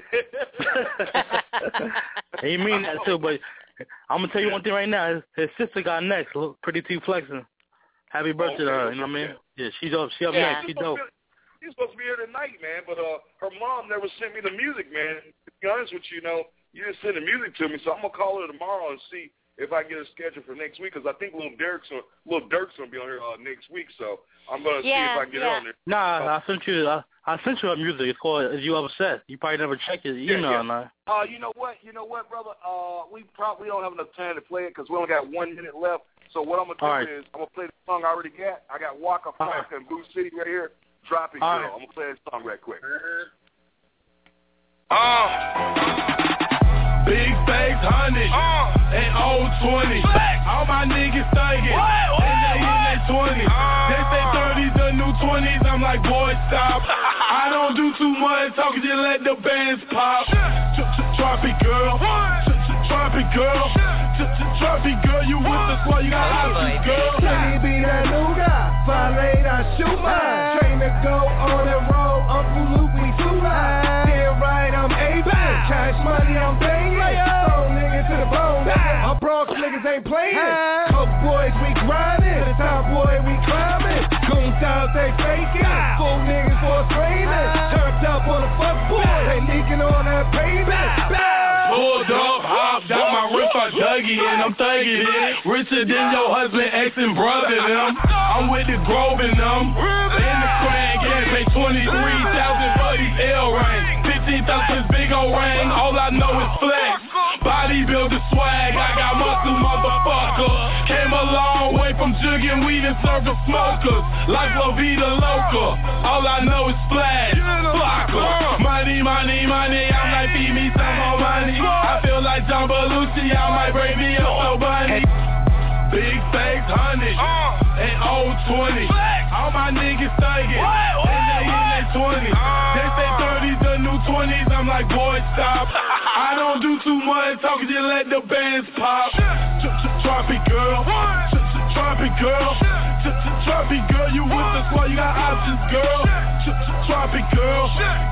He mean that too, but I'm gonna tell you one thing right now. His, his sister got next. Look, Pretty T Flexing. Happy birthday to her. You know what I mean? Yeah, she's up. She up Yeah. next. She dope. He's supposed to be here tonight, man, but uh, her mom never sent me the music, man. To be honest with you, you know, you didn't send the music to me, so I'm gonna call her tomorrow and see if I get a schedule for next week, because I think Lil Durk's on, Lil Durk's gonna be on here uh, next week, so I'm gonna see Yeah, if I can get yeah. on there. Nah, I sent you. I, I sent you her music. It's called "Is You Upset." You probably never check your Yeah, email, yeah. nah. Uh, you know what? You know what, brother? Uh, we probably don't have enough time to play it because we only got one minute left. So what I'm gonna do All right. is I'm gonna play the song I already got. I got Waka All Flocka and Boo City right here. Drop it, All girl. right. I'm gonna play that song right quick. Uh, big face hundred uh, and old twenty. All my niggas thuggin', and they in their twenties. They say thirties the new twenties. I'm like, boy, stop. I don't do too much talking, just let the bands pop. Drop it, girl. Drop it, girl. Drop it, girl. You with the squad, you got options, girl. Can he be that new guy? Violate, I shoot mine. Train to go on and roll. Uncle Luke, we too high. Damn right, I'm A-Bang. Cash money, I'm banging. Throw niggas to the bone. Our Bronx niggas ain't playing. Coke boys, we grinding. The top boy, we climbing. Goons out, they faking. Full niggas for training. Turned up on the fuck boy. They leaking on that pavement. Pulled up, hopped out my rip, I dug it in, I'm thugging it. Richer than your husband, ex and brother them. I'm with the Grove and them. In the crane, getting paid twenty-three thousand for these L rings. fifteen thousand big old ring, all I know is flex. Bodybuilder swag, I got muscle, motherfucker. Came a long way from jugging weed and serving smokers. Like La Vida Loca, all I know is splash. Flocker, money, money, money, I'm like, feed me some more money. I feel like John Belushi, I might break me up, so bunny. Big face, hundred, uh, and old twenty. All my niggas thuggin', and they in their twenties. They say thirties the new twenties, I'm like, boy, stop. I don't do too much talking, just let the bands pop. Drop it, girl. Drop it, girl. Drop it, girl. You with the squad, you got options, girl. Drop it, girl.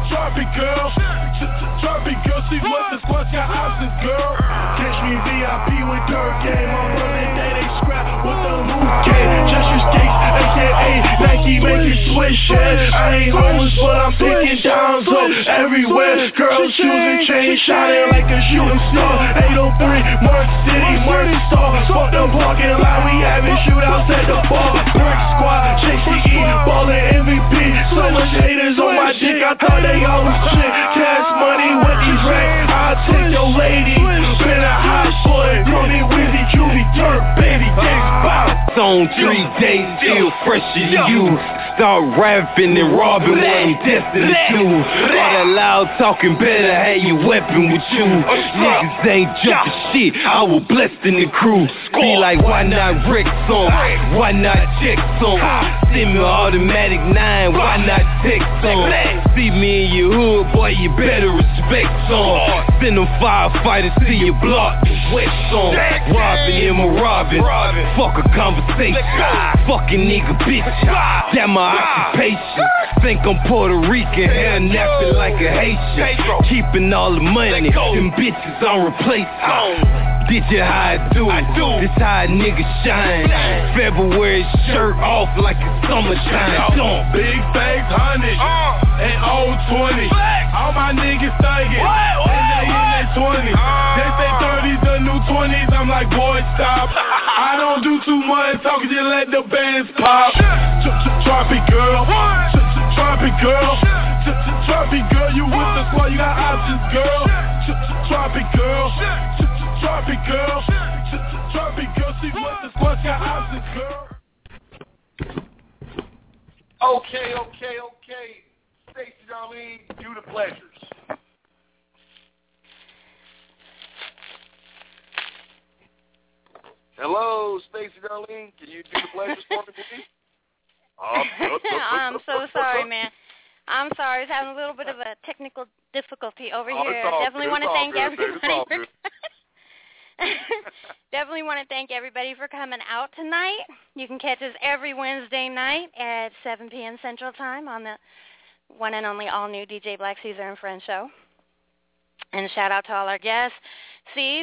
Drop it, girl. Drop it, girl. See what the squad's got options, girl. Catch me V I P with Dirt Game. On Monday day they scrap with the move game. Just use skates, A K A Nike, make it swish, yeah. I ain't homeless, but I'm picking downs up everywhere. Girls choosing chains, shining like a shooting star. eight oh three, Mark City, Mark Star. Fuck the parking lot, we having shootouts at the bar. Brick Squad, J C E, ballin' M V P. So much haters on my dick, I thought they all was shit. Cash money with these racks, I'll take your lady. Been a hot boy, Tony Wizzy, Juvie, Dirt, baby, thanks, bye. On three days, still fresh as you. Start rapping and robbing what I'm destined to do. All that loud talking better have your weapon with you. Niggas ain't jumping shit, I was blessed in the crew. Be like, why not Rick song? Why not check song? Send me automatic nine, why not text song? See me in your hood, boy, you better respect song. Send them firefighters to your block, wet song. Robbing him or robbing, fuck a conversation. Fucking nigga bitch, that my occupation. Think I'm Puerto Rican, hair napping like a Haitian. Keeping all the money, them bitches on replacement. Did you how I do? I do. This how a nigga shine. February shirt off like it's summertime. Don't. Big face hundred uh, and old twenty. All my niggas thuggin', and they in their twenties. They say thirties the new twenties. I'm like, boy, stop. I don't do too much talking, just let the bands pop. Drop it, girl. Drop it, girl. Drop it, girl. You with the squad, you got options, girl. Drop it, girl. Drop it, girl. Drop it, girl. See what the squad's got options, girl. Okay, okay, okay. Stacey Darlene, do the pleasures. Hello, Stacey Darlene. Can you do the pleasures for me, please? I'm so sorry, man. I'm sorry. I was having a little bit of a technical difficulty over oh, here. Definitely want to thank good, everybody for Definitely want to thank everybody for coming out tonight. You can catch us every Wednesday night at seven p.m. Central Time on the one and only all-new D J Black Caesar and Friends show. And shout out to all our guests. C's,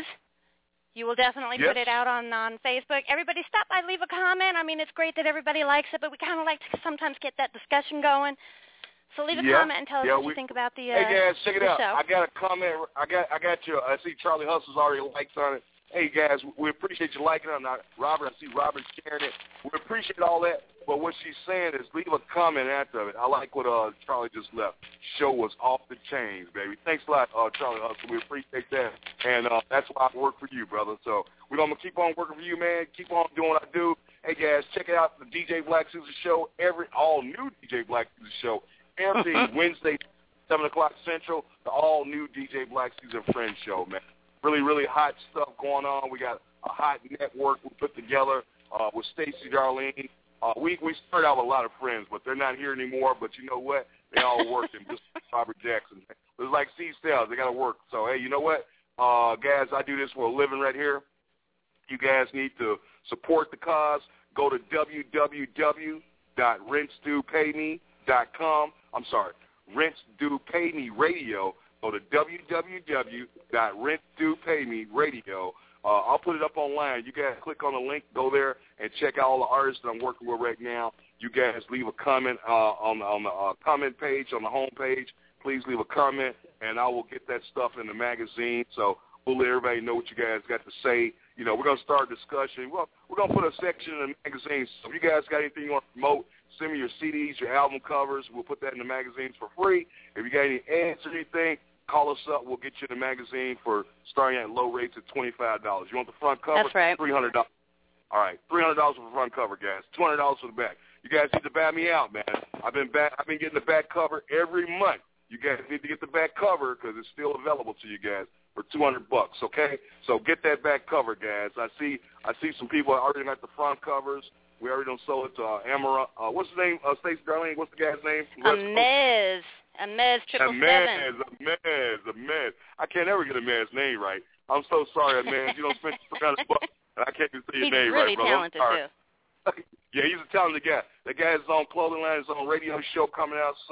you will definitely yes. put it out on, on Facebook. Everybody stop by, leave a comment. I mean, it's great that everybody likes it, but we kind of like to sometimes get that discussion going. So leave a yeah. comment and tell us yeah, what we, you think about the, uh, hey guys, check it the out. show. I got a comment. I got I got your. I see Charlie Hustle's already liked on it. Hey guys, we appreciate you liking it. Now, Robert, I see Robert sharing it. We appreciate all that. But what she's saying is leave a comment after it. I like what uh, Charlie just left. Show was off the chains, baby. Thanks a lot, uh, Charlie Hustle. We appreciate that. And uh, that's why I work for you, brother. So we're going to keep on working for you, man. Keep on doing what I do. Hey, guys, check out the D J Black Caesar show, every all-new D J Black Caesar show, every Wednesday, seven o'clock Central, the all-new D J Black Caesar Friends show, man. Really, really hot stuff going on. We got a hot network we put together uh, with Stacey Darlene. Uh, we we started out with a lot of friends, but they're not here anymore. But you know what? They all working. Just Robert Jackson. It's like C Styles. They got to work. So, hey, you know what? Uh, guys, I do this for a living right here. You guys need to support the cause. Go to w w w dot rinse do pay me dot com. I'm sorry, Rinse Do Pay Me Radio. Go to w w w dot rinse do pay me radio. Uh, I'll put it up online. You guys click on the link, go there, and check out all the artists that I'm working with right now. You guys leave a comment uh, on, on the uh, comment page, on the home page. Please leave a comment, and I will get that stuff in the magazine. So we'll let everybody know what you guys got to say. You know, we're going to start a discussion. Well, we're going to put a section in the magazine. So if you guys got anything you want to promote, send me your C Ds, your album covers. We'll put that in the magazines for free. If you got any ads or anything, call us up. We'll get you the magazine for starting at low rates at twenty-five dollars. You want the front cover? That's right. three hundred dollars. All right, three hundred dollars for the front cover, guys. two hundred dollars for the back. You guys need to bat me out, man. I've been back. I've been getting the back cover every month. You guys need to get the back cover because it's still available to you guys for two hundred bucks. Okay, so get that back cover, guys. I see. I see some people already got the front covers. We already done sold it to uh, Amara. Uh, what's his name? Uh, Stacey Darlene. What's the guy's name? Amez. Amez triple seven. Amez. Amez. I can't ever get Amez's name right. I'm so sorry, Amez. You don't spend three hundred bucks, and I can't even say your He's name really right, brother. Talented too. Yeah, he's a talented guy. That guy is on Clothing Line. Is on a radio show coming out soon.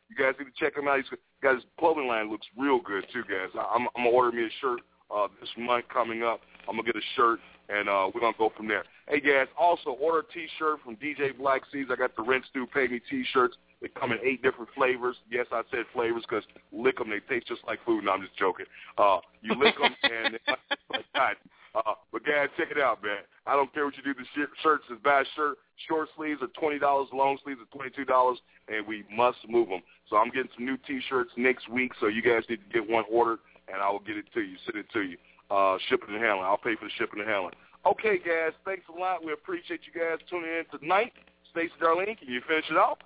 You guys need to check him out. He's got his clothing line looks real good too, guys. I'm, I'm gonna order me a shirt uh, this month coming up. I'm gonna get a shirt, and uh, we're gonna go from there. Hey, guys, also order a T-shirt from D J Black Seeds. I got the Rent Stu Pay Me T-shirts. They come in eight different flavors. Yes, I said flavors because lick them. They taste just like food. No, I'm just joking. Uh, you lick them, and they taste like cotton. Uh, but, guys, check it out, man. I don't care what you do to the shirts. Just buy a shirt. Short sleeves are twenty dollars. Long sleeves are twenty-two dollars, and we must move them. So I'm getting some new T-shirts next week, so you guys need to get one ordered, and I will get it to you, send it to you. Uh, shipping and handling. I'll pay for the shipping and handling. Okay, guys, thanks a lot. We appreciate you guys tuning in tonight. Stacey Darlene, can you finish it off?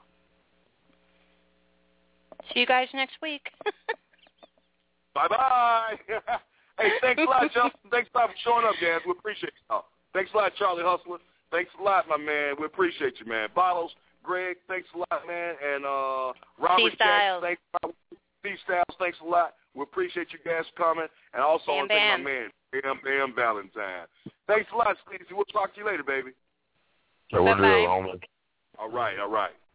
See you guys next week. Bye-bye. Hey, thanks a lot, Justin. Thanks a lot for showing up, guys. We appreciate y'all. Thanks a lot, Charlie Hustler. Thanks a lot, my man. We appreciate you, man. Bottles, Greg, thanks a lot, man. And uh, Robert Jackson, thanks a lot. Steve Styles, thanks a lot. We appreciate you guys coming. And also, I want to thank my man, Bam Bam Valentine. Thanks a lot, Stacey. We'll talk to you later, baby. Bye-bye. All right, all right.